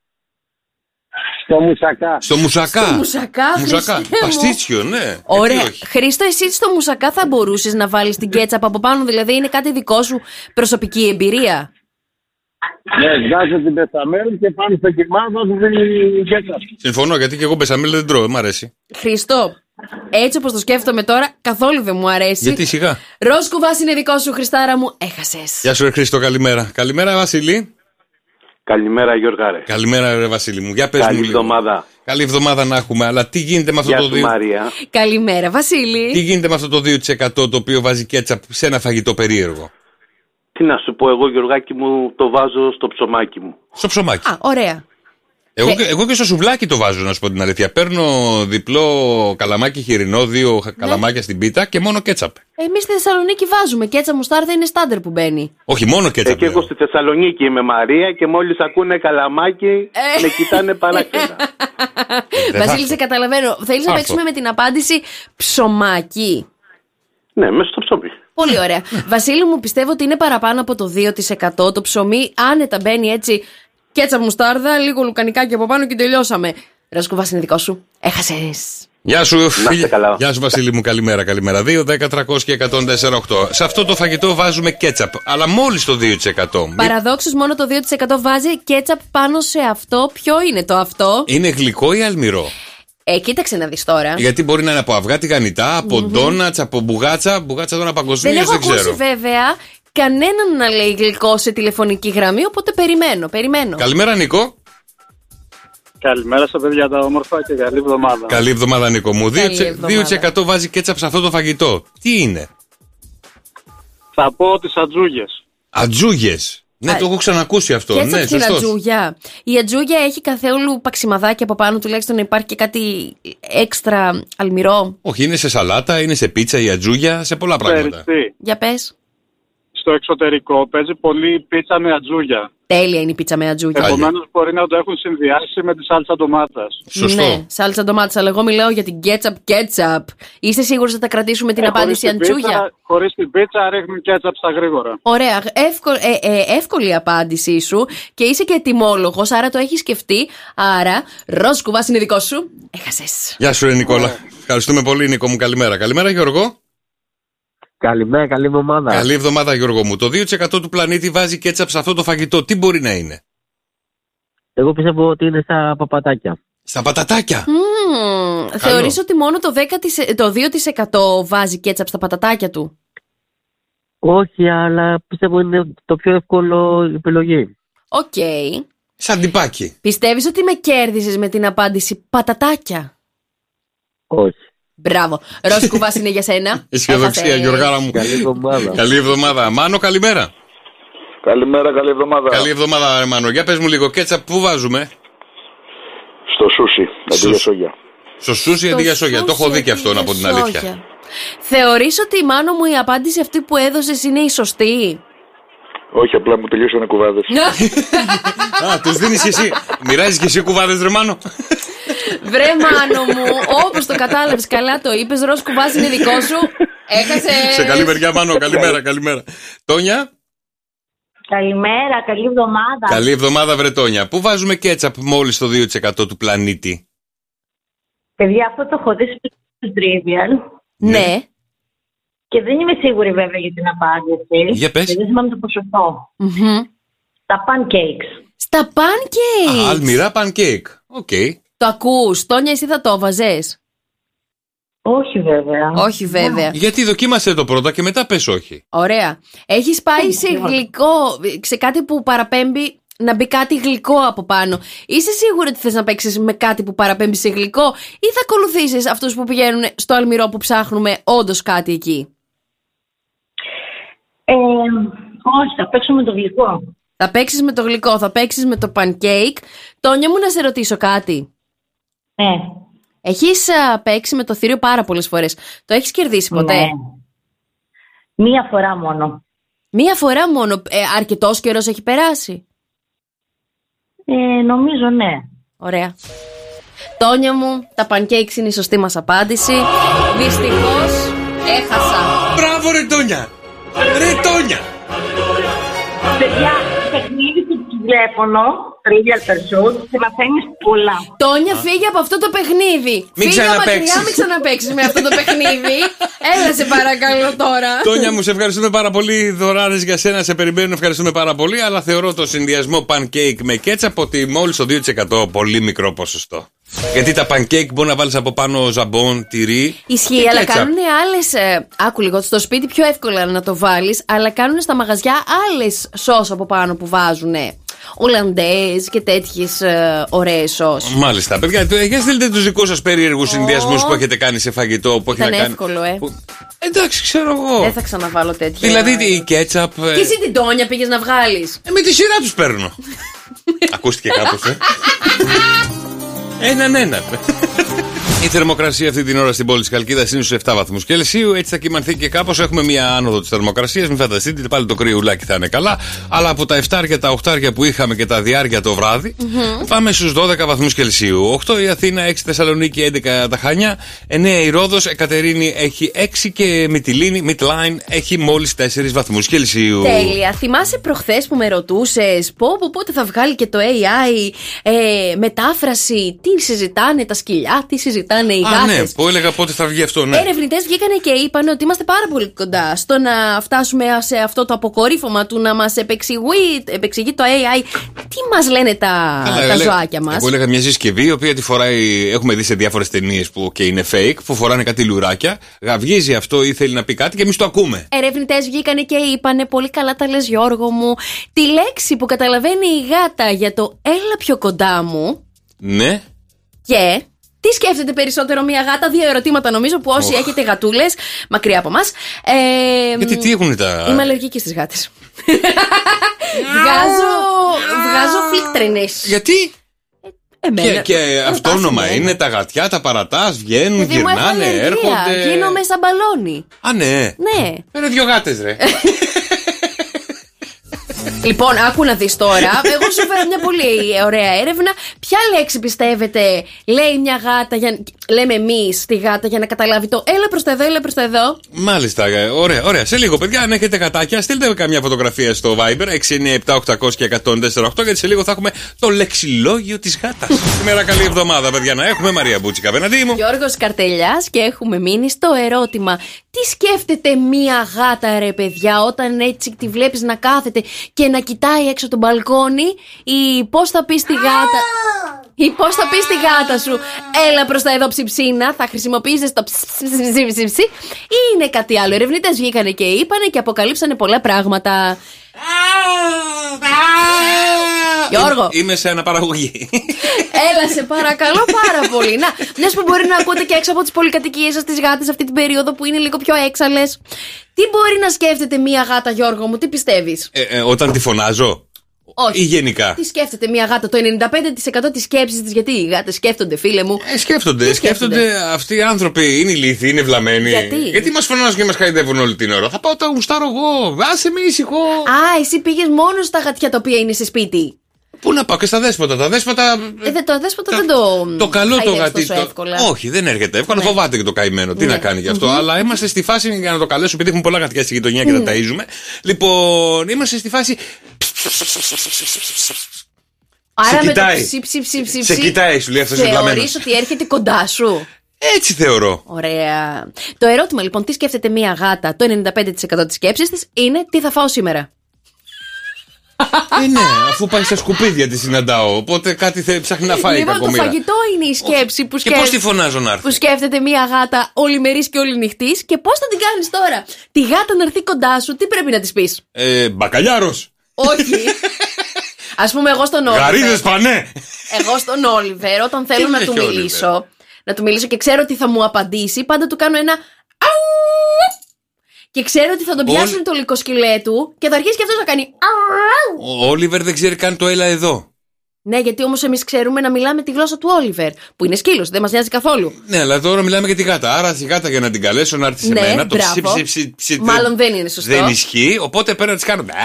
Στο μουσακά. Στο μουσακά. Στο μουσακά, μουσακά. Παστίτσιο, ναι. Ωραία. Χρήστο, εσύ στο μουσακά θα μπορούσες να βάλεις την κέτσαπ από πάνω, δηλαδή είναι κάτι δικό σου προσωπική εμπειρία? Ναι, βγάζω την πεσαμέλ και πάνω στο κιμά βάζω την κέτσαπ. Συμφωνώ, γιατί και εγώ πεσαμέλ δεν τρώω, μ' αρέσει. Χρήστο, έτσι όπως το σκέφτομαι τώρα, καθόλου δεν μου αρέσει. Γιατί σιγά. Ροζ κουβάς είναι δικό σου, Χριστάρα μου, έχασες. Γεια σου, ρε Χρήστο, καλημέρα. Καλημέρα, Βασίλη. Καλημέρα, Γιώργαρε. Καλημέρα, ρε Βασίλη μου. Για πες Καλή μου λίγο. εβδομάδα. Καλή εβδομάδα να έχουμε, αλλά τι γίνεται με αυτό Γεια το σου, δύο... Μαρία. Καλημέρα, Βασίλη. Τι γίνεται με αυτό το δύο τοις εκατό το οποίο βάζει κέτσαπ σε ένα φαγητό περίεργο? Τι να σου πω, εγώ, Γιωργάκη μου, το βάζω στο ψωμάκι μου. Στο ψωμάκι. Α, ωραία. Εγώ, Ε. και, εγώ και στο σουβλάκι το βάζω, να σου πω την αλήθεια. Παίρνω διπλό καλαμάκι χοιρινό, δύο Ναι. καλαμάκια στην πίτα και μόνο κέτσαπ. Εμείς στη Θεσσαλονίκη βάζουμε κέτσα μουστάρδα, είναι στάνταρ που μπαίνει. Όχι, μόνο κέτσαπ. Ε, και εγώ στη Θεσσαλονίκη είμαι, Μαρία, και μόλις ακούνε καλαμάκι, Ε. με κοιτάνε παράξενα. Βασίλη, σε καταλαβαίνω. Θέλεις να Άστο. παίξουμε με την απάντηση ψωμάκι? Ναι, μέσα στο ψωμί. Πολύ ωραία. Βασίλη μου, πιστεύω ότι είναι παραπάνω από το δύο τοις εκατό. Το ψωμί άνετα μπαίνει έτσι. Κέτσα μουστάρδα, λίγο λουκανικάκι από πάνω και τελειώσαμε. Ροζ κουβάς είναι δικό σου. Έχασες. Γεια σου, είστε καλά. Γεια σου, Βασίλη μου, καλημέρα, καλημέρα. δύο, δέκα, τριακόσια και εκατόν τέσσερα οκτώ. Σε αυτό το φαγητό βάζουμε κέτσαπ, αλλά μόλις το δύο τοις εκατό. Παραδόξως, μόνο το δύο τοις εκατό βάζει κέτσαπ πάνω σε αυτό. Ποιο είναι το αυτό? Είναι γλυκό ή αλμυρό? Ε, κοίταξε να δεις τώρα. Γιατί μπορεί να είναι από αυγά τηγανιτά, από Μμμ. ντόνατς, από μπουγάτσα. Μπουγάτσα τώρα Δεν παγκοσμίως έχω δεν ακούσει ξέρω. βέβαια κανέναν να λέει γλυκό σε τηλεφωνική γραμμή, οπότε περιμένω, περιμένω. Καλημέρα, Νίκο. Καλημέρα στα παιδιά τα όμορφα και καλή εβδομάδα. Καλή εβδομάδα, Νίκο μου. Καλή εβδομάδα. δύο τοις εκατό βάζει κέτσαπ σε αυτό το φαγητό. Τι είναι? Θα πω τις ατζούγες. Ατζούγες. Ναι, Α, το έχω ξανακούσει αυτό. Κέτσαπ Ναι, στην σωστός. ατζούγια. Η ατζούγια έχει καθόλου παξιμαδάκι από πάνω, τουλάχιστον να υπάρχει και κάτι έξτρα αλμυρό. Όχι, είναι σε σαλάτα, είναι σε πίτσα η ατζούγια, σε πολλά πράγματα. Περιστή. Για πες. Στο εξωτερικό παίζει πολύ πίτσα με ατζούγια. Τέλεια είναι η πίτσα με ατζούγια. Επομένως μπορεί να το έχουν συνδυάσει με τη σάλτσα ντομάτας. Σωστό. Ναι, σάλτσα ντομάτσα, αλλά εγώ μιλάω για την κέτσαπ κέτσαπ. Είστε σίγουροι ότι θα κρατήσουμε την Ε, απάντηση χωρίς την αντζούγια? πίτσα- Χωρίς την πίτσα ρίχνουν κέτσαπ στα γρήγορα. Ωραία, εύκολ, ε, ε, εύκολη η απάντησή σου και είσαι και ετοιμόλογος, άρα το έχεις σκεφτεί. Άρα, ροζ κουβάς είναι δικό σου. Έχασες. Γεια σου, ρε Νικόλα. Ευχαριστούμε πολύ, Νίκο μου. Καλημέρα. Καλημέρα, Γιώργο. Καλημέρα, καλή εβδομάδα. Καλή εβδομάδα, Γιώργο μου. Το δύο τοις εκατό του πλανήτη βάζει κέτσαπ σε αυτό το φαγητό. Τι μπορεί να είναι? Εγώ πιστεύω ότι είναι στα παπατάκια. Στα πατατάκια. Mm, θεωρείς ότι μόνο το, δέκα τοις εκατό, το δύο τοις εκατό βάζει κέτσαπ στα πατατάκια του? Όχι, αλλά πιστεύω είναι το πιο εύκολο επιλογή. Οκ. Σαν τυπάκι. Πιστεύεις ότι με κέρδισες με την απάντηση πατατάκια? Όχι. Μπράβο. Ροζ κουβάς είναι για σένα. Αισιοδοξία, Έχασες. Γιωργάρα μου. Καλή εβδομάδα. Καλή εβδομάδα. Μάνο, καλημέρα. Καλημέρα, καλή εβδομάδα. Καλή εβδομάδα, ρε Μάνο. Για πες μου λίγο, κέτσαπ πού βάζουμε? Στο σούσι, αντί για σόγια. Στο σούσι αντί για σόγια. Το έχω δει και αυτό, να πω την αλήθεια. Θεωρείς ότι, Μάνο μου, η απάντηση αυτή που έδωσες είναι η σωστή? Όχι, απλά μου τελείωσαν κουβάδες. Α, τους δίνεις και εσύ. Μοιράζεις και εσύ κουβάδες, ρε Μάνο. Βρε Μάνο μου, όπως το κατάλαβες καλά το είπες, ροζ κουβάς είναι δικό σου. Έχασες. Σε καλή μεριά, Μάνο, καλημέρα, καλημέρα. Τόνια. Καλημέρα, καλή εβδομάδα. Καλή εβδομάδα, βρε Τόνια. Πού βάζουμε κέτσαπ μόλις το δύο τοις εκατό του πλανήτη? Παιδιά, αυτό το έχω δει στο Trivial. Ναι. Και δεν είμαι σίγουρη βέβαια για την απάντηση. Για πες. Και δεν θυμάμαι το ποσοστό. Mm-hmm. Στα pancakes. Στα pancakes. Α, αλμυρά pancake. Οκ. Okay. Το ακούς, Τόνια, εσύ θα το βάζες? Όχι βέβαια. Όχι βέβαια. Γιατί δοκίμασε το πρώτα και μετά πες όχι. Ωραία. Έχεις πάει σε γλυκό, σε κάτι που παραπέμπει να μπει κάτι γλυκό από πάνω. Είσαι σίγουρη ότι θες να παίξεις με κάτι που παραπέμπει σε γλυκό, ή θα ακολουθήσεις αυτούς που πηγαίνουν στο αλμυρό που ψάχνουμε όντως κάτι εκεί? Ε, όχι, θα παίξω με το γλυκό. Θα παίξεις με το γλυκό, θα παίξεις με το pancake. Τόνια μου, να σε ρωτήσω κάτι. Ναι. Έχεις α, παίξει με το θηρίο πάρα πολλές φορές. Το έχεις κερδίσει ποτέ? Ναι. Μία φορά μόνο. Μία φορά μόνο. Ε, αρκετός καιρός έχει περάσει? Ε, νομίζω ναι. Ωραία. Τόνια μου, τα pancakes είναι η σωστή μας απάντηση. Δυστυχώς έχασα. Μπράβο ρε Τόνια. Ρε Τόνια. Παιδιά, παιχνίδι του τηλέφωνο, Trivial Pursuit, και μαθαίνεις πολλά. Τόνια, φύγε από αυτό το παιχνίδι. Μην φύγε ξαναπαίξεις. μακριά, μην ξαναπαίξεις με αυτό το παιχνίδι. Έλα σε παρακαλώ τώρα. Τόνια μου, σε ευχαριστούμε πάρα πολύ. Δωράρες για σένα, σε περιμένουν, ευχαριστούμε πάρα πολύ. Αλλά θεωρώ το συνδυασμό pancake με ketchup ότι μόλις το δύο τοις εκατό, πολύ μικρό ποσοστό. Γιατί τα pancake μπορεί να βάλεις από πάνω ζαμπόν, τυρί. Ισχύει, αλλά κάνουν άλλες. Ε, άκου λίγο, στο σπίτι πιο εύκολα να το βάλεις, αλλά κάνουν στα μαγαζιά άλλες σως από πάνω που βάζουν. Ολαντέζ και τέτοιες ε, ωραίες σως. Μάλιστα, παιδιά, για στείλτε τους δικούς σας περίεργους oh. συνδυασμούς που έχετε κάνει σε φαγητό. Που Ήταν έχει να εύκολο, κάνει... ε. Που... Εντάξει, ξέρω εγώ. Δεν θα ξαναβάλω τέτοια. Δηλαδή η κέτσαπ. Και εσύ την Τόνια πήγες να βγάλεις? Ε, με τη σειρά τους παίρνω. Ακούστηκε κάπως, ε. Έναν έναν. Η θερμοκρασία αυτή την ώρα στην πόλη της Χαλκίδας είναι στους επτά βαθμούς Κελσίου. Έτσι θα κυμανθεί και κάπως. Έχουμε μια άνοδο της θερμοκρασίας. Μην φανταστείτε, πάλι το κρύουλάκι θα είναι καλά. Αλλά από τα επτάρια, τα οχτάρια που είχαμε και τα διάρκεια το βράδυ, mm-hmm. πάμε στους δώδεκα βαθμούς Κελσίου. οκτώ η Αθήνα, έξι Θεσσαλονίκη, έντεκα τα Χανιά, εννέα η Ρόδος, Εκατερίνη έχει έξι και Μυτιλίνη, Μιτλάιν έχει μόλις τέσσερις βαθμούς Κελσίου. Τέλεια. Θυμάσαι προχθές που με ρωτούσες πω, πω, πότε θα βγάλει και το έι άι ε, μετάφραση, τι συζητάνε τα σκυλιά, τι συζητάνε οι γάτες. Α, ναι, που έλεγα πότε θα βγει αυτό, ναι. Ερευνητές βγήκανε και είπαν ότι είμαστε πάρα πολύ κοντά στο να φτάσουμε σε αυτό το αποκορύφωμα του να μας επεξηγεί, επεξηγεί το έι άι τι μας λένε τα, Καλά, τα έλεγα, ζωάκια μας. Εγώ έλεγα μια συσκευή η οποία τη φοράει, έχουμε δει σε διάφορες ταινίες που και είναι fake, που φοράνε κάτι λουράκια, γαυγίζει αυτό ή θέλει να πει κάτι και εμείς το ακούμε. Ερευνητές βγήκανε και είπανε, πολύ καλά τα λες Γιώργο μου, τη λέξη που καταλαβαίνει η γάτα για το έλα πιο κοντά μου. Ναι. Και τι σκέφτεται περισσότερο μια γάτα? Δύο ερωτήματα νομίζω που όσοι oh. έχετε γατούλες μακριά από μας. Ε, Γιατί τι έχουν τα. Είμαι αλλεργική στις γάτες. βγάζω βγάζω φλίκτρινες. Γιατί? Εμένα. Και, και αυτόνομα είναι τα γατιά, τα παρατάς, βγαίνουν, Παιδί γυρνάνε, έρχονται. Γίνομαι σαν μπαλόνι. Α, ναι. Ναι. Πέρα δύο γάτες, ρε. Λοιπόν, άκου να δεις τώρα. Εγώ σου φέρω μια πολύ ωραία έρευνα. Ποια λέξη πιστεύετε λέει μια γάτα, για... λέμε εμείς στη γάτα για να καταλάβει το έλα προς τα εδώ, έλα προς τα εδώ? Μάλιστα, ωραία, ωραία. Σε λίγο, παιδιά, αν έχετε γατάκια, στείλτε καμιά φωτογραφία στο Viber έξι εννιά επτά οκτακόσια και εκατόν τέσσερα οκτώ, γιατί σε λίγο θα έχουμε το λεξιλόγιο της γάτας. Σήμερα καλή εβδομάδα, παιδιά, να έχουμε. Μαρία Μπούτσικα απέναντί μου. Γιώργος Καρτελιάς, και έχουμε μείνει στο ερώτημα. Τι σκέφτεται μία γάτα, ρε παιδιά, όταν έτσι τη βλέπεις να κάθεται και να κοιτάει έξω το μπαλκόνι, ή πώς θα πει στη γάτα. Ή πώς θα πει στη γάτα σου, έλα προς τα εδώ ψιψίνα, θα χρησιμοποιήσεις το ψιψιψιψιψι, ή είναι κάτι άλλο? Ερευνητές βγήκανε και είπανε και αποκαλύψανε πολλά πράγματα. Γιώργο, είμαι σε αναπαραγωγή. Έλα σε παρακαλώ πάρα πολύ. Να, μιας που μπορεί να ακούτε και έξω από τις πολυκατοικίες σας τις γάτες αυτή την περίοδο που είναι λίγο πιο έξαλλες. Τι μπορεί να σκέφτεται μία γάτα, Γιώργο μου, τι πιστεύεις? Ε, ε, όταν τη φωνάζω? Όχι. Ή γενικά? Τι σκέφτεται μία γάτα? Το ενενήντα πέντε τοις εκατό της σκέψης της, γιατί οι γάτες σκέφτονται, φίλε μου. Ε, σκέφτονται, σκέφτονται, σκέφτονται. Αυτοί οι άνθρωποι είναι ηλίθιοι, είναι βλαμμένοι. Γιατί? Γιατί μας φωνάζουν και μας χαϊδεύουν όλη την ώρα? Θα πάω τα γουστάρω εγώ. Άσε με ήσυχο. Α, εσύ πήγες μόνο στα γατιά τα οποία είναι σε σπίτι. Πού να πάω και στα δέσποτα. Τα δέσποτα. Ε, δε, το δέσποτα τα... δεν το. Το καλό το γατί. Το... Εύκολα. Όχι, δεν έρχεται εύκολα. Ναι. Φοβάται και το καημένο. Τι ναι. να κάνει γι' αυτό. Mm-hmm. Αλλά είμαστε στη φάση, για να το καλέσω, επειδή έχουμε πολλά γατιά στη γειτονιά και mm. τα ταΐζουμε. Λοιπόν, είμαστε στη φάση. Άρα σε με κοιτάει. το ψι, ψι, ψι, ψι, σε κοιτάει, σου λέει αυτός ο βλαμμένος. Θεωρείς ότι έρχεται κοντά σου. Έτσι θεωρώ. Ωραία. Το ερώτημα λοιπόν, τι σκέφτεται μία γάτα, το ενενήντα πέντε τοις εκατό της σκέψης της είναι τι θα φάω σήμερα. Ε, ναι, αφού πάει στα σκουπίδια τη συναντάω. Οπότε κάτι θε, ψάχνει να φάει. Λοιπόν, το φαγητό είναι η σκέψη που, σκέφ... και πώς τη φωνάζω να έρθει. Που σκέφτεται μία γάτα ολημερής και οληνυχτής. Και πώς θα την κάνεις τώρα. Τη γάτα να έρθει κοντά σου, τι πρέπει να της πεις. Ε, μπακαλιάρος. Όχι. Ας πούμε, εγώ στον Όλιβερ. Γαρίδες πανέ. Εγώ στον Όλιβερ, όταν θέλω να του μιλήσω, να του μιλήσω και ξέρω ότι θα μου απαντήσει, πάντα του κάνω ένα. Και ξέρω ότι θα τον πιάσουν το λυκοσκυλέ του και θα αρχίσει και αυτός να κάνει. Ο Όλιβερ δεν ξέρει καν το έλα εδώ. Ναι, γιατί όμως εμείς ξέρουμε να μιλάμε τη γλώσσα του Όλιβερ, που είναι σκύλος, δεν μας νοιάζει καθόλου. Ναι, αλλά τώρα μιλάμε για τη γάτα. Άρα τη γάτα για να την καλέσω να έρθει σε ναι, μένα. Το ψι, ψι, ψι, ψι, μάλλον δεν είναι σωστό. Δεν ισχύει, οπότε πρέπει να τη κάνω.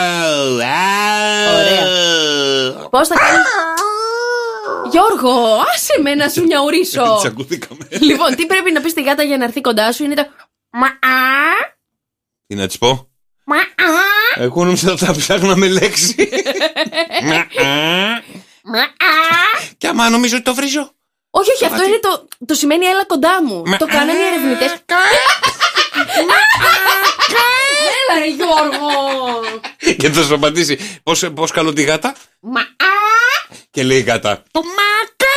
Ωραία. Πώς θα κάνει. Γιώργο, άσε με να σου νιαουρίσω. Τσακούθηκαμε. Λοιπόν, τι πρέπει να πεις στη γάτα για να έρθει κοντά σου είναι το. Τι να της πω. Εγώ νόμιζα ότι θα ψάχναμε λέξη. Και άμα νομίζω ότι το βρίζω. Όχι, όχι, αυτό είναι το. Το σημαίνει έλα κοντά μου. Το κάνανε οι ερευνητές. Έλα, ρε Γιώργο. Και θα σου απαντήσει. Πώς καλώ τη γάτα. Και λέει η γάτα. Το μακά.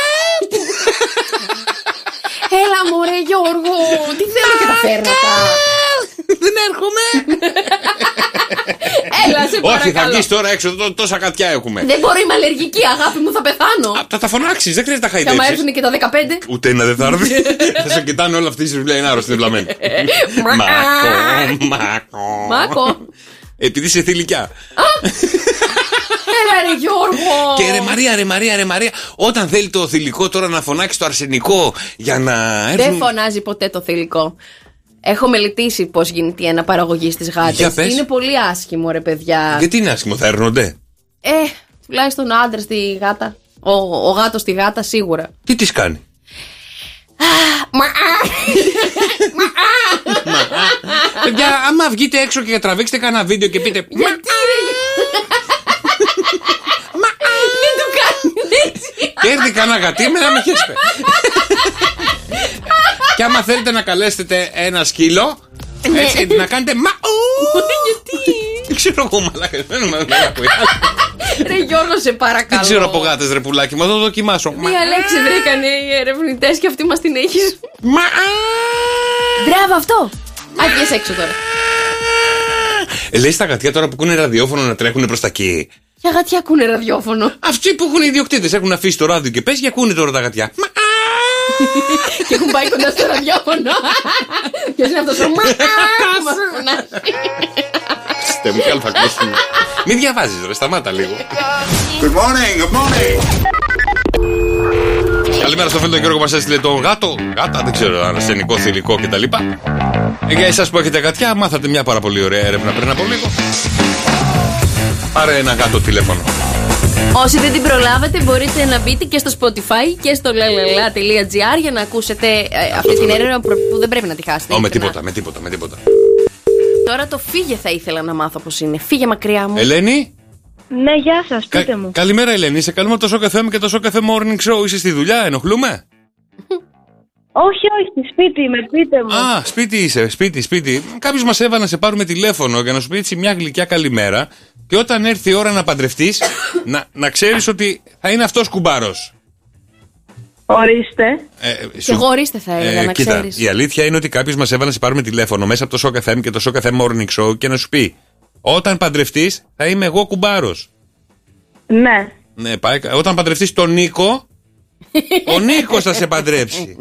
Έλα μωρέ Γιώργο. Τι θέλω και τα φέρματα. Δεν έρχομαι. Έλα, σε παρακαλώ. Όχι, θα βγεις τώρα έξω, τόσα κατιά έχουμε. Δεν μπορώ, είμαι αλλεργική, αγάπη μου, θα πεθάνω. Θα τα φωνάξεις, δεν χρειάζεται να χαϊδέψεις. Θα μ' έρθουν και τα δεκαπέντε. Ούτε ένα δεν θα έρθει. Θα σε κοιτάνε όλα αυτοί οι δουλειά, είναι άρρωστοι, είναι βλαμμένοι. Μάκο, μάκο. Μάκο. Επειδή είσαι θηλυκιά. Έλα ρε Γιώργο. Και ρε Μαρία, ρε Μαρία, ρε Μαρία, όταν θέλει το θηλυκό τώρα να φωνάξει το αρσενικό για να έρθουν. Δεν φωνάζει ποτέ το θηλυκό. Έχω μελετήσει πώς γίνεται η αναπαραγωγή στις γάτες. Είναι πολύ άσχημο, ρε παιδιά. Γιατί είναι άσχημο, θα έρνονται. Ε, τουλάχιστον ο άντρας στη γάτα. Ο, ο γάτος στη γάτα σίγουρα. Τι της κάνει. Μα. Παιδιά, άμα βγείτε έξω και τραβήξετε κανένα βίντεο και πείτε. Γιατί ρε. Δεν το κάνει έτσι. Και έρθει κανένα γατί με να με χέσετε. Και άμα θέλετε να καλέσετε ένα σκύλο, έτσι, να κάνετε μα. Γιατί. Δεν ξέρω εγώ, μαλάκα. Ρε Γιώργο, σε παρακαλώ. Δεν ξέρω από γάτες, ρε πουλάκι μου, θα το δοκιμάσω. Μία λέξη βρήκανε οι ερευνητές και αυτή μας την έχεις. Μα. Μπράβο, αυτό. Άκοιες έξω τώρα. Ε, λέει στα γατιά τώρα που ακούνε ραδιόφωνο να τρέχουν προς τα εκεί. Ποια γατιά ακούνε ραδιόφωνο. Αυτοί που έχουν οι ιδιοκτήτες έχουν αφήσει το ράδιο και πες και ακούνε τώρα τα γατιά. Μα. Και έχουν πάει κοντά στο ραδιόφωνο. Ποιος είναι αυτός ο Στε μου, καλό θα ακούσουν. Μην διαβάζεις ρε, σταμάτα λίγο. Good morning, good morning. Καλημέρα στο φίλο τον Γιώργο, μας έστειλε το γάτο. Γάτα, δεν ξέρω, αρσενικό, θηλυκό κτλ. Για εσάς που έχετε γατιά, μάθατε μια πάρα πολύ ωραία έρευνα πριν από λίγο. Πάρε ένα γάτο τηλέφωνο. Όσοι δεν την προλάβετε, μπορείτε να μπείτε και στο Spotify και στο λαλαλα τελεία τζι άρ για να ακούσετε ε, αυτή την έρευνα που δεν πρέπει να τη χάσετε. Ω, με τίποτα, με τίποτα, με τίποτα. Τώρα το φύγε θα ήθελα να μάθω πώς είναι. Φύγε μακριά μου. Ελένη. Ναι, γεια σας, πείτε Κα- μου. Καλημέρα, Ελένη. Σε καλούμε το Σοκ εφ εμ και το Σοκ εφ εμ Morning Show. Είσαι στη δουλειά, ενοχλούμε. Όχι, όχι, σπίτι είμαι, πείτε μου. Α, σπίτι είσαι, σπίτι, σπίτι. Κάποιος μας έβαλε να σε πάρουμε τηλέφωνο για να σου πει έτσι μια γλυκιά καλημέρα. Και όταν έρθει η ώρα να παντρευτείς, να, να ξέρεις ότι θα είναι αυτός κουμπάρος. Ορίστε. Ε, σου... Και εγώ ορίστε θα έλεγα, ε, να κοίτα, ξέρεις. Η αλήθεια είναι ότι κάποιος μας έβαλε να σε πάρουμε τηλέφωνο μέσα από το Σοκ εφ εμ και το Σοκ εφ εμ Morning Show και να σου πει όταν παντρευτείς θα είμαι εγώ κουμπάρος. Ναι. Ναι, πάει. Όταν παντρευτείς τον Νίκο, ο Νίκος θα σε παντρέψει.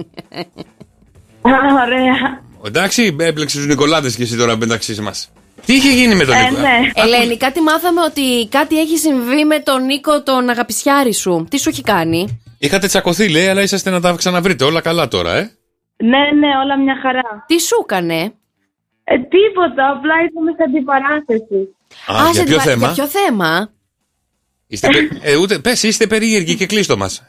Ωραία. Εντάξει, έπλεξες τους Νικολάδες και εσύ τώρα μεταξύ μας. Τι είχε γίνει με τον ε, Νίκο. Ναι. Ελένη, κάτι μάθαμε ότι κάτι έχει συμβεί με τον Νίκο τον αγαπησιάρη σου. Τι σου έχει κάνει. Είχατε τσακωθεί, λέει, αλλά είσαστε να τα ξαναβρείτε. Όλα καλά τώρα, ε. Ναι, ναι, όλα μια χαρά. Τι σου έκανε. Ε, τίποτα, απλά ήρθαμε σε αντιπαράθεση. Α, Α, για ποιο αντιπα... θέμα. Για ποιο θέμα. Είστε πε... ε, ούτε... Πες, είστε περίεργοι και κλείστο μας.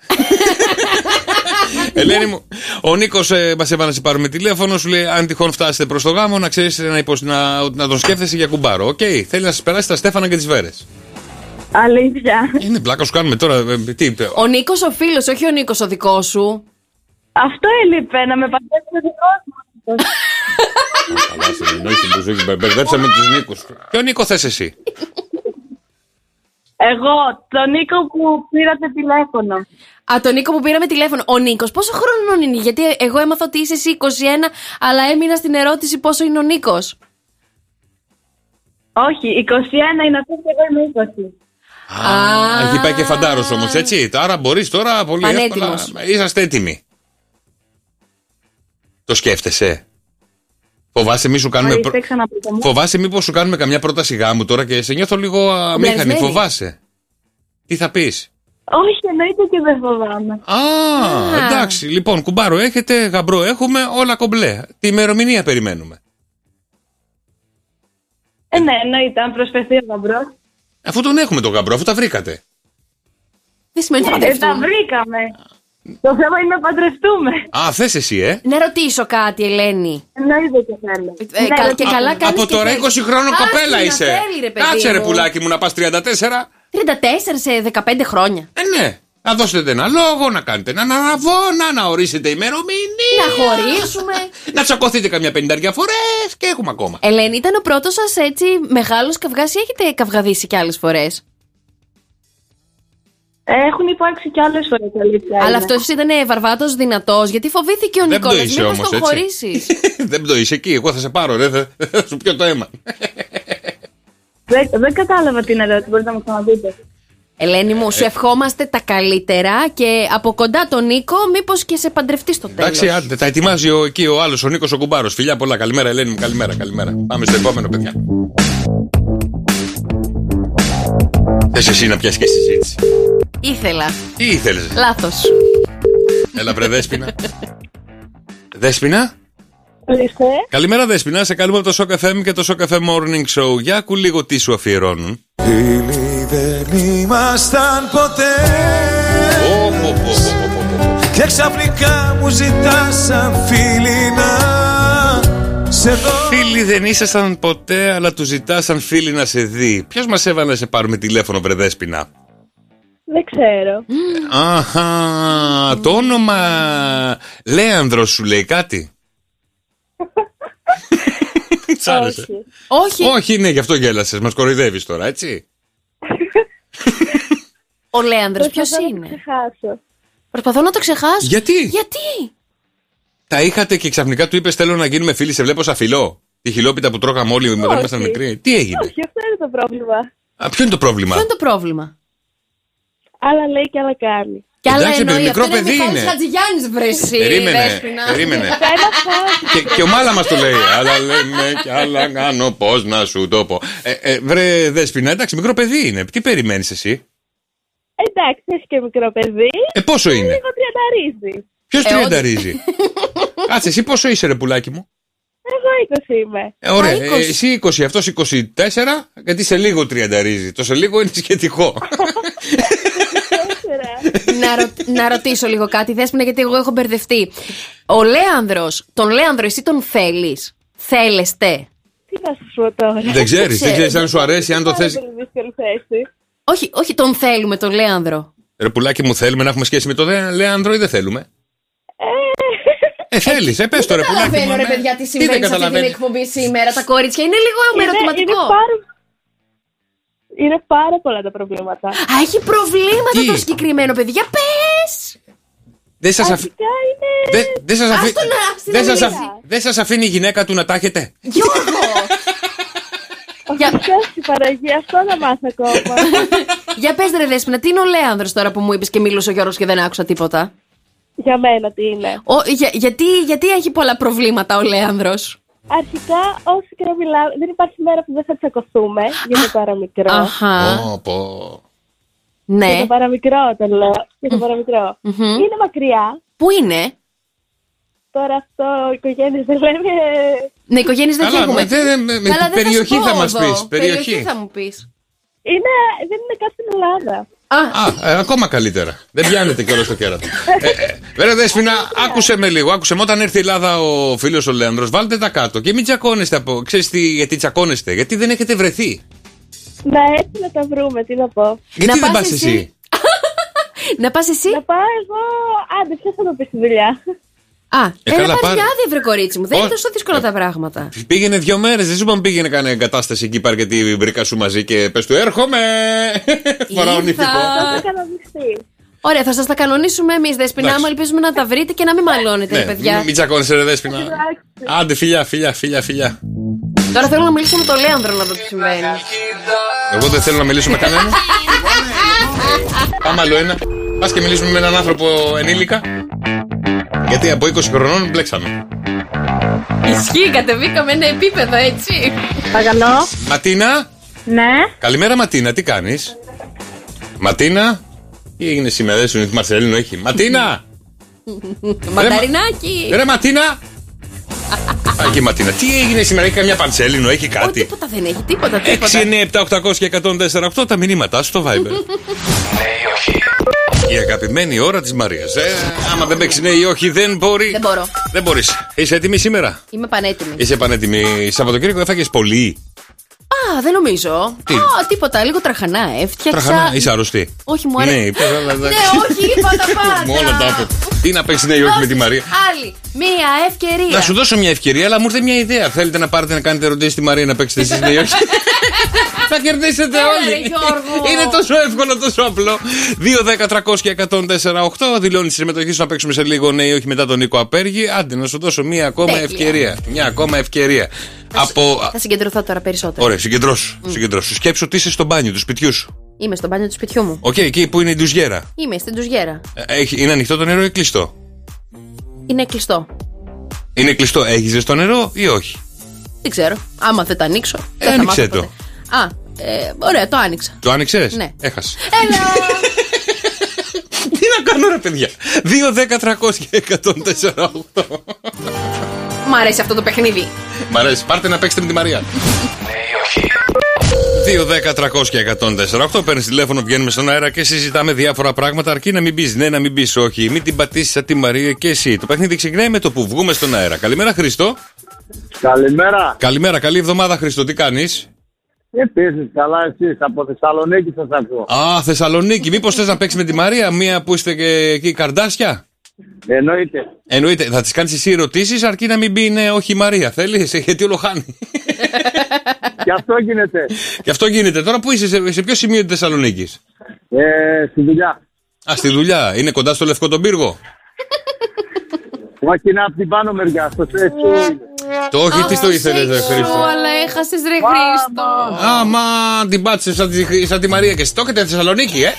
Ελένη μου, ο Νίκος ε, μας έβαλε να σε πάρουμε τηλέφωνο. Σου λέει: αν τυχόν φτάσετε προς το γάμο, να ξέρεις να, υποσ... να... να τον σκέφτεσαι για κουμπάρο. Οκ, okay. Θέλει να σας περάσει τα Στέφανα και τις Βέρες. Αλήθεια. Είναι πλάκα σου κάνουμε τώρα. Ε, τι... Ο Νίκος ο φίλος, όχι ο Νίκος ο δικός σου. Αυτό έλειπε, να με παντρέψει ο δικός μου. Καλά, σε εννοείς την ζωή, μπερδέψαμε τους Νίκους. Ποιο Νίκο θες εσύ? Εγώ, τον Νίκο που πήρατε τηλέφωνο. Α, τον Νίκο που πήραμε τηλέφωνο. Ο Νίκος πόσο χρόνο είναι? Γιατί εγώ έμαθα ότι είσαι εσύ είκοσι ένα, αλλά έμεινα στην ερώτηση πόσο είναι ο Νίκος. Όχι, είκοσι ένα είναι αυτό και εγώ είμαι είκοσι. Α, έχει πάει και φαντάρος όμως, έτσι. Άρα μπορείς τώρα πολύ εύκολα. Είσαστε έτοιμοι. Το σκέφτεσαι? Φοβάσαι μη σου κάνουμε προ... Φοβάσαι μήπως σου κάνουμε καμιά πρόταση γάμου τώρα και σε νιώθω λίγο αμήχανη. Φοβάσαι? Τι θα πεις? Όχι, εννοείται και δεν φοβάμαι. Α, ah. εντάξει. Λοιπόν, κουμπάρο έχετε, γαμπρό έχουμε, όλα κομπλέ. Τι ημερομηνία περιμένουμε? Ε, ναι, εννοείται, αν προσφερθεί ο γαμπρός. Αφού τον έχουμε τον γαμπρό, αφού τα βρήκατε. Δεν σημαίνει θα παντρευτούμε. Τα βρήκαμε. Το θέμα είναι να παντρευτούμε. Α, θες εσύ, ε? Να ρωτήσω κάτι, Ελένη. Εννοείται και θέλω. Ε, ναι, κα, και καλά κάνεις. Από τώρα είκοσι χρόνων κοπέλα είσαι. Θέλει, ρε, κάτσε ρε πουλάκι μου να πας τριάντα τέσσερα. τριάντα τέσσερα σε δεκαπέντε χρόνια. Ε, ναι. Να δώσετε ένα λόγο, να κάνετε έναν αραβόνα, να ορίσετε ημερομηνία. Να χωρίσουμε. Να τσακωθείτε καμιά πενταριά φορές και έχουμε ακόμα. Ελένη, ήταν ο πρώτος σας έτσι μεγάλος καυγάς ή έχετε καυγαδίσει κι άλλες φορές? Έχουν υπάρξει κι άλλες φορές, αλήθεια. Αλλά αυτός ήταν βαρβάτος δυνατός, γιατί φοβήθηκε ο Νικόλας. Μήπως τον χωρίσεις? Δεν πτωείσαι εκεί, εγώ θα σε πάρω, ρε. Θα σου πιω το αίμα. Δεν, δεν κατάλαβα την ερώτηση, μπορείτε να μου ξαναδείτε. Ελένη μου, σου ευχόμαστε τα καλύτερα και από κοντά τον Νίκο, μήπως και σε παντρευτεί στο τέλος. Εντάξει, άντε, τα ετοιμάζει ο, εκεί ο άλλος, ο Νίκος ο κουμπάρος. Φιλιά πολλά, καλημέρα Ελένη μου, καλημέρα, καλημέρα. Πάμε στο επόμενο, παιδιά. Θες εσύ να πιάσεις και συζήτηση? Ήθελα. Τι ήθελες? Λάθος. Έλα βρε Δέσποινα. Δέσποινα. Ορίστε. Καλημέρα Δέσποινα, σε καλούμε από το Σοκ εφ εμ και το Σοκ εφ εμ Morning Show. Για ακού λίγο τι σου αφιερώνουν. Φίλοι δεν ήμασταν ποτέ oh, oh, oh, oh, oh. Και ξαφνικά μου ζητάς σαν φίλοι να σε δω. Φίλοι δεν ήσασταν ποτέ, αλλά του ζητάς σαν φίλοι να σε δει. Ποιος μας έβαλε να σε πάρουμε τηλέφωνο βρε Δέσποινα? Δεν ξέρω. Αχα, το όνομα Λέανδρος σου λέει κάτι? Σ' άρεσε? Όχι. Όχι, ναι, γι' αυτό γέλασες. Μας κοροϊδεύεις τώρα, έτσι. Ο Λέανδρος ποιος είναι? Ξεχάσω. Προσπαθώ να το ξεχάσω. Γιατί? Γιατί? Τα είχατε και ξαφνικά του είπες θέλω να γίνουμε φίλοι, σε βλέπω σαν φιλό. Τη χιλόπιτα που τρώγαμε όλοι όταν ήμασταν μικροί. Τι έγινε? Όχι, αυτό είναι το πρόβλημα. Α, ποιο είναι το πρόβλημα? Ποιο είναι το πρόβλημα? Άλλα λέει και άλλα κάνει. Και άλλα εντάξει, εννοεί, μικρό αυτό παιδί είναι. είναι. Χατζηγιάννης βρεσί. Περίμενε, περίμενε. και, και ο Μάλα μας το λέει. Αλλά λέμε κι άλλα κάνω, πώς να σου το πω. Ε, ε, βρε Δέσποινα, εντάξει, μικρό παιδί είναι. Τι περιμένεις εσύ? Εντάξει, έχει και μικρό παιδί. Ε, πόσο είναι? Λίγο τριανταρίζει. Ποιος ε, τριανταρίζει? Κάτσε, εσύ πόσο είσαι ρε πουλάκι μου? Εγώ είκοσι είμαι. Ε, ωραία, ε, εσύ είκοσι, αυτός είκοσι τέσσερα, γιατί σε λίγο τριανταρίζει. Το σε λίγο είναι σχετικό. να, ρω... να ρωτήσω λίγο κάτι, Δέσποινα, γιατί εγώ έχω μπερδευτεί. Ο Λέανδρος, τον Λέανδρο εσύ τον θέλεις? Θέλεστε? Τι να σου πω τώρα? Δεν ξέρεις, δεν ξέρεις αν σου αρέσει, αν το θες. Όχι, όχι, τον θέλουμε τον Λέανδρο. Ρε πουλάκι μου, θέλουμε να έχουμε σχέση με τον Λέανδρο ή δεν θέλουμε? Ε, θέλεις, ε, πες το ρε πουλάκι μου. Δεν καταλαβαίνω ρε παιδιά τι συμβαίνει σε αυτή την εκπομπή σήμερα. Τα κορίτσια είναι λίγο ερωτηματικό. Είναι, είναι, πάρα... είναι πάρα πολλά τα προβλήματα. Α, έχει προβλήματα τι? Το συγκεκριμένο παιδί. Για πες! Δεν σας, αφ... είναι... δεν σας, αφή... δεν σας, αφ... δεν σας αφήνει η γυναίκα του να τα έχετε? Γιώργο! Για ποιος η Παραγία, αυτό να μάθω ακόμα. Για πες ρε Δέσποινα, τι είναι ο Λέανδρος τώρα που μου είπες και μίλησε ο Γιώργος και δεν άκουσα τίποτα? Για μένα τι είναι? Ο, για, γιατί, γιατί έχει πολλά προβλήματα ο Λέανδρος? Αρχικά, όσο και να μιλάμε, δεν υπάρχει μέρα που δεν θα τσακωθούμε για το παραμικρό. Αχα. Oh, πω. Ναι. Για το παραμικρό το λέω. Για το παραμικρό. Mm-hmm. Είναι μακριά. Πού είναι? Τώρα αυτό, οικογένειες δεν λέμε. Ναι, οικογένειες δεν έχουμε. Καλά, με, με, με, Καλά, περιοχή θα, θα μας εδώ. πεις. Περιοχή. Περιοχή θα μου πεις. Είναι, δεν είναι καν στην Ελλάδα. Α, ε, ακόμα καλύτερα. Δεν πιάνετε κιόλας το κέρατο. ε, ε, Βέβαια, Δέσποινα, άκουσε με λίγο. Άκουσε με, όταν έρθει η Ελλάδα ο φίλος ο Λέανδρος, βάλτε τα κάτω και μην τσακώνεστε από. Ξέρεις τι, γιατί τσακώνεστε, γιατί δεν έχετε βρεθεί. Να έτσι να τα βρούμε, τι να πω. Γιατί να δεν πας εσύ. εσύ? Να πας εσύ. Να πάω εγώ. Άντε, ποιος θα το πει στη δουλειά. Α, ε, έλα πας πάρε... για άδεια, βρε κορίτσι μου. Δεν είναι τόσο δύσκολα τα πράγματα. Πήγαινε δύο μέρες, δεν σου είπαμε πήγαινε κάνε εγκατάσταση εκεί, πάρε και τη βρήκα σου μαζί και πες του έρχομαι. Φοράω νηφικό. Ωραία, θα σας τα κανονίσουμε εμείς, Δέσποινα μου. Ελπίζουμε να τα βρείτε και να μην μαλώνετε, ναι, παιδιά. Μην τσακώνεσαι, ρε Δέσποινα. Άντε, φιλιά, φιλιά, φιλιά, φιλιά. Τώρα θέλω να μιλήσω με τον Λέανδρο να δω τι συμβαίνει. Εγώ δεν θέλω να μιλήσω με κανένα. Πάμε άλλο ένα. Πας και μιλήσουμε με έναν άνθρωπο ενήλικα. Γιατί από είκοσι χρονών μπλέξαμε. Ισχύει, κατεβήκαμε ένα επίπεδο, έτσι. Παρακαλώ. Ματίνα. Ναι. Καλημέρα, Ματίνα, τι κάνεις? Ματίνα. Τι έγινε σήμερα, δεν σου είναι τη Μαρσελίνο έχει. Ματίνα. Μανταρινάκι. Ρε Ματίνα. Αγί Ματίνα, τι έγινε σήμερα, έχει καμιά πανσέλινο, έχει κάτι? Ω, τίποτα δεν έχει, τίποτα, τίποτα. έξι εννιά επτά οκτώ και εκατόν τέσσερα οκτώ τα μηνύματά σου στο Viber. Η αγαπημένη ώρα της Μαρίας. Ε, άμα δεν παίξει ναι ή όχι, δεν μπορεί. Δεν μπορώ. Δεν μπορείς. Είσαι έτοιμη σήμερα? Είμαι πανέτοιμη. Είσαι πανέτοιμη. Σαββατοκύριακο έφαγες πολύ? Α, δεν νομίζω. Τι? Α, τίποτα, λίγο τραχανά έφτιαξα. Τραχανά, είσαι αρρωστή? Όχι, μου αρέσει. Ναι, είπες, αλλά... ναι, όχι, είπα τα πάντα. Μόνο τα είπε. Τι να παίξει ναι ή όχι με τη Μαρία? Άλλη, μία ευκαιρία. Να σου δώσω μια ευκαιρία, αλλά μου ήρθε μια ιδέα. Θέλετε να πάρετε να κάνετε ερωτήσεις στη Μαρία να παίξετε εσείς ναι ή όχι? Θα κερδίσετε όλοι. Είναι τόσο εύκολο, τόσο απλό. δύο δέκα τριακόσια εκατόν τέσσερα οκτώ. Δηλώνει τη συμμετοχή σου να παίξουμε σε λίγο ναι ή όχι μετά τον Νίκο Απέργη. Άντε να σου δώσω μια ακόμα Τέλεια. ευκαιρία. Μια ακόμα ευκαιρία. Θα, Από... θα συγκεντρωθώ τώρα περισσότερο. Ωραία, συγκεντρώσου. Mm. συγκεντρώσου. Σκέψου ότι είσαι στο μπάνιο του σπιτιού σου. Είμαι στο μπάνιο του σπιτιού μου. Οκ, okay, εκεί που είναι η ντουζιέρα. Είμαι στην ντουζιέρα. Ε, είναι ανοιχτό το νερό ή κλειστό? Είναι κλειστό. Είναι κλειστό. Έχει ζεστό νερό ή όχι? Δεν ξέρω. Άμα δεν το ανοίξω. Ε, άνοιξε το. Α, ε, ωραία, το άνοιξα. Το άνοιξες? Ναι. Έχασε. Έλα! Τι να κάνω ρε παιδιά? δύο δέκα τριακόσια εκατόν τέσσερα οκτώ. Μ' αρέσει αυτό το παιχνίδι. Μ' αρέσει. Πάρτε να παίξετε με τη Μαρία. δύο δέκα τριακόσια εκατόν τέσσερα οκτώ. Παίρνεις τηλέφωνο, βγαίνουμε στον αέρα και συζητάμε διάφορα πράγματα. Αρκεί να μην πεις ναι, να μην πεις όχι. Μην την πατήσεις σαν τη Μαρία και εσύ. Το παιχνίδι ξεκινάει με το που βγούμε στον αέρα. Καλημέρα, Χρήστο. Καλημέρα. Καλημέρα, καλή εβδομάδα, Χρήστο. Τι κάνεις? Επίσης, καλά εσείς. Από Θεσσαλονίκη σας ακούω. Α, Θεσσαλονίκη. Μήπως θες να παίξεις με τη Μαρία, μία που είστε και εκεί καρδάσια? Εννοείται. Εννοείται. Θα της κάνεις εσύ ερωτήσεις, αρκεί να μην πει ναι, όχι η Μαρία. Θέλεις, γιατί όλο χάνει. Και αυτό γίνεται. Και αυτό γίνεται. Τώρα που είσαι, σε, σε ποιο σημείο της Θεσσαλονίκης? Ε, στη δουλειά. Α, στη δουλειά. Είναι κοντά στο Λευκό τον Πύργο? Όχι, είναι από την πάνω μεριά, στο σεξου. Το όχι, τι το ήθελες, ρε Χρήστο? Αλλά έχασες, ρε Χρήστο. Άμα την πάτησες σαν τη, σαν τη Μαρία και εσύ το έχετε Θεσσαλονίκη, ε.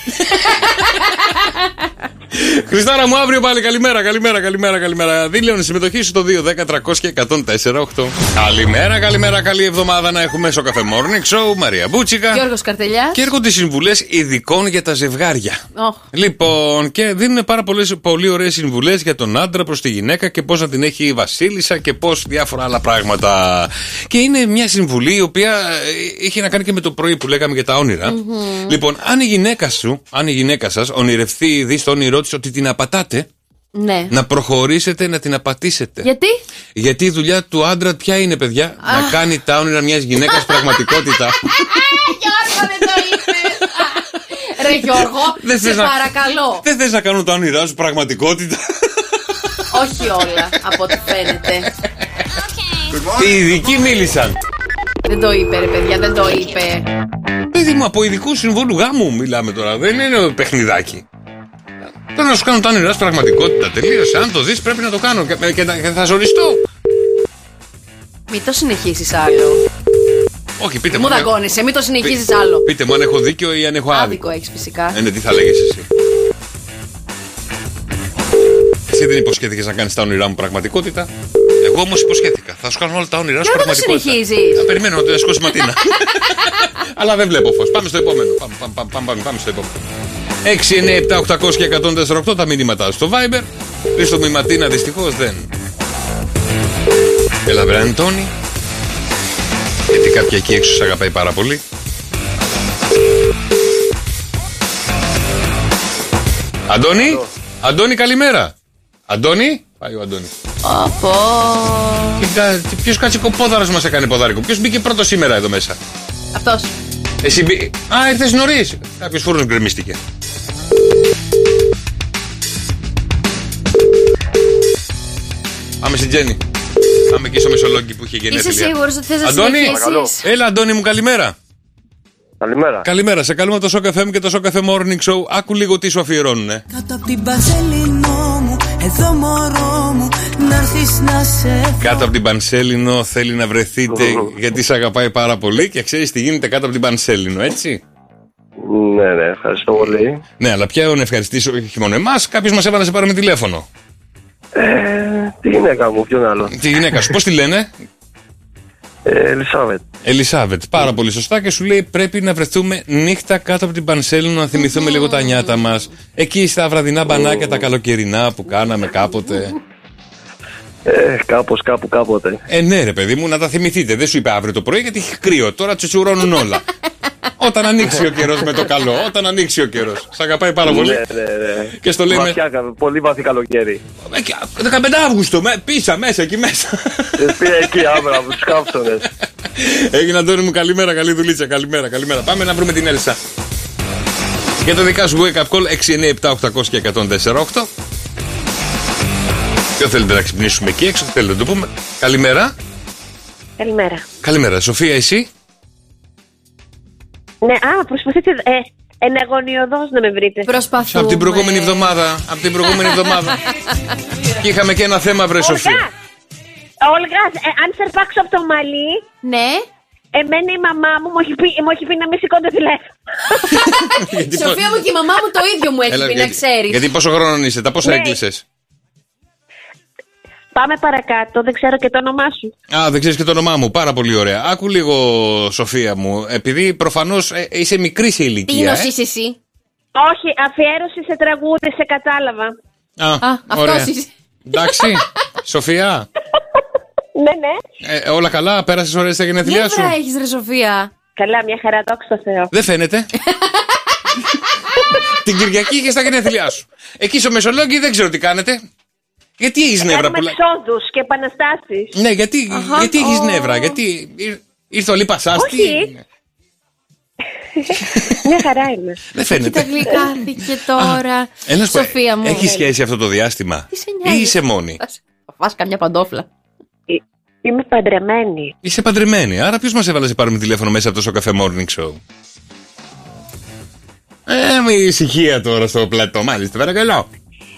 Χριστάρα μου, αύριο πάλι. Καλημέρα, καλημέρα, καλημέρα, καλημέρα. Δήλωνε συμμετοχή σου στο δύο δέκα τριακόσια εκατόν τέσσερα οκτώ. Καλημέρα, καλημέρα, καλή εβδομάδα να έχουμε στο Cafe Morning Show. Μαρία Μπούτσικα. Γιώργος Καρτελιάς. Και έρχονται συμβουλές ειδικών για τα ζευγάρια. Oh. Λοιπόν, και δίνουν πάρα πολλές, πολύ ωραίες συμβουλές για τον άντρα προς τη γυναίκα και πώς να την έχει η βασίλισσα και πώς διάφορα άλλα πράγματα. Και είναι μια συμβουλή η οποία έχει να κάνει και με το πρωί που λέγαμε για τα όνειρα. Mm-hmm. Λοιπόν, αν η γυναίκα σου, αν η γυναίκα σας ονειρευτεί, δει στο όνειρό της ότι την απατάτε, ναι, να προχωρήσετε να την απατήσετε. Γιατί? Γιατί η δουλειά του άντρα ποια είναι, παιδιά? Ah. Να κάνει τα όνειρα μιας γυναίκας πραγματικότητα. Γιώργο, δεν το είπες. Ρε Γιώργο, δεν σε παρακαλώ. Να... Δεν θες να κάνουν τα όνειρά σου πραγματικότητα? Όχι όλα, από ό,τι φαίνεται. Οι ειδικοί μίλησαν. Δεν το είπε, ρε παιδιά, δεν το είπε. Παιδί μου, από ειδικού συμβούλου γάμου μιλάμε τώρα. Δεν είναι παιχνιδάκι. Τώρα να σου κάνουν τα όνειρά σου πραγματικότητα. Τελείωσε. Αν το δεις, πρέπει να το κάνω. Και, και, και θα ζοριστώ. Μην το συνεχίσεις άλλο. Όχι, πείτε μου. Μου δαγκώνεσαι, μην το συνεχίσεις άλλο. Πείτε μου αν έχω δίκιο ή αν έχω άδικο. Άδικο έχεις φυσικά. Ε, ναι, τι θα λέγεις εσύ? Εσύ δεν υποσχέθηκες να κάνεις τα όνειρά μου πραγματικότητα? Εγώ όμως υποσχέθηκα. Θα σου κάνω όλα τα όνειρά σου πραγματικότητα. Δεν το συνεχίζεις. Θα περιμένω να το ασκώσει Ματίνα. Αλλά δεν βλέπω φως. Πάμε στο επόμενο. Πάμε, πάμε, πάμε, πάμε, πάμε στο επόμενο. έξι εννιά επτά οκτώ μηδέν μηδέν εκατόν τέσσερα οκτώ τα μήνυματά στο Viber. Χρήστο μου, η Ματίνα δυστυχώς δεν. Έλα βρε Αντώνη. Γιατί κάποια εκεί έξω σ' αγαπάει πάρα πολύ. Αντώνη, Αντώνη, καλημέρα. Αντώνη, πάει ο Αντώνη. Από. Ποιος κατσικοπόδαρος μας έκανε ποδάρικο? Ποιος μπήκε πρώτο σήμερα εδώ μέσα? Αυτός. Εσύ μπή... Α, ήρθες νωρίς. Κάποιος φούρνος γκρεμίστηκε. Πάμε στην Τζέννη. Πάμε εκεί στο Μεσολόγγι που είχε γενέθλια. Είσαι σίγουρος ότι θες να Αντώνη, συνεχίσεις? έλα Αντώνη μου, καλημέρα. Καλημέρα. Καλημέρα, σε καλούμε το Σοκ εφ εμ και το Σοκ εφ εμ Morning Show. Άκου λίγο τι σου αφιερώνουνε. Κάτω απ' την Πανσέλινο μου, εδώ μωρό μου, να έρθεις να σε... Κάτω από την Πανσέλινο θέλει να βρεθείτε γιατί σε αγαπάει πάρα πολύ και ξέρεις τι γίνεται κάτω από την Πανσέλινο, έτσι. Ναι, ναι, ευχαριστώ πολύ. Ναι, αλλά πια να ευχαριστήσω όχι μόνο εμάς, κάποιος μας έβαλε να σε πάρουμε τηλέφωνο. Ε, τη γυναίκα μου, ποιον άλλο? Τη γυναίκα σου, πώς τη λένε? Ε, Ελισάβετ. Ελισάβετ, πάρα πολύ σωστά και σου λέει πρέπει να βρεθούμε νύχτα κάτω από την Πανσέλινο να θυμηθούμε λίγο τα νιάτα μας. Εκεί στα βραδινά μπανάκια τα καλοκαιρινά που κάναμε κάποτε. Ε, κάπως, κάπου, κάποτε. Ε, ναι, ρε παιδί μου, να τα θυμηθείτε. Δεν σου είπε αύριο το πρωί γιατί έχει κρύο. Τώρα τσουτσουρώνουν όλα. Όταν ανοίξει ο καιρός με το καλό, όταν ανοίξει ο καιρός. Σ' αγαπάει πάρα πολύ. Ναι, ναι, ναι. Και στο λέμε. Βαθιά, πολύ βαθύ καλοκαίρι. δεκαπέντε Αύγουστο, με, πίσα, μέσα, εκεί μέσα. Πήγα εκεί, άμερα, από τους κάψονες. Έγινε Αντώνη μου, καλημέρα, καλή δουλίτσα, καλημέρα, καλημέρα. Πάμε να βρούμε την Έλσα. Για το δικά σου wake up call έξι εννιά επτά οκτώ μηδέν μηδέν και ένα τέσσερα οκτώ. Ποιο θέλετε να ξυπνήσουμε εκεί έξω, θέλετε να το πούμε. Καλημέρα. Καλημέρα. Καλημέρα, Σοφία, εσύ. Ναι, α, προσπαθείτε ε, εναγωνιωδώς να με βρείτε. Προσπαθούμε. Από την προηγούμενη εβδομάδα. Από την προηγούμενη εβδομάδα. Και είχαμε και ένα θέμα, βρε Σοφία. Όλγα, ε, αν σε αρπάξω από το μαλλί. Ναι. Εμένα η μαμά μου μου έχει πει, μου έχει πει να μην σηκώνω τηλέφωνο. Σοφία μου και η μαμά μου το ίδιο μου έχει Έλα, πει, γιατί, να ξέρεις. Γιατί πόσο χρόνο είσαι, τα πόσα Ναι. έκλεισες? Πάμε παρακάτω, δεν ξέρω και το όνομά σου. Α, δεν ξέρεις και το όνομά μου. Πάρα πολύ ωραία. Άκου λίγο, Σοφία μου, επειδή προφανώς ε, είσαι μικρή σε ηλικία. Τι ε? νοσείς εσύ? Όχι, αφιέρωση σε τραγούδι, σε κατάλαβα. Α, Α, ωραία. αυτός είσαι. Εντάξει, Σοφία. Ναι, ναι. Ε, όλα καλά, πέρασες ωραίες τα γενέθλιά σου? Νεύρα έχεις ρε Σοφία. Καλά, μια χαρά, δόξα τω Θεώ. Δεν φαίνεται. Την Κυριακή είχες τα γενέθλιά σου. Εκεί στο Μεσολόγγι δεν ξέρω τι κάνετε. Γιατί έχεις νεύρα Κάνουμε πολλά? εξόδους και επαναστάσεις. Ναι, γιατί, Αχα, γιατί έχεις ο. νεύρα, γιατί ήρ- ήρθε ο Λίπασάς. Όχι. Μια χαρά είμαι. Δεν φαίνεται. Κοίτα γλυκάθηκε τώρα. Ένας που- Σοφία μου. Έχει σχέση αυτό το διάστημα? Τι σε Ή νοιάζει? είσαι μόνη? Θα φας καμιά παντόφλα. Είμαι παντρεμένη. Είσαι παντρεμένη. Άρα ποιος μας έβαλε να σε πάρουμε τηλέφωνο μέσα από το Σοκ εφ εμ Morning Show? Ε, με ησυχία τώρα στο πλατό, μάλιστα, παρακαλώ.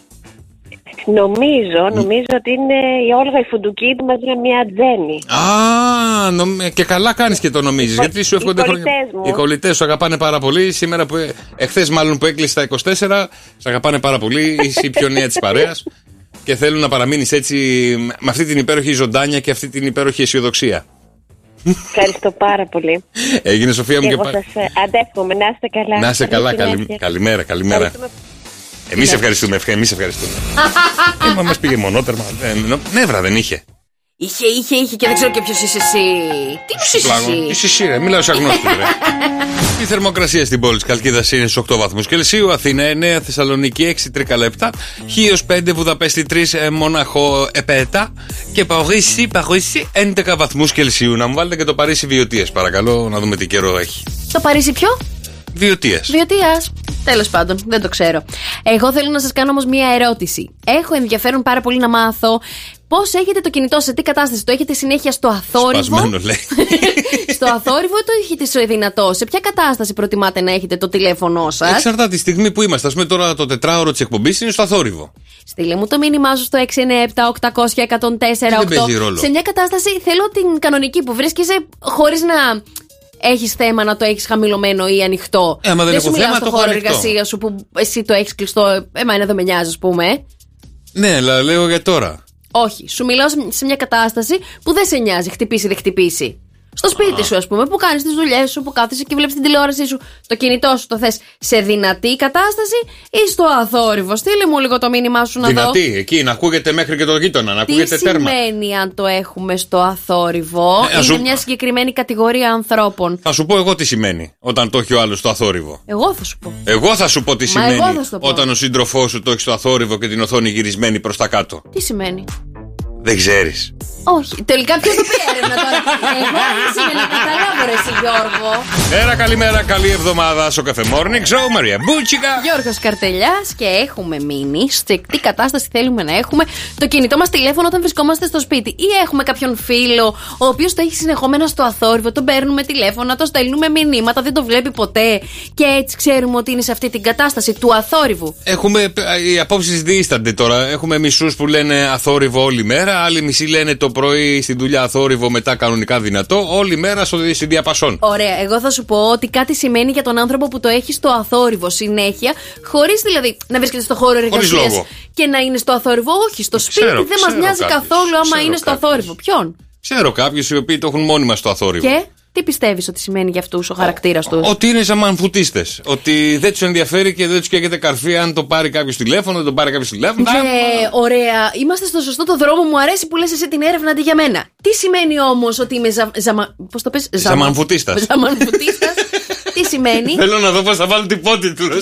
Νομίζω, νομίζω ότι είναι η Όλγα η Φουντουκίδη μαζί με μια Τζέννη. Α, νομ- και καλά κάνεις και το νομίζεις. Οι Γιατί σου οι εύχονται κολλητές χρόνια. μου. Οι κολλητές σου αγαπάνε πάρα πολύ. Σήμερα που. Εχθές, μάλλον που έκλεισε τα είκοσι τέσσερα, σε αγαπάνε πάρα πολύ. Είσαι η πιο νέα της παρέας. Και θέλουν να παραμείνεις έτσι με αυτή την υπέροχη ζωντάνια και αυτή την υπέροχη αισιοδοξία. Ευχαριστώ πάρα πολύ. Έγινε, Σοφία μου, Και και εγώ πα- σας ε, αντεύχομαι. Να είστε καλά. Να είσαι Καλή καλά. συνέχεια. Καλη... Καλημέρα, καλημέρα. Ευχαριστούμε. Εμείς ευχαριστούμε, ευχα... εμείς ευχαριστούμε. ε, μα μας πήγε μονότερμα. Ε, νο- νεύρα δεν είχε. Είχε, είχε, είχε και δεν ξέρω και ποιος είσαι εσύ. Τι ποιος είσαι Πλάγο. εσύ? Είσαι εσύ, ρε. Μιλάω σε αγνώστη, ρε. Η θερμοκρασία στην πόλη της Καλκίδας είναι στους οκτώ βαθμούς Κελσίου, Αθήνα εννέα, Θεσσαλονίκη έξι, Τρίκαλα επτά, Χίος πέντε, Βουδαπέστη τρία, ε, Μοναχό επτά και Παρίσι, Παρίσι έντεκα βαθμούς Κελσίου. Να μου βάλετε και το Παρίσι Βιωτίες, παρακαλώ, να δούμε τι καιρό έχει. Το Παρίσι ποιο? Βιωτίες. Βιωτίας. Τέλος πάντων, δεν το ξέρω. Εγώ θέλω να σας κάνω όμως μία ερώτηση. Έχω ενδιαφέρον πάρα πολύ να μάθω πώς έχετε το κινητό, σε τι κατάσταση το έχετε συνέχεια, στο αθόρυβο. Σπασμένο, λέει. Στο αθόρυβο ή το έχετε στο δυνατό? Σε ποια κατάσταση προτιμάτε να έχετε το τηλέφωνό σας? Εξαρτάται τη στιγμή που είμαστε. Α πούμε τώρα το τετράωρο της εκπομπής είναι στο αθόρυβο. Στείλε μου το μήνυμά σου στο έξι εννιά επτά οκτώ μηδέν μηδέν και ένα τέσσερα οκτώ. Δεν παίζει ρόλο. Σε μια κατάσταση θέλω την κανονική που βρίσκεσαι χωρίς να έχεις θέμα να το έχεις χαμηλωμένο ή ανοιχτό. Ε, άμα δεν δεν έχω σου μιλάω θέμα, στο το έχω χώρο ανοιχτό. εργασία σου που εσύ το έχεις κλειστό. Εμένα δεν με νοιάζει, ας πούμε. Ναι, αλλά λέω για τώρα. Όχι, σου μιλάω σε μια κατάσταση που δεν σε νοιάζει, χτυπήσει δεν χτυπήσει. Στο σπίτι σου, ας πούμε, που κάνεις τις δουλειές σου, που κάθεσαι και βλέπεις την τηλεόρασή σου. Το κινητό σου το θες σε δυνατή κατάσταση ή στο αθόρυβο? Στείλε μου λίγο το μήνυμά σου να δυνατή, δω. Δυνατή, εκεί να ακούγεται μέχρι και το γείτονα, να ακούγεται τι τέρμα. Τι σημαίνει αν το έχουμε στο αθόρυβο? Ε, Είναι σου... μια συγκεκριμένη κατηγορία ανθρώπων. Θα σου πω εγώ τι σημαίνει όταν το έχει ο άλλος στο αθόρυβο. Εγώ θα σου πω. Εγώ θα σου πω τι Μα σημαίνει όταν ο σύντροφός σου το έχει στο αθόρυβο και την οθόνη γυρισμένη προς τα κάτω. Τι σημαίνει? Δεν ξέρεις. Όχι. Τελικά ποιος το πει έρευνα τώρα? Εγώ ήθελα να καταλάβω, ρε εσύ Γιώργο. Μέρα, καλημέρα, καλή εβδομάδα στο Cafe Morning Show. Μαρία Μπούτσικα. Γιώργος Καρτελιάς και έχουμε μείνει σε τι κατάσταση θέλουμε να έχουμε το κινητό μας τηλέφωνο όταν βρισκόμαστε στο σπίτι. Ή έχουμε κάποιον φίλο ο οποίος το έχει συνεχόμενα στο αθόρυβο, τον παίρνουμε τηλέφωνα, το στέλνουμε μηνύματα, δεν το βλέπει ποτέ και έτσι ξέρουμε ότι είναι σε αυτή την κατάσταση του αθόρυβου. Έχουμε, οι απόψεις διήστανται τώρα. Έχουμε μισούς που λένε αθόρυβο όλη μέρα, άλλοι μισοί λένε το πρωί στη δουλειά αθόρυβο, μετά κανονικά δυνατό, όλη μέρα στο διαπασόν. Ωραία, εγώ θα σου πω ότι κάτι σημαίνει για τον άνθρωπο που το έχει στο αθόρυβο συνέχεια, χωρίς δηλαδή να βρίσκεται στο χώρο εργασίας και να είναι στο αθόρυβο. Όχι, στο σπίτι ξέρω, δεν μας νοιάζει κάποιους, καθόλου άμα είναι στο κάποιους. αθόρυβο. Ποιον? Ξέρω κάποιους οι οποίοι το έχουν μόνιμα στο αθόρυβο. Και τι πιστεύεις ότι σημαίνει για αυτούς ο χαρακτήρας τους? Ότι είναι ζαμανφουτίστες. Ότι δεν τους ενδιαφέρει και δεν τους καίγεται καρφί αν το πάρει κάποιος τηλέφωνο, δεν το πάρει κάποιος τηλέφωνο. Και ωραία, είμαστε στο σωστό το δρόμο. Μου αρέσει που λες εσύ την έρευνα αντί για μένα. Τι σημαίνει όμως ότι είμαι ζα... ζαμα... πώς το πες? Ζαμανφουτίστας. Ζαμανφουτίστας. Τι σημαίνει? Θέλω να δω πώς θα βάλω τυπότιτλος.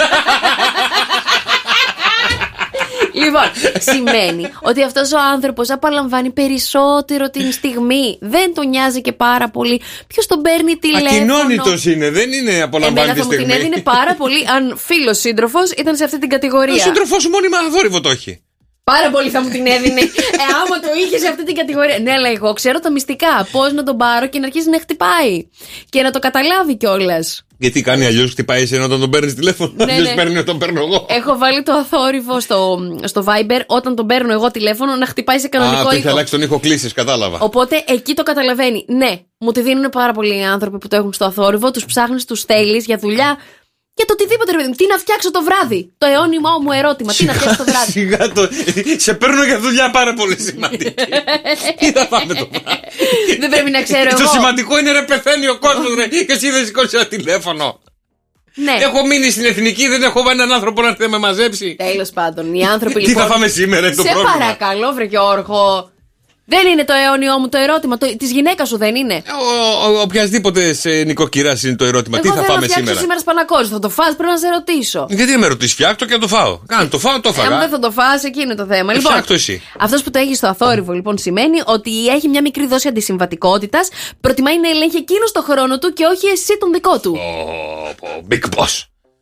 Λοιπόν, σημαίνει ότι αυτός ο άνθρωπος απολαμβάνει περισσότερο την στιγμή. Δεν τον νοιάζει και πάρα πολύ ποιος τον παίρνει τηλέφωνο. Ακοινώνητος είναι, δεν είναι απολαμβάνει τη στιγμή. Εμένα θα μου την έδινε πάρα πολύ αν φίλος σύντροφος ήταν σε αυτή την κατηγορία. Ο σύντροφός σου μόνιμα αθόρυβο το έχει. Πάρα πολύ θα μου την έδινε. Ε, άμα το είχε σε αυτή την κατηγορία. Ναι, αλλά εγώ ξέρω τα μυστικά. Πώς να τον πάρω και να αρχίσει να χτυπάει. Και να το καταλάβει κιόλας. Γιατί κάνει αλλιώς, χτυπάει εσένα όταν τον παίρνει τηλέφωνο. Ναι, αλλιώς ναι. παίρνει όταν παίρνω εγώ. Έχω βάλει το αθόρυβο στο, στο Viber όταν τον παίρνω εγώ τηλέφωνο να χτυπάει σε κανονικό ήχο. Α, το έχει αλλάξει τον ήχο κλήσης, κατάλαβα. Οπότε εκεί το καταλαβαίνει. Ναι, μου τη δίνουν πάρα πολλοί άνθρωποι που το έχουν στο αθόρυβο. Τους ψάχνεις, τους θέλεις για δουλειά. Για το οτιδήποτε, ρε παιδί μου. Τι να φτιάξω το βράδυ. Το αιώνιμό μου ερώτημα. Τι να φτιάξω το βράδυ. Σιγά το. Σε παίρνω για δουλειά πάρα πολύ σημαντική. Τι θα πάμε το βράδυ. Δεν πρέπει να ξέρω εγώ. Το σημαντικό είναι ρε, πεθαίνει ο κόσμος, ρε. Και εσύ δεν σηκώσει ένα τηλέφωνο. Ναι. Έχω μείνει στην εθνική, δεν έχω έναν άνθρωπο να έρθει να με μαζέψει. Τέλος πάντων, οι άνθρωποι Τι λοιπόν. θα φάμε σήμερα, είναι το σε πρόβλημα. Σε παρακαλώ, βρε Γιώργο. Δεν είναι το αιώνιό μου το ερώτημα. Το, της γυναίκας σου δεν είναι. Ο, ο, οποιασδήποτε σε νοικοκυράς είναι το ερώτημα. Εγώ τι θα φάμε σήμερα. σήμερα σπανακόζι. Θα το φας, πρέπει να σε ρωτήσω. Γιατί δεν με ρωτήσει, φτιάκτο και να το φάω. Κάνε το φάω, το φάγα. Αν δεν θα το φας, εκεί είναι το θέμα. Ε, λοιπόν, φτιάκτο εσύ. Αυτός που το έχει στο αθόρυβο λοιπόν σημαίνει ότι έχει μια μικρή δόση αντισυμβατικότητας. Προτιμάει να ελέγχει εκείνο το χρόνο του και όχι εσύ τον δικό του. Oh, big boss.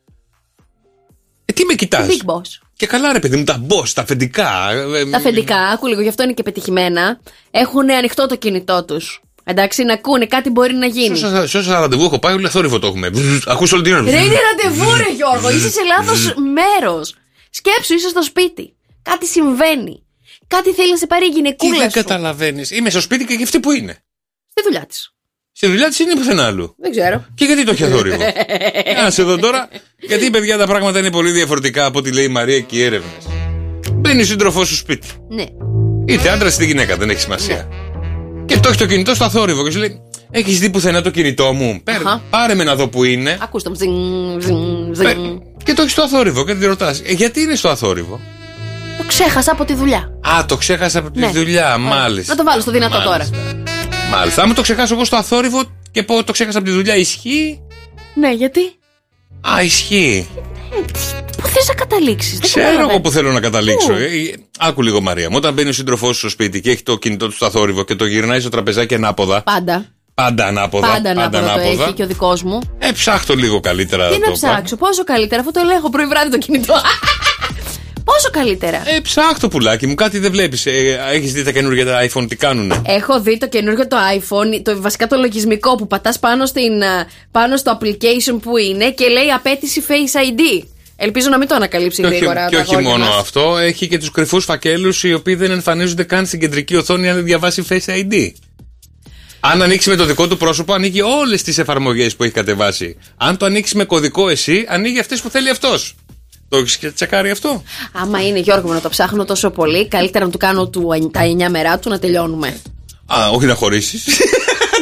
Ε, τι με κοιτάς. Big boss. Και καλά ρε παιδί μου, τα boss, τα αφεντικά. Τα αφεντικά, άκου λίγο, γι' αυτό είναι και πετυχημένα. Έχουν ανοιχτό το κινητό τους. Εντάξει, να ακούνε, κάτι μπορεί να γίνει. Σε όσα ραντεβού έχω πάει, όλοι αθόρυβο το έχουμε. Ακούς όλη την ώρα. Ρε, είναι ραντεβού, ρε Γιώργο, είσαι σε λάθος μέρος. Σκέψου, είσαι στο σπίτι. Κάτι συμβαίνει. Κάτι θέλει να σε πάρει η γυναικούλα σου. Τι δεν καταλαβαίνεις. Είμαι στο σπίτι και αυτή που είναι. Στη δουλειά της. Στη δουλειά της είναι πουθενά άλλου. Δεν ξέρω. Και γιατί το έχει αθόρυβο. Άσε εδώ τώρα. Γιατί παιδιά τα πράγματα είναι πολύ διαφορετικά από ό,τι λέει η Μαρία και οι έρευνες. Μπαίνει σύντροφός σου σπίτι. Ναι. Είτε άντρας είτε γυναίκα, δεν έχει σημασία. Ναι. Και το έχει το κινητό στο αθόρυβο και σου λέει: έχεις δει πουθενά το κινητό μου. Πέρα, πάρε με να δω που είναι. Ακούς το ζινγκ, ζινγκ, ζινγκ. Και το έχει στο αθόρυβο και την ρωτάς: ε, γιατί είναι στο αθόρυβο. Το ξέχασα από τη δουλειά. Α, το ξέχασα από τη ναι. δουλειά, μάλιστα. Να το βάλω στο δυνατό μάλιστα. τώρα. Μάλιστα. Άμα το ξεχάσω εγώ στο αθόρυβο και πω το ξέχασα από τη δουλειά, ισχύει. Ναι, γιατί. Α, ισχύει. Πού θες να καταλήξεις. Ξέρω εγώ που θέλω να καταλήξω. Ε. Άκου λίγο, Μαρία μου. Όταν μπαίνει ο σύντροφός σου στο σπίτι και έχει το κινητό του στο αθόρυβο και το γυρνάει στο τραπεζάκι ανάποδα. Πάντα. Πάντα ανάποδα. Πάντα ανάποδα, πάντα ανάποδα το έχει και ο δικός μου. Ε, ψάχτω λίγο καλύτερα. Τι να το ψάξω, πά. Πόσο καλύτερα, αφού το ελέγχω πρωί βράδυ το κινητό. Πόσο καλύτερα. Ε, ψάχτω πουλάκι μου, κάτι δεν βλέπεις. Ε, έχεις δει τα καινούργια τα iPhone τι κάνουνε. Έχω δει το καινούργιο το iPhone, το, βασικά το λογισμικό που πατάς πάνω, στην, πάνω στο application που είναι και λέει απέτηση Face άι ντι. Ελπίζω να μην το ανακαλύψει γρήγορα. Και όχι μόνο μας. Αυτό, έχει και τους κρυφούς φακέλους οι οποίοι δεν εμφανίζονται καν στην κεντρική οθόνη αν δεν διαβάσει Face άι ντι. Αν ανοίξει με το δικό του πρόσωπο, ανοίγει όλες τις εφαρμογές που έχει κατεβάσει. Αν το ανοίξει με κωδικό εσύ, ανοίγει αυτές που θέλει αυτός. Το έχεις και τσεκάρει αυτό. Άμα είναι Γιώργο να το ψάχνω τόσο πολύ, καλύτερα να του κάνω του, τα εννιά μερά του να τελειώνουμε. Α, όχι να χωρίσεις.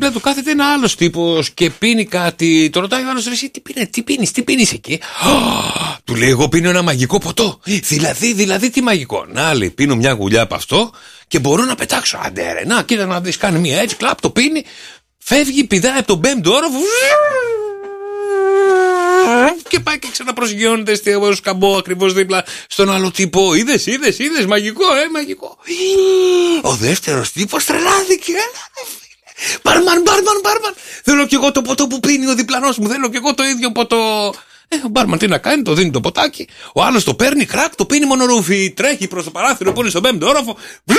δίπλα του κάθεται ένα άλλος τύπος και πίνει κάτι. Το ρωτάει ο άλλος, ρε, εσύ τι πίνεις, τι πίνεις, τι πίνεις εκεί. Του λέει, εγώ πίνω ένα μαγικό ποτό. Δηλαδή, δηλαδή τι μαγικό. Να, λέει, πίνω μια γουλιά από αυτό και μπορώ να πετάξω. Άντε ρε, να, κοίτα να δεις, κάνει μια έτσι, κλαπ, το πίνει, φεύγει, πηδάει από τον πέμπτο όροφο και πάει και ξαναπροσγειώνεται στο σκαμπό ακριβώς δίπλα στον άλλο τύπο. Είδες, είδες, είδες, μαγικό, ε, μαγικό. Ο δεύτερος τύπος τρελάθηκε. Μπάρμαν, μπάρμαν, μπάρμαν. Θέλω κι εγώ το ποτό που πίνει ο διπλανός μου. Θέλω κι εγώ το ίδιο ποτό. Ε, ο μπάρμαν τι να κάνει, το δίνει το ποτάκι. Ο άλλος το παίρνει, κρακ, το πίνει μονορούφι. Τρέχει προς το παράθυρο που είναι στον πέμπτο όροφο.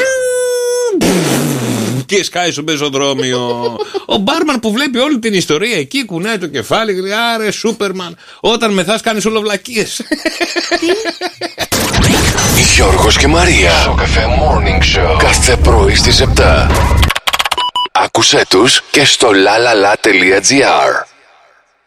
Και σκάει στο πεζοδρόμιο. Ο μπάρμαν που βλέπει όλη την ιστορία εκεί κουνάει το κεφάλι. Λέει, άρε Σούπερμαν, όταν μεθάς κάνεις όλο βλακίες. Γιώργος και Μαρία, Σοκαφέ Morning Show, κάθε πρωί στις επτά. Άκουσέ τους και στο λαλαλα τελεία τζι άρ.